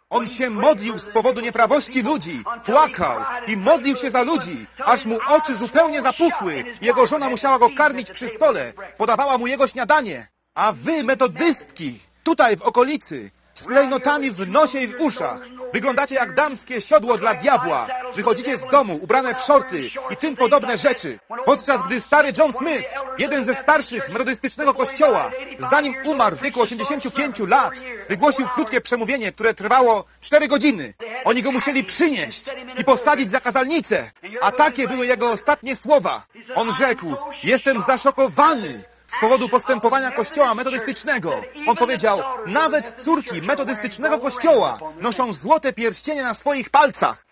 On się modlił z powodu nieprawości ludzi, płakał i modlił się za ludzi, aż mu oczy zupełnie zapuchły. Jego żona musiała go karmić przy stole, podawała mu jego śniadanie. A wy, metodystki, tutaj w okolicy, z klejnotami w nosie i w uszach, wyglądacie jak damskie siodło dla diabła. Wychodzicie z domu ubrane w szorty i tym podobne rzeczy. Podczas gdy stary John Smith, jeden ze starszych metodystycznego kościoła, zanim umarł w wieku osiemdziesięciu pięciu lat, wygłosił krótkie przemówienie, które trwało cztery godziny. Oni go musieli przynieść i posadzić za kazalnicę. A takie były jego ostatnie słowa. On rzekł: jestem zaszokowany z powodu postępowania kościoła metodystycznego. On powiedział: nawet córki metodystycznego kościoła noszą złote pierścienie na swoich palcach.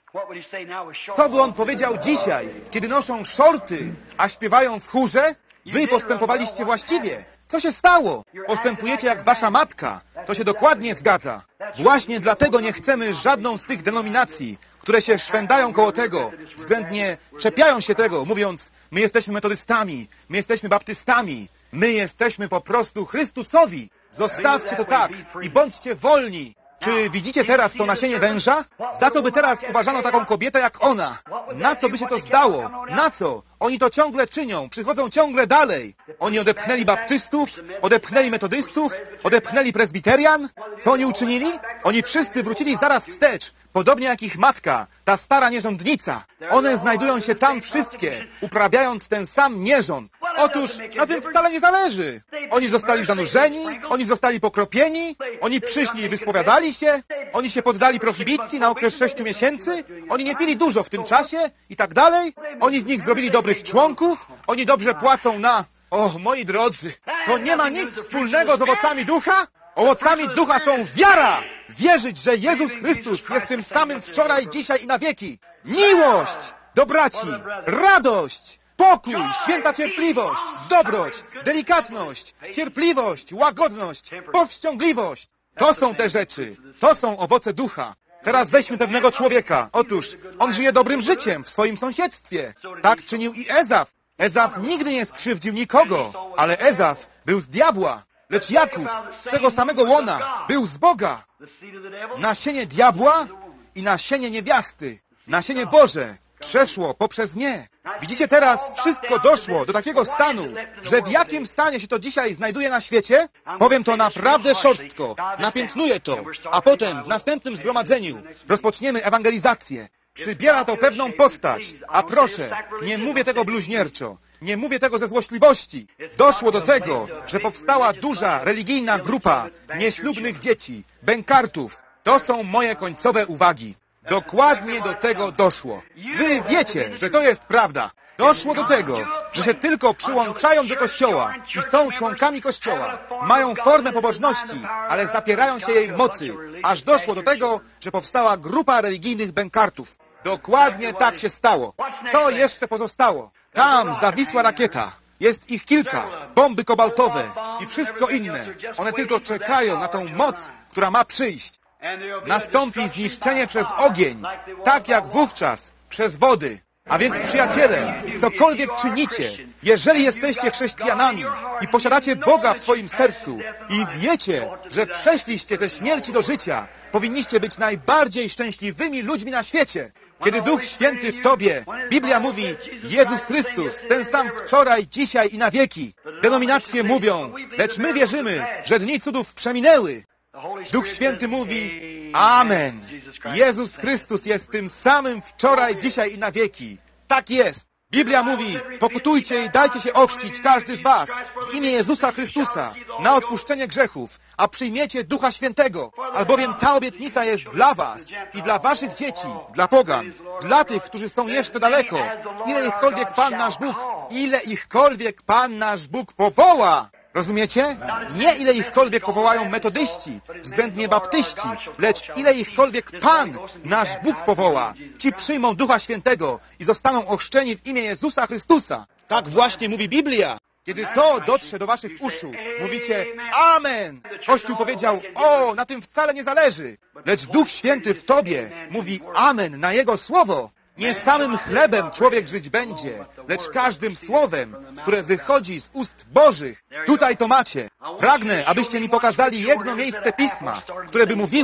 Co by on powiedział dzisiaj, kiedy noszą szorty, a śpiewają w chórze? Wy postępowaliście właściwie. Co się stało? Postępujecie jak wasza matka. To się dokładnie zgadza. Właśnie dlatego nie chcemy żadną z tych denominacji, które się szwędają koło tego, względnie czepiają się tego, mówiąc: my jesteśmy metodystami, my jesteśmy baptystami, my jesteśmy po prostu Chrystusowi. Zostawcie to tak i bądźcie wolni. Czy widzicie teraz to nasienie węża? Za co by teraz uważano taką kobietę jak ona? Na co by się to zdało? Na co? Oni to ciągle czynią, przychodzą ciągle dalej. Oni odepchnęli baptystów, odepchnęli metodystów, odepchnęli prezbiterian. Co oni uczynili? Oni wszyscy wrócili zaraz wstecz, podobnie jak ich matka, ta stara nierządnica. One znajdują się tam wszystkie, uprawiając ten sam nierząd. Otóż na tym wcale nie zależy. Oni zostali zanurzeni, oni zostali pokropieni, oni przyszli i wyspowiadali się, oni się poddali prohibicji na okres sześciu miesięcy, oni nie pili dużo w tym czasie i tak dalej. Oni z nich zrobili dobrych członków, oni dobrze płacą na... O, moi drodzy, to nie ma nic wspólnego z owocami ducha. Owocami ducha są wiara! Wierzyć, że Jezus Chrystus jest tym samym wczoraj, dzisiaj i na wieki. Miłość do braci, radość, pokój, święta cierpliwość, dobroć, delikatność, cierpliwość, łagodność, powściągliwość. To są te rzeczy. To są owoce ducha. Teraz weźmy pewnego człowieka. Otóż on żyje dobrym życiem w swoim sąsiedztwie. Tak czynił i Ezaf. Ezaf nigdy nie skrzywdził nikogo, ale Ezaf był z diabła. Lecz Jakub z tego samego łona był z Boga. Nasienie diabła i nasienie niewiasty. Nasienie Boże przeszło poprzez nie. Widzicie teraz, wszystko doszło do takiego stanu, że w jakim stanie się to dzisiaj znajduje na świecie? Powiem to naprawdę szorstko, napiętnuję to, a potem w następnym zgromadzeniu rozpoczniemy ewangelizację. Przybiera to pewną postać, a proszę, nie mówię tego bluźnierczo, nie mówię tego ze złośliwości. Doszło do tego, że powstała duża religijna grupa nieślubnych dzieci, bękartów. To są moje końcowe uwagi. Dokładnie do tego doszło. Wy wiecie, że to jest prawda. Doszło do tego, że się tylko przyłączają do Kościoła i są członkami Kościoła. Mają formę pobożności, ale zapierają się jej mocy. Aż doszło do tego, że powstała grupa religijnych bękartów. Dokładnie tak się stało. Co jeszcze pozostało? Tam zawisła rakieta. Jest ich kilka. Bomby kobaltowe i wszystko inne. One tylko czekają na tą moc, która ma przyjść. Nastąpi zniszczenie przez ogień, tak jak wówczas przez wody. A więc, przyjaciele, cokolwiek czynicie, jeżeli jesteście chrześcijanami i posiadacie Boga w swoim sercu i wiecie, że przeszliście ze śmierci do życia, powinniście być najbardziej szczęśliwymi ludźmi na świecie. Kiedy Duch Święty w tobie, Biblia mówi: Jezus Chrystus, ten sam wczoraj, dzisiaj i na wieki. Denominacje mówią: lecz my wierzymy, że dni cudów przeminęły. Duch Święty mówi: amen. Jezus Chrystus jest tym samym wczoraj, dzisiaj i na wieki. Tak jest. Biblia mówi: pokutujcie i dajcie się ochrzcić każdy z was w imię Jezusa Chrystusa na odpuszczenie grzechów, a przyjmiecie Ducha Świętego, albowiem ta obietnica jest dla was i dla waszych dzieci, dla pogan, dla tych, którzy są jeszcze daleko, ile ichkolwiek Pan nasz Bóg, ile ichkolwiek Pan nasz Bóg powoła. Rozumiecie? Nie ile ichkolwiek powołają metodyści, względnie baptyści, lecz ile ichkolwiek Pan, nasz Bóg powoła. Ci przyjmą Ducha Świętego i zostaną ochrzczeni w imię Jezusa Chrystusa. Tak właśnie mówi Biblia. Kiedy to dotrze do waszych uszu, mówicie: amen. Kościół powiedział: o, na tym wcale nie zależy. Lecz Duch Święty w tobie mówi amen na Jego słowo. Nie samym chlebem człowiek żyć będzie, lecz każdym słowem, które wychodzi z ust Bożych. Tutaj to macie. Pragnę, abyście mi pokazali jedno miejsce Pisma, które by mówiło,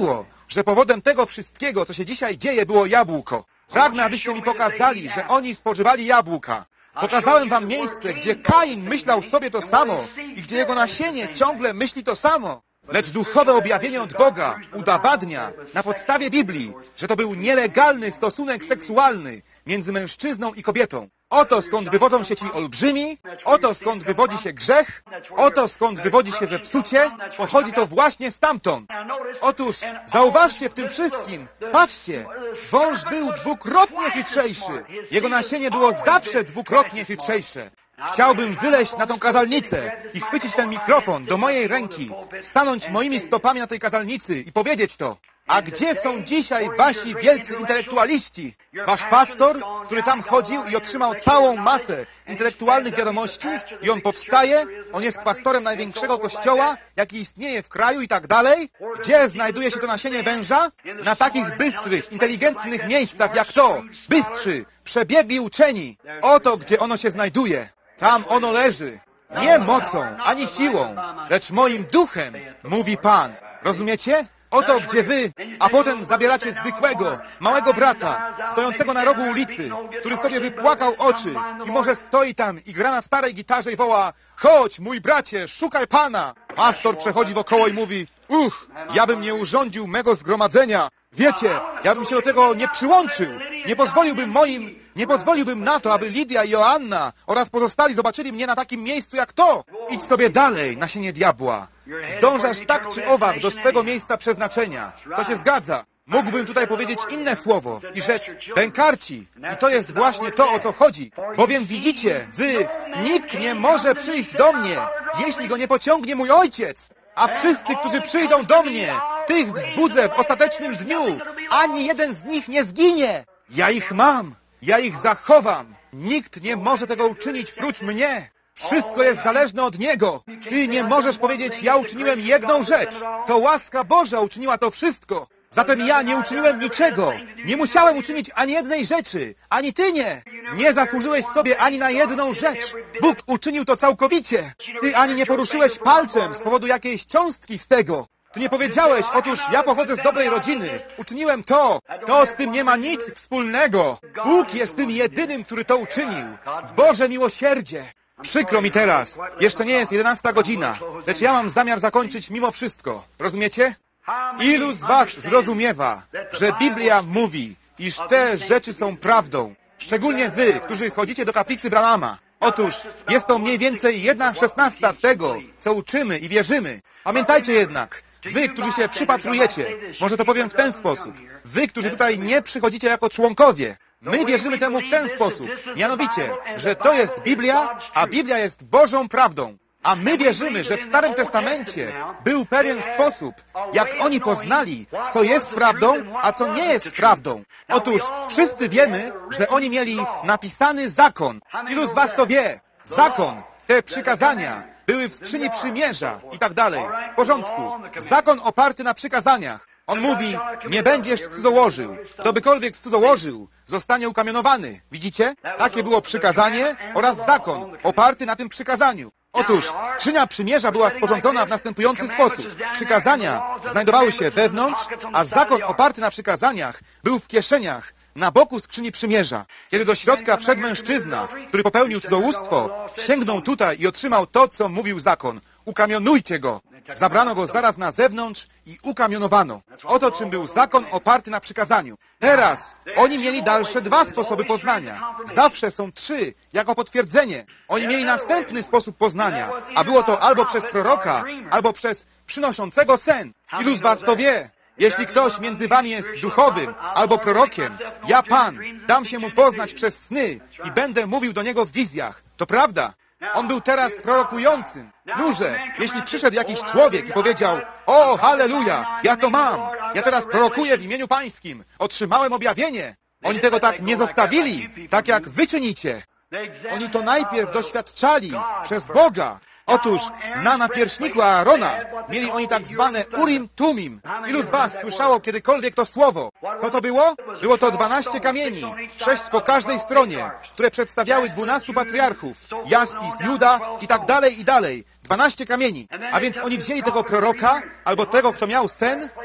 że powodem tego wszystkiego, co się dzisiaj dzieje, było jabłko. Pragnę, abyście mi pokazali, że oni spożywali jabłka. Pokazałem wam miejsce, gdzie Kain myślał sobie to samo i gdzie jego nasienie ciągle myśli to samo. Lecz duchowe objawienie od Boga udowadnia na podstawie Biblii, że to był nielegalny stosunek seksualny między mężczyzną i kobietą. Oto skąd wywodzą się ci olbrzymi, oto skąd wywodzi się grzech, oto skąd wywodzi się zepsucie, pochodzi to właśnie stamtąd. Otóż zauważcie w tym wszystkim, patrzcie, wąż był dwukrotnie chytrzejszy. Jego nasienie było zawsze dwukrotnie chytrzejsze. Chciałbym wyleźć na tą kazalnicę i chwycić ten mikrofon do mojej ręki, stanąć moimi stopami na tej kazalnicy i powiedzieć to. A gdzie są dzisiaj wasi wielcy intelektualiści? Wasz pastor, który tam chodził i otrzymał całą masę intelektualnych wiadomości i on powstaje, on jest pastorem największego kościoła, jaki istnieje w kraju i tak dalej. Gdzie znajduje się to nasienie węża? Na takich bystrych, inteligentnych miejscach jak to. Bystrzy, przebiegli uczeni. Oto, gdzie ono się znajduje. Tam ono leży. Nie mocą, ani siłą, lecz moim duchem, mówi Pan. Rozumiecie? Oto, gdzie wy, a potem zabieracie zwykłego, małego brata, stojącego na rogu ulicy, który sobie wypłakał oczy i może stoi tam i gra na starej gitarze i woła: chodź, mój bracie, szukaj Pana. Pastor przechodzi wokoło i mówi: uch, ja bym nie urządził mego zgromadzenia. Wiecie, ja bym się do tego nie przyłączył. Nie pozwoliłbym moim, nie pozwoliłbym na to, aby Lidia i Joanna oraz pozostali zobaczyli mnie na takim miejscu jak to. Idź sobie dalej, nasienie diabła. Zdążasz tak czy owak do swego miejsca przeznaczenia. To się zgadza. Mógłbym tutaj powiedzieć inne słowo i rzec bękarci. I to jest właśnie to, o co chodzi. Bowiem widzicie, wy, nikt nie może przyjść do mnie, jeśli go nie pociągnie mój Ojciec. A wszyscy, którzy przyjdą do mnie, tych wzbudzę w ostatecznym dniu. Ani jeden z nich nie zginie. Ja ich mam. Ja ich zachowam. Nikt nie może tego uczynić prócz mnie. Wszystko jest zależne od Niego. Ty nie możesz powiedzieć: ja uczyniłem jedną rzecz. To łaska Boża uczyniła to wszystko. Zatem ja nie uczyniłem niczego. Nie musiałem uczynić ani jednej rzeczy. Ani ty nie. Nie zasłużyłeś sobie ani na jedną rzecz. Bóg uczynił to całkowicie. Ty ani nie poruszyłeś palcem z powodu jakiejś cząstki z tego. Ty nie powiedziałeś: otóż ja pochodzę z dobrej rodziny. Uczyniłem to. To z tym nie ma nic wspólnego. Bóg jest tym jedynym, który to uczynił. Boże miłosierdzie. Przykro mi teraz. Jeszcze nie jest jedenasta godzina. Lecz ja mam zamiar zakończyć mimo wszystko. Rozumiecie? Ilu z was zrozumiewa, że Biblia mówi, iż te rzeczy są prawdą? Szczególnie wy, którzy chodzicie do kaplicy Branhama. Otóż jest to mniej więcej jedna szesnasta z tego, co uczymy i wierzymy. Pamiętajcie jednak, wy, którzy się przypatrujecie, może to powiem w ten sposób, wy, którzy tutaj nie przychodzicie jako członkowie, my wierzymy temu w ten sposób, mianowicie, że to jest Biblia, a Biblia jest Bożą prawdą. A my wierzymy, że w Starym Testamencie był pewien sposób, jak oni poznali, co jest prawdą, a co nie jest prawdą. Otóż wszyscy wiemy, że oni mieli napisany zakon. Ilu z was to wie? Zakon, te przykazania były w skrzyni przymierza i tak dalej. W porządku. Zakon oparty na przykazaniach. On mówi: nie będziesz cudzołożył. Kto bykolwiek cudzołożył, zostanie ukamienowany. Widzicie? Takie było przykazanie oraz zakon oparty na tym przykazaniu. Otóż skrzynia przymierza była sporządzona w następujący sposób. Przykazania znajdowały się wewnątrz, a zakon oparty na przykazaniach był w kieszeniach na boku skrzyni przymierza. Kiedy do środka wszedł mężczyzna, który popełnił cudzołóstwo, sięgnął tutaj i otrzymał to, co mówił zakon. Ukamionujcie go. Zabrano go zaraz na zewnątrz i ukamionowano. Oto czym był zakon oparty na przykazaniu. Teraz oni mieli dalsze dwa sposoby poznania. Zawsze są trzy, jako potwierdzenie. Oni mieli następny sposób poznania, a było to albo przez proroka, albo przez przynoszącego sen. Ilu z was to wie? Jeśli ktoś między wami jest duchowym albo prorokiem, ja Pan dam się mu poznać przez sny i będę mówił do niego w wizjach. To prawda. On był teraz prorokującym. Nurze, jeśli przyszedł jakiś człowiek i powiedział: o, halleluja, ja to mam. Ja teraz prorokuję w imieniu Pańskim. Otrzymałem objawienie. Oni tego tak nie zostawili, tak jak wy czynicie. Oni to najpierw doświadczali przez Boga. Otóż na napierśniku Aarona mieli oni tak zwane Urim Tumim. Ilu z was słyszało kiedykolwiek to słowo? Co to było? Było to dwanaście kamieni, sześć po każdej stronie, które przedstawiały dwunastu patriarchów, Jaspis, Juda i tak dalej i dalej. Dwanaście kamieni. A więc oni wzięli tego proroka, albo tego, kto miał sen,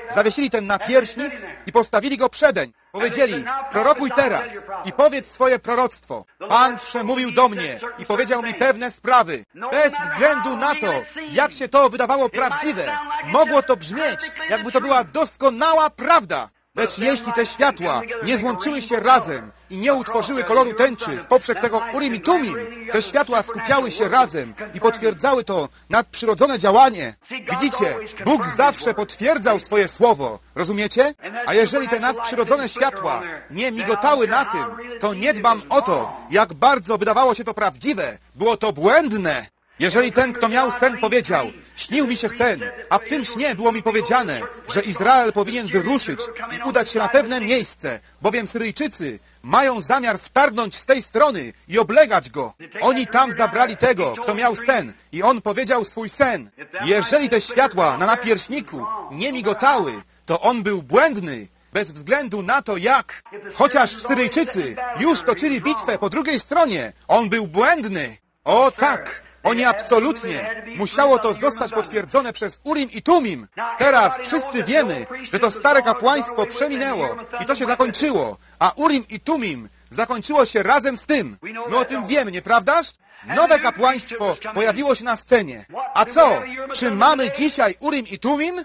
zawiesili ten napierśnik i postawili go przedeń. Powiedzieli, prorokuj teraz i powiedz swoje proroctwo. Pan przemówił do mnie i powiedział mi pewne sprawy. Bez względu na to, jak się to wydawało prawdziwe, mogło to brzmieć, jakby to była doskonała prawda. Lecz jeśli te światła nie złączyły się razem i nie utworzyły koloru tęczy w poprzek tego Urim i Tumim, te światła skupiały się razem i potwierdzały to nadprzyrodzone działanie. Widzicie, Bóg zawsze potwierdzał swoje słowo. Rozumiecie? A jeżeli te nadprzyrodzone światła nie migotały na tym, to nie dbam o to, jak bardzo wydawało się to prawdziwe. Było to błędne. Jeżeli ten, kto miał sen, powiedział, śnił mi się sen, a w tym śnie było mi powiedziane, że Izrael powinien wyruszyć i udać się na pewne miejsce, bowiem Syryjczycy mają zamiar wtargnąć z tej strony i oblegać go. Oni tam zabrali tego, kto miał sen i on powiedział swój sen. Jeżeli te światła na napierśniku nie migotały, to on był błędny, bez względu na to jak. Chociaż Syryjczycy już toczyli bitwę po drugiej stronie, on był błędny. O tak! Oni absolutnie, musiało to zostać potwierdzone przez Urim i Tumim. Teraz wszyscy wiemy, że to stare kapłaństwo przeminęło i to się zakończyło, a Urim i Tumim zakończyło się razem z tym. My o tym wiemy, nieprawdaż? Nowe kapłaństwo pojawiło się na scenie. A co? Czy mamy dzisiaj Urim i Tumim?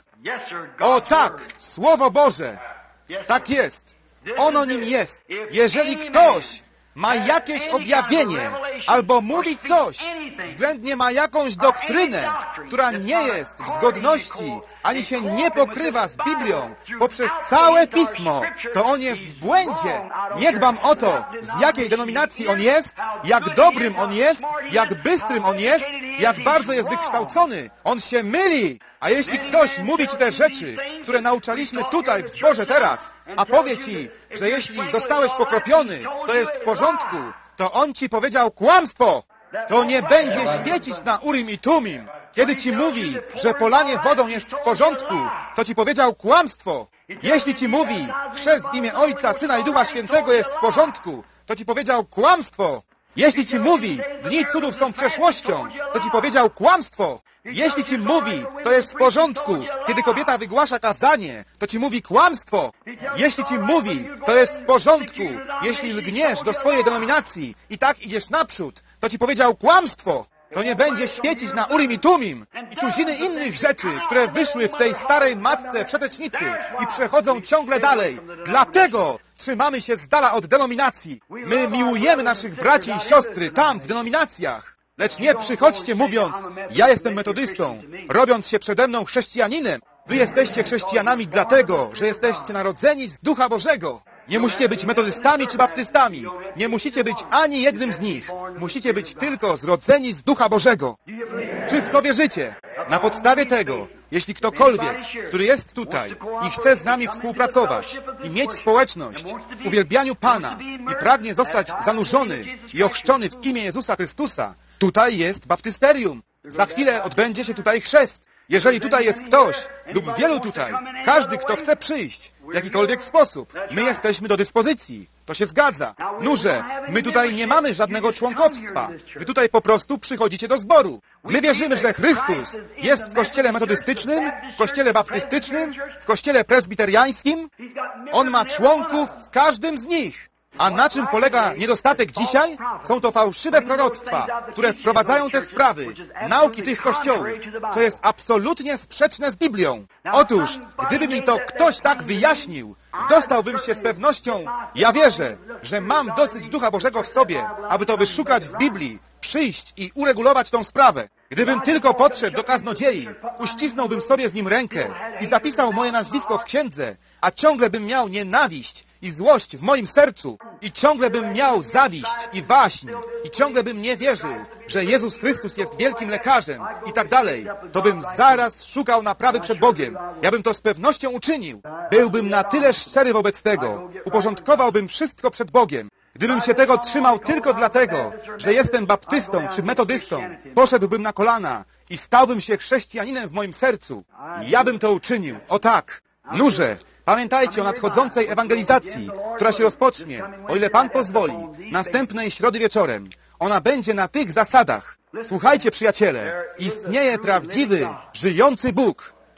O tak, Słowo Boże. Tak jest. Ono nim jest. Jeżeli ktoś ma jakieś objawienie, albo mówi coś, względnie ma jakąś doktrynę, która nie jest w zgodności, ani się nie pokrywa z Biblią poprzez całe Pismo, to on jest w błędzie. Nie dbam o to, z jakiej denominacji on jest, jak dobrym on jest, jak bystrym on jest, jak bardzo jest wykształcony. On się myli. A jeśli ktoś mówi ci te rzeczy, które nauczaliśmy tutaj w zborze teraz, a powie ci, że jeśli zostałeś pokropiony, to jest w porządku, to on ci powiedział kłamstwo. To nie będzie świecić na Urim i Tumim. Kiedy ci mówi, że polanie wodą jest w porządku, to ci powiedział kłamstwo. Jeśli ci mówi, chrzest w imię Ojca, Syna i Ducha Świętego jest w porządku, to ci powiedział kłamstwo. Jeśli ci mówi, dni cudów są przeszłością, to ci powiedział kłamstwo. Jeśli ci mówi, to jest w porządku, kiedy kobieta wygłasza kazanie, to ci mówi kłamstwo. Jeśli ci mówi, to jest w porządku, jeśli lgniesz do swojej denominacji i tak idziesz naprzód, to ci powiedział kłamstwo. To nie będzie świecić na Urim i Tumim i tuziny innych rzeczy, które wyszły w tej starej matce przetecznicy i przechodzą ciągle dalej. Dlatego trzymamy się z dala od denominacji. My miłujemy naszych braci i siostry tam w denominacjach. Lecz nie przychodźcie mówiąc, ja jestem metodystą, robiąc się przede mną chrześcijaninem. Wy jesteście chrześcijanami dlatego, że jesteście narodzeni z Ducha Bożego. Nie musicie być metodystami czy baptystami. Nie musicie być ani jednym z nich. Musicie być tylko zrodzeni z Ducha Bożego. Czy w to wierzycie? Na podstawie tego, jeśli ktokolwiek, który jest tutaj i chce z nami współpracować i mieć społeczność w uwielbianiu Pana i pragnie zostać zanurzony i ochrzczony w imię Jezusa Chrystusa, tutaj jest baptysterium. Za chwilę odbędzie się tutaj chrzest. Jeżeli tutaj jest ktoś lub wielu tutaj, każdy, kto chce przyjść w jakikolwiek sposób, my jesteśmy do dyspozycji. To się zgadza. Nurze, my tutaj nie mamy żadnego członkowstwa. Wy tutaj po prostu przychodzicie do zboru. My wierzymy, że Chrystus jest w kościele metodystycznym, w kościele baptystycznym, w kościele prezbiteriańskim. On ma członków w każdym z nich. A na czym polega niedostatek dzisiaj? Są to fałszywe proroctwa, które wprowadzają te sprawy, nauki tych kościołów, co jest absolutnie sprzeczne z Biblią. Otóż, gdyby mi to ktoś tak wyjaśnił, dostałbym się z pewnością, ja wierzę, że mam dosyć Ducha Bożego w sobie, aby to wyszukać w Biblii, przyjść i uregulować tą sprawę. Gdybym tylko podszedł do kaznodziei, uścisnąłbym sobie z nim rękę i zapisał moje nazwisko w księdze, a ciągle bym miał nienawiść i złość w moim sercu i ciągle bym miał zawiść i waśń i ciągle bym nie wierzył, że Jezus Chrystus jest wielkim lekarzem i tak dalej, to bym zaraz szukał naprawy przed Bogiem. Ja bym to z pewnością uczynił. Byłbym na tyle szczery wobec tego. Uporządkowałbym wszystko przed Bogiem. Gdybym się tego trzymał tylko dlatego, że jestem baptystą czy metodystą, poszedłbym na kolana i stałbym się chrześcijaninem w moim sercu. Ja bym to uczynił. O tak. Nurze, pamiętajcie o nadchodzącej ewangelizacji, która się rozpocznie, o ile Pan pozwoli, następnej środy wieczorem. Ona będzie na tych zasadach. Słuchajcie, przyjaciele, istnieje prawdziwy, żyjący Bóg.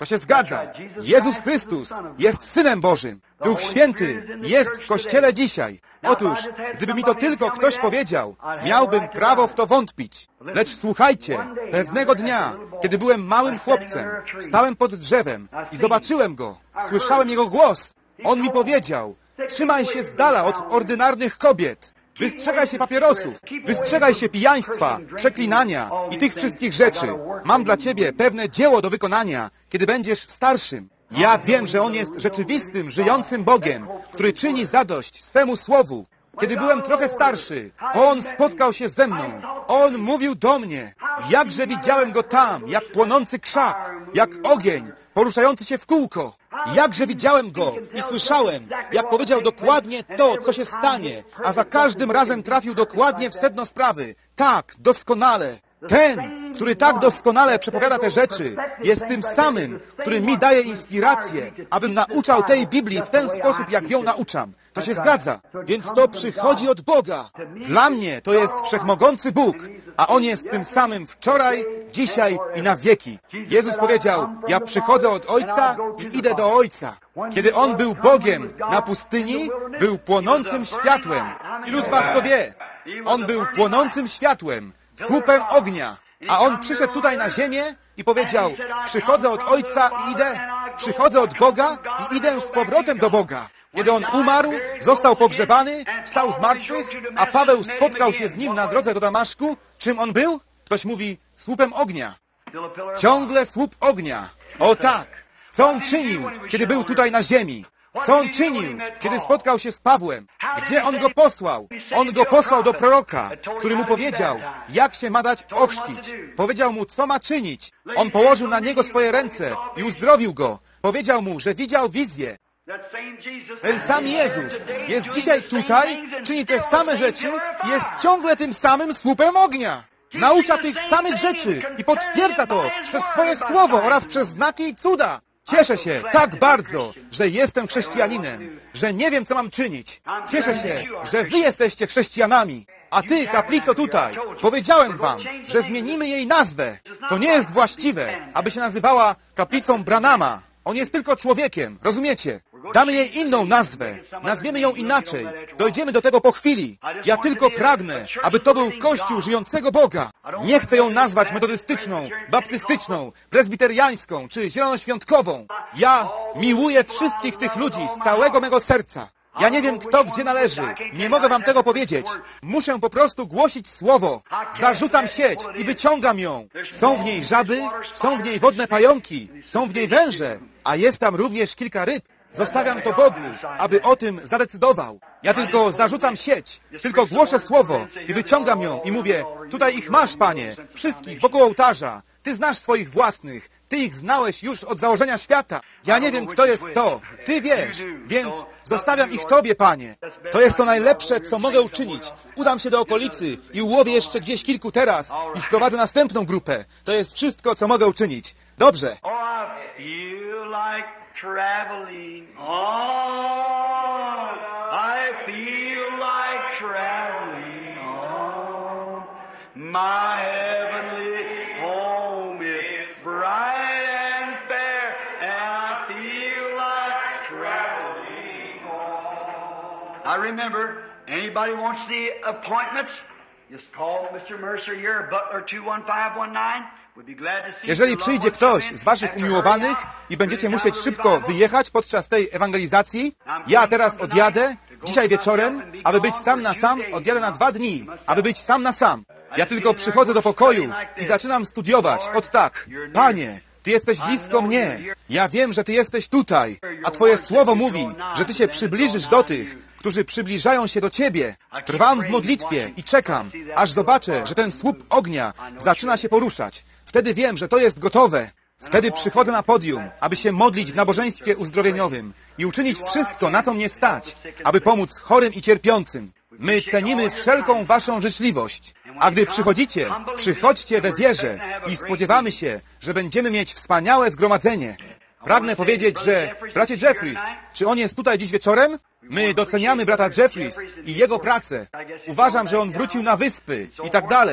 To się zgadza. Jezus Chrystus jest Synem Bożym. Duch Święty jest w Kościele dzisiaj. Otóż, gdyby mi to tylko ktoś powiedział, miałbym prawo w to wątpić. Lecz słuchajcie, pewnego dnia, kiedy byłem małym chłopcem, stałem pod drzewem i zobaczyłem go. Słyszałem jego głos. On mi powiedział, trzymaj się z dala od ordynarnych kobiet. Wystrzegaj się papierosów, wystrzegaj się pijaństwa, przeklinania i tych wszystkich rzeczy. Mam dla ciebie pewne dzieło do wykonania, kiedy będziesz starszym. Ja wiem, że On jest rzeczywistym, żyjącym Bogiem, który czyni zadość swemu słowu. Kiedy byłem trochę starszy, On spotkał się ze mną. On mówił do mnie. Jakże widziałem Go tam, jak płonący krzak, jak ogień, poruszający się w kółko. Jakże widziałem Go i słyszałem, jak powiedział dokładnie to, co się stanie, a za każdym razem trafił dokładnie w sedno sprawy. Tak, doskonale. Ten, który tak doskonale przepowiada te rzeczy, jest tym samym, który mi daje inspirację, abym nauczał tej Biblii w ten sposób, jak ją nauczam. To się zgadza. Więc to przychodzi od Boga. Dla mnie to jest wszechmogący Bóg, a On jest tym samym wczoraj, dzisiaj i na wieki. Jezus powiedział, ja przychodzę od Ojca i idę do Ojca. Kiedy On był Bogiem na pustyni, był płonącym światłem. Ilu z was to wie? On był płonącym światłem, słupem ognia. A On przyszedł tutaj na ziemię i powiedział, przychodzę od Ojca i idę, przychodzę od Boga i idę z powrotem do Boga. Kiedy On umarł, został pogrzebany, wstał z martwych, a Paweł spotkał się z Nim na drodze do Damaszku, czym On był? Ktoś mówi, słupem ognia. Ciągle słup ognia. O tak. Co On czynił, kiedy był tutaj na ziemi? Co On czynił, kiedy spotkał się z Pawłem? Gdzie On go posłał? On go posłał do proroka, który mu powiedział, jak się ma dać ochrzcić. Powiedział mu, co ma czynić. On położył na niego swoje ręce i uzdrowił go. Powiedział mu, że widział wizję. Ten sam Jezus jest dzisiaj tutaj, czyni te same rzeczy, jest ciągle tym samym słupem ognia. Naucza tych samych rzeczy i potwierdza to przez swoje słowo oraz przez znaki i cuda. Cieszę się tak bardzo, że jestem chrześcijaninem, że nie wiem, co mam czynić. Cieszę się, że wy jesteście chrześcijanami. A ty, kaplico tutaj, powiedziałem wam, że zmienimy jej nazwę. To nie jest właściwe, aby się nazywała kaplicą Branhama. On jest tylko człowiekiem, rozumiecie? Damy jej inną nazwę, nazwiemy ją inaczej. Dojdziemy do tego po chwili. Ja tylko pragnę, aby to był Kościół żyjącego Boga. Nie chcę ją nazwać metodystyczną, baptystyczną, prezbiteriańską czy zielonoświątkową. Ja miłuję wszystkich tych ludzi z całego mego serca. Ja nie wiem, kto gdzie należy. Nie mogę wam tego powiedzieć. Muszę po prostu głosić słowo. Zarzucam sieć i wyciągam ją. Są w niej żaby, są w niej wodne pająki, są w niej węże, a jest tam również kilka ryb. Zostawiam to Bogu, aby o tym zadecydował. Ja tylko zarzucam sieć, tylko głoszę słowo i wyciągam ją i mówię, tutaj ich masz, Panie, wszystkich wokół ołtarza. Ty znasz swoich własnych, Ty ich znałeś już od założenia świata. Ja nie wiem, kto jest kto. Ty wiesz, więc zostawiam ich Tobie, Panie. To jest to najlepsze, co mogę uczynić. Udam się do okolicy i ułowię jeszcze gdzieś kilku teraz i wprowadzę następną grupę. To jest wszystko, co mogę uczynić. Dobrze. Traveling on, I feel like traveling on. My heavenly home is bright and fair, and I feel like traveling on. I remember, anybody wants the appointments, just call Mister Mercer here, Butler two one five one nine. Jeżeli przyjdzie ktoś z waszych umiłowanych i będziecie musieć szybko wyjechać podczas tej ewangelizacji, ja teraz odjadę, dzisiaj wieczorem, aby być sam na sam, odjadę na dwa dni, aby być sam na sam. Ja tylko przychodzę do pokoju i zaczynam studiować. Od tak, Panie, Ty jesteś blisko mnie. Ja wiem, że Ty jesteś tutaj, a Twoje słowo mówi, że Ty się przybliżysz do tych, którzy przybliżają się do Ciebie. Trwam w modlitwie i czekam, aż zobaczę, że ten słup ognia zaczyna się poruszać. Wtedy wiem, że to jest gotowe. Wtedy przychodzę na podium, aby się modlić w nabożeństwie uzdrowieniowym i uczynić wszystko, na co mnie stać, aby pomóc chorym i cierpiącym. My cenimy wszelką waszą życzliwość. A gdy przychodzicie, przychodźcie we wierze i spodziewamy się, że będziemy mieć wspaniałe zgromadzenie. Pragnę powiedzieć, że bracie Jeffries, czy on jest tutaj dziś wieczorem? My doceniamy brata Jeffries i jego pracę. Uważam, że on wrócił na wyspy i tak dalej.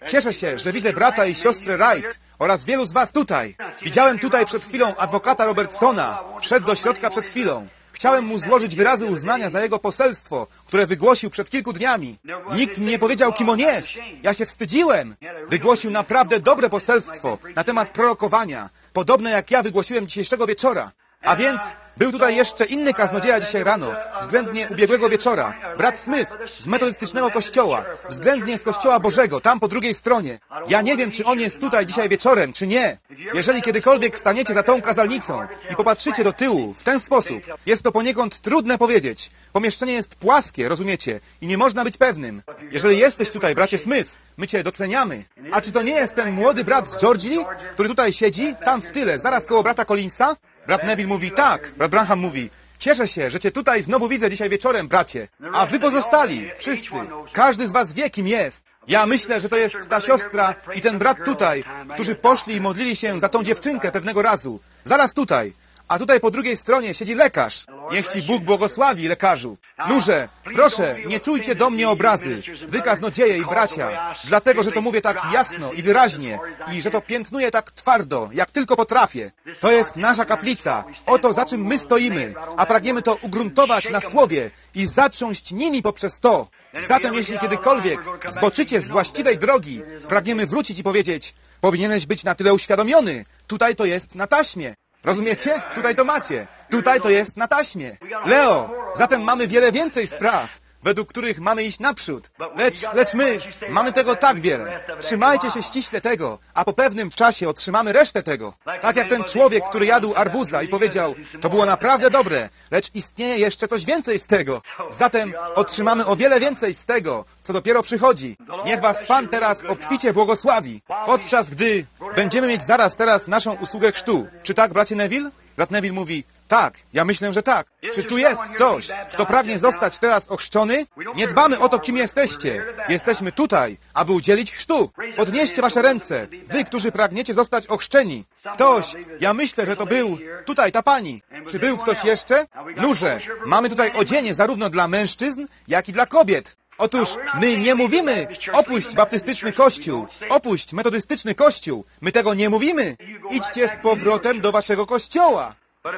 Cieszę się, że widzę brata i siostrę Wright oraz wielu z was tutaj. Widziałem tutaj przed chwilą adwokata Robertsona. Wszedł do środka przed chwilą. Chciałem mu złożyć wyrazy uznania za jego poselstwo, które wygłosił przed kilku dniami. Nikt mi nie powiedział, kim on jest. Ja się wstydziłem. Wygłosił naprawdę dobre poselstwo na temat prorokowania, podobne jak ja wygłosiłem dzisiejszego wieczora. A więc był tutaj jeszcze inny kaznodzieja dzisiaj rano, względnie ubiegłego wieczora. Brat Smith z metodystycznego kościoła, względnie z Kościoła Bożego, tam po drugiej stronie. Ja nie wiem, czy on jest tutaj dzisiaj wieczorem, czy nie. Jeżeli kiedykolwiek staniecie za tą kazalnicą i popatrzycie do tyłu w ten sposób, jest to poniekąd trudne powiedzieć. Pomieszczenie jest płaskie, rozumiecie? I nie można być pewnym. Jeżeli jesteś tutaj, bracie Smith, my cię doceniamy. A czy to nie jest ten młody brat z Georgii, który tutaj siedzi, tam w tyle, zaraz koło brata Collinsa? Brat Neville mówi tak, brat Branham mówi, cieszę się, że cię tutaj znowu widzę dzisiaj wieczorem, bracie. A wy pozostali, wszyscy, każdy z was wie, kim jest. Ja myślę, że to jest ta siostra i ten brat tutaj, którzy poszli i modlili się za tą dziewczynkę pewnego razu. Zaraz tutaj. A tutaj po drugiej stronie siedzi lekarz. Niech ci Bóg błogosławi, lekarzu. Nurze, proszę, nie czujcie do mnie obrazy, wy kaznodzieje i bracia, dlatego, że to mówię tak jasno i wyraźnie i że to piętnuję tak twardo, jak tylko potrafię. To jest nasza kaplica, oto za czym my stoimy, a pragniemy to ugruntować na słowie i zatrząść nimi poprzez to. Zatem jeśli kiedykolwiek zboczycie z właściwej drogi, pragniemy wrócić i powiedzieć, powinieneś być na tyle uświadomiony, tutaj to jest na taśmie. Rozumiecie? Tutaj to macie. Tutaj to jest na taśmie. Leo, zatem mamy wiele więcej spraw, według których mamy iść naprzód. Lecz, lecz my mamy tego tak wiele. Trzymajcie się ściśle tego, a po pewnym czasie otrzymamy resztę tego. Tak jak ten człowiek, który jadł arbuza i powiedział, to było naprawdę dobre, lecz istnieje jeszcze coś więcej z tego. Zatem otrzymamy o wiele więcej z tego, co dopiero przychodzi. Niech was Pan teraz obficie błogosławi, podczas gdy będziemy mieć zaraz teraz naszą usługę chrztu. Czy tak, bracie Neville? Brat Neville mówi, tak, ja myślę, że tak. Czy tu jest ktoś, kto pragnie zostać teraz ochrzczony? Nie dbamy o to, kim jesteście. Jesteśmy tutaj, aby udzielić chrztu. Podnieście wasze ręce, wy, którzy pragniecie zostać ochrzczeni. Ktoś, ja myślę, że to był tutaj ta pani. Czy był ktoś jeszcze? Nurze, mamy tutaj odzienie zarówno dla mężczyzn, jak i dla kobiet. Otóż my nie mówimy, opuść baptystyczny kościół, opuść metodystyczny kościół. My tego nie mówimy. Idźcie z powrotem do waszego kościoła.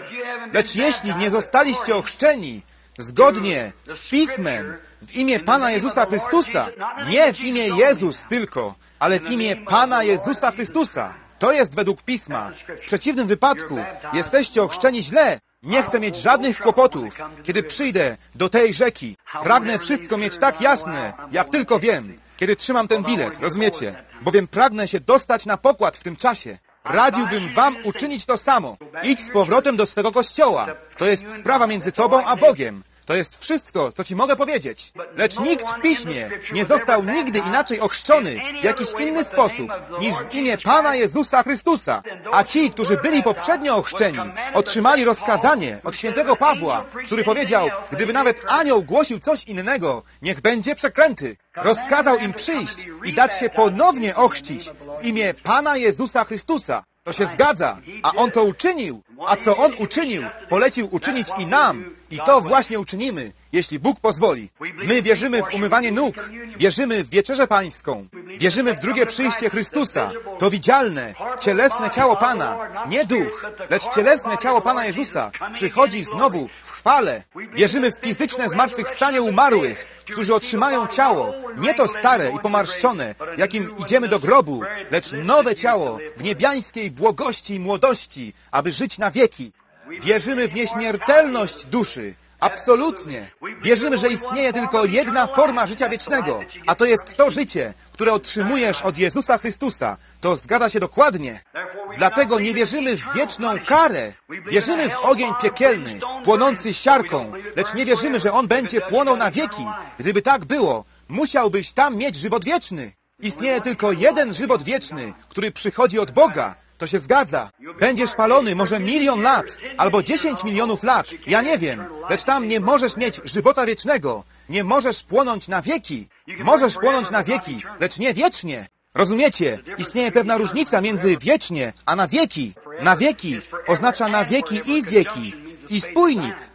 Lecz jeśli nie zostaliście ochrzczeni zgodnie z Pismem w imię Pana Jezusa Chrystusa, nie w imię Jezus tylko, ale w imię Pana Jezusa Chrystusa, to jest według Pisma. W przeciwnym wypadku jesteście ochrzczeni źle. Nie chcę mieć żadnych kłopotów, kiedy przyjdę do tej rzeki. Pragnę wszystko mieć tak jasne, jak tylko wiem, kiedy trzymam ten bilet, rozumiecie? Bowiem pragnę się dostać na pokład w tym czasie. Radziłbym wam uczynić to samo. Idź z powrotem do swego kościoła. To jest sprawa między tobą a Bogiem. To jest wszystko, co ci mogę powiedzieć. Lecz nikt w Piśmie nie został nigdy inaczej ochrzczony w jakiś inny sposób niż w imię Pana Jezusa Chrystusa. A ci, którzy byli poprzednio ochrzczeni, otrzymali rozkazanie od świętego Pawła, który powiedział, gdyby nawet anioł głosił coś innego, niech będzie przeklęty. Rozkazał im przyjść i dać się ponownie ochrzcić w imię Pana Jezusa Chrystusa. To się zgadza, a On to uczynił. A co On uczynił, polecił uczynić i nam. I to właśnie uczynimy, jeśli Bóg pozwoli. My wierzymy w umywanie nóg, wierzymy w wieczerzę pańską, wierzymy w drugie przyjście Chrystusa. To widzialne, cielesne ciało Pana, nie duch, lecz cielesne ciało Pana Jezusa przychodzi znowu w chwale. Wierzymy w fizyczne zmartwychwstanie umarłych, którzy otrzymają ciało, nie to stare i pomarszczone, jakim idziemy do grobu, lecz nowe ciało w niebiańskiej błogości i młodości, aby żyć na wieki. Wierzymy w nieśmiertelność duszy. Absolutnie. Wierzymy, że istnieje tylko jedna forma życia wiecznego, a to jest to życie, które otrzymujesz od Jezusa Chrystusa. To zgadza się dokładnie. Dlatego nie wierzymy w wieczną karę. Wierzymy w ogień piekielny, płonący siarką, lecz nie wierzymy, że on będzie płonął na wieki. Gdyby tak było, musiałbyś tam mieć żywot wieczny. Istnieje tylko jeden żywot wieczny, który przychodzi od Boga. To się zgadza. Będziesz palony może milion lat, albo dziesięć milionów lat, ja nie wiem, lecz tam nie możesz mieć żywota wiecznego. Nie możesz płonąć na wieki. Możesz płonąć na wieki, lecz nie wiecznie. Rozumiecie? Istnieje pewna różnica między wiecznie, a na wieki. Na wieki oznacza na wieki i wieki. I spójnik.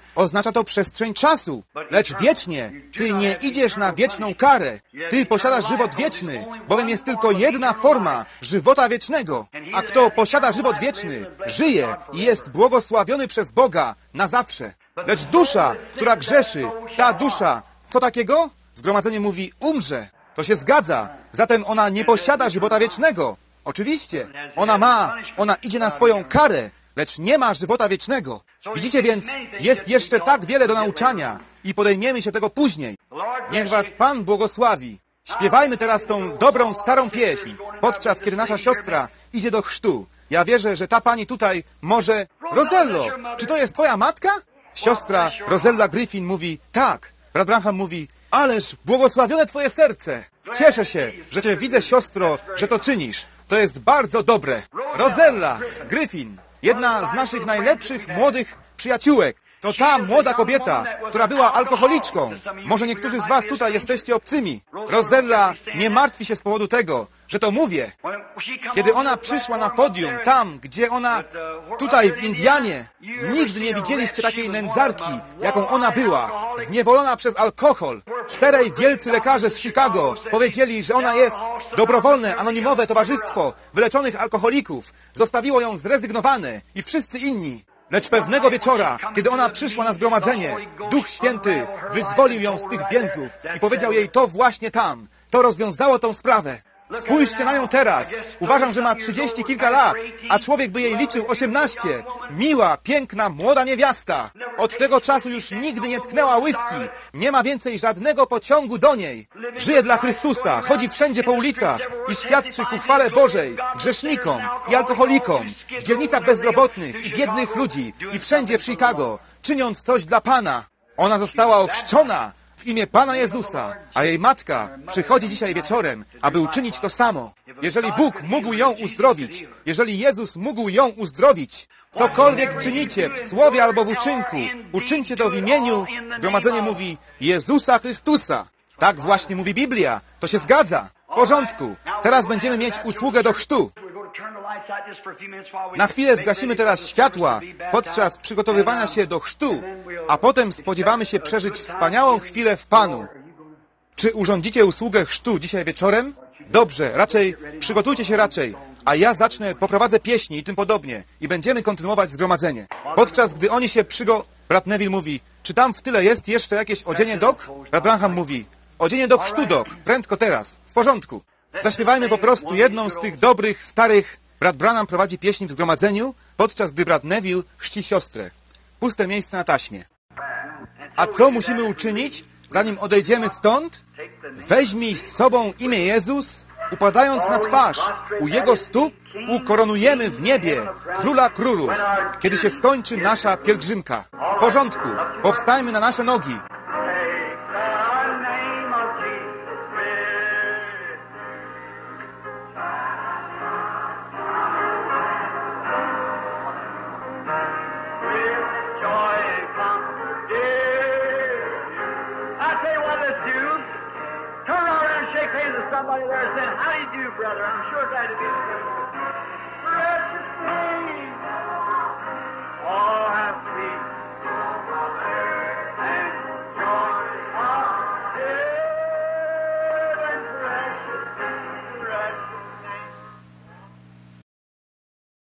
Oznacza to przestrzeń czasu. Lecz wiecznie Ty nie idziesz na wieczną karę. Ty posiadasz żywot wieczny, bowiem jest tylko jedna forma żywota wiecznego. A kto posiada żywot wieczny, żyje i jest błogosławiony przez Boga na zawsze. Lecz dusza, która grzeszy, ta dusza, co takiego? Zgromadzenie mówi, umrze. To się zgadza. Zatem ona nie posiada żywota wiecznego. Oczywiście. Ona ma, ona idzie na swoją karę, lecz nie ma żywota wiecznego. Widzicie więc, jest jeszcze tak wiele do nauczania i podejmiemy się tego później. Niech was Pan błogosławi. Śpiewajmy teraz tą dobrą, starą pieśń, podczas kiedy nasza siostra idzie do chrztu. Ja wierzę, że ta pani tutaj może... Rosello, czy to jest twoja matka? Siostra Rosella Griffin mówi, tak. Brat Branham mówi, ależ błogosławione twoje serce. Cieszę się, że cię widzę, siostro, że to czynisz. To jest bardzo dobre. Rosella Griffin, jedna z naszych najlepszych młodych przyjaciółek. To ta młoda kobieta, która była alkoholiczką. Może niektórzy z was tutaj jesteście obcymi. Rosella nie martwi się z powodu tego, że to mówię. Kiedy ona przyszła na podium, tam, gdzie ona, tutaj w Indianie, nigdy nie widzieliście takiej nędzarki, jaką ona była, zniewolona przez alkohol. Czterej wielcy lekarze z Chicago powiedzieli, że ona jest dobrowolne, anonimowe towarzystwo wyleczonych alkoholików. Zostawiło ją zrezygnowane i wszyscy inni. Lecz pewnego wieczora, kiedy ona przyszła na zgromadzenie, Duch Święty wyzwolił ją z tych więzów i powiedział jej to właśnie tam. To rozwiązało tą sprawę. Spójrzcie na nią teraz. Uważam, że ma trzydzieści kilka lat, a człowiek by jej liczył osiemnaście. Miła, piękna, młoda niewiasta. Od tego czasu już nigdy nie tknęła whisky. Nie ma więcej żadnego pociągu do niej. Żyje dla Chrystusa, chodzi wszędzie po ulicach i świadczy ku chwale Bożej, grzesznikom i alkoholikom, w dzielnicach bezrobotnych i biednych ludzi i wszędzie w Chicago, czyniąc coś dla Pana. Ona została ochrzczona w imię Pana Jezusa, a jej matka przychodzi dzisiaj wieczorem, aby uczynić to samo. Jeżeli Bóg mógł ją uzdrowić, jeżeli Jezus mógł ją uzdrowić, cokolwiek czynicie w słowie albo w uczynku, uczyńcie to w imieniu, zgromadzenie mówi, Jezusa Chrystusa. Tak właśnie mówi Biblia. To się zgadza. W porządku. Teraz będziemy mieć usługę do chrztu. Na chwilę zgasimy teraz światła podczas przygotowywania się do chrztu, a potem spodziewamy się przeżyć wspaniałą chwilę w Panu. Czy urządzicie usługę chrztu dzisiaj wieczorem? Dobrze, raczej przygotujcie się raczej, a ja zacznę, poprowadzę pieśni i tym podobnie i będziemy kontynuować zgromadzenie. Podczas gdy oni się przygo... Brat Neville mówi, czy tam w tyle jest jeszcze jakieś odzienie, Doc? Brat Branham mówi, odzienie do chrztu, Doc, prędko teraz, w porządku. Zaśpiewajmy po prostu jedną z tych dobrych, starych... Brat Branham prowadzi pieśń w zgromadzeniu, podczas gdy brat Neville chrzci siostrę. Puste miejsce na taśmie. A co musimy uczynić, zanim odejdziemy stąd? Weźmij z sobą imię Jezus, upadając na twarz. U Jego stóp ukoronujemy w niebie Króla Królów, kiedy się skończy nasza pielgrzymka. W porządku, powstajmy na nasze nogi. Somebody there saying, how do you do, brother? I'm sure glad to be with you. Precious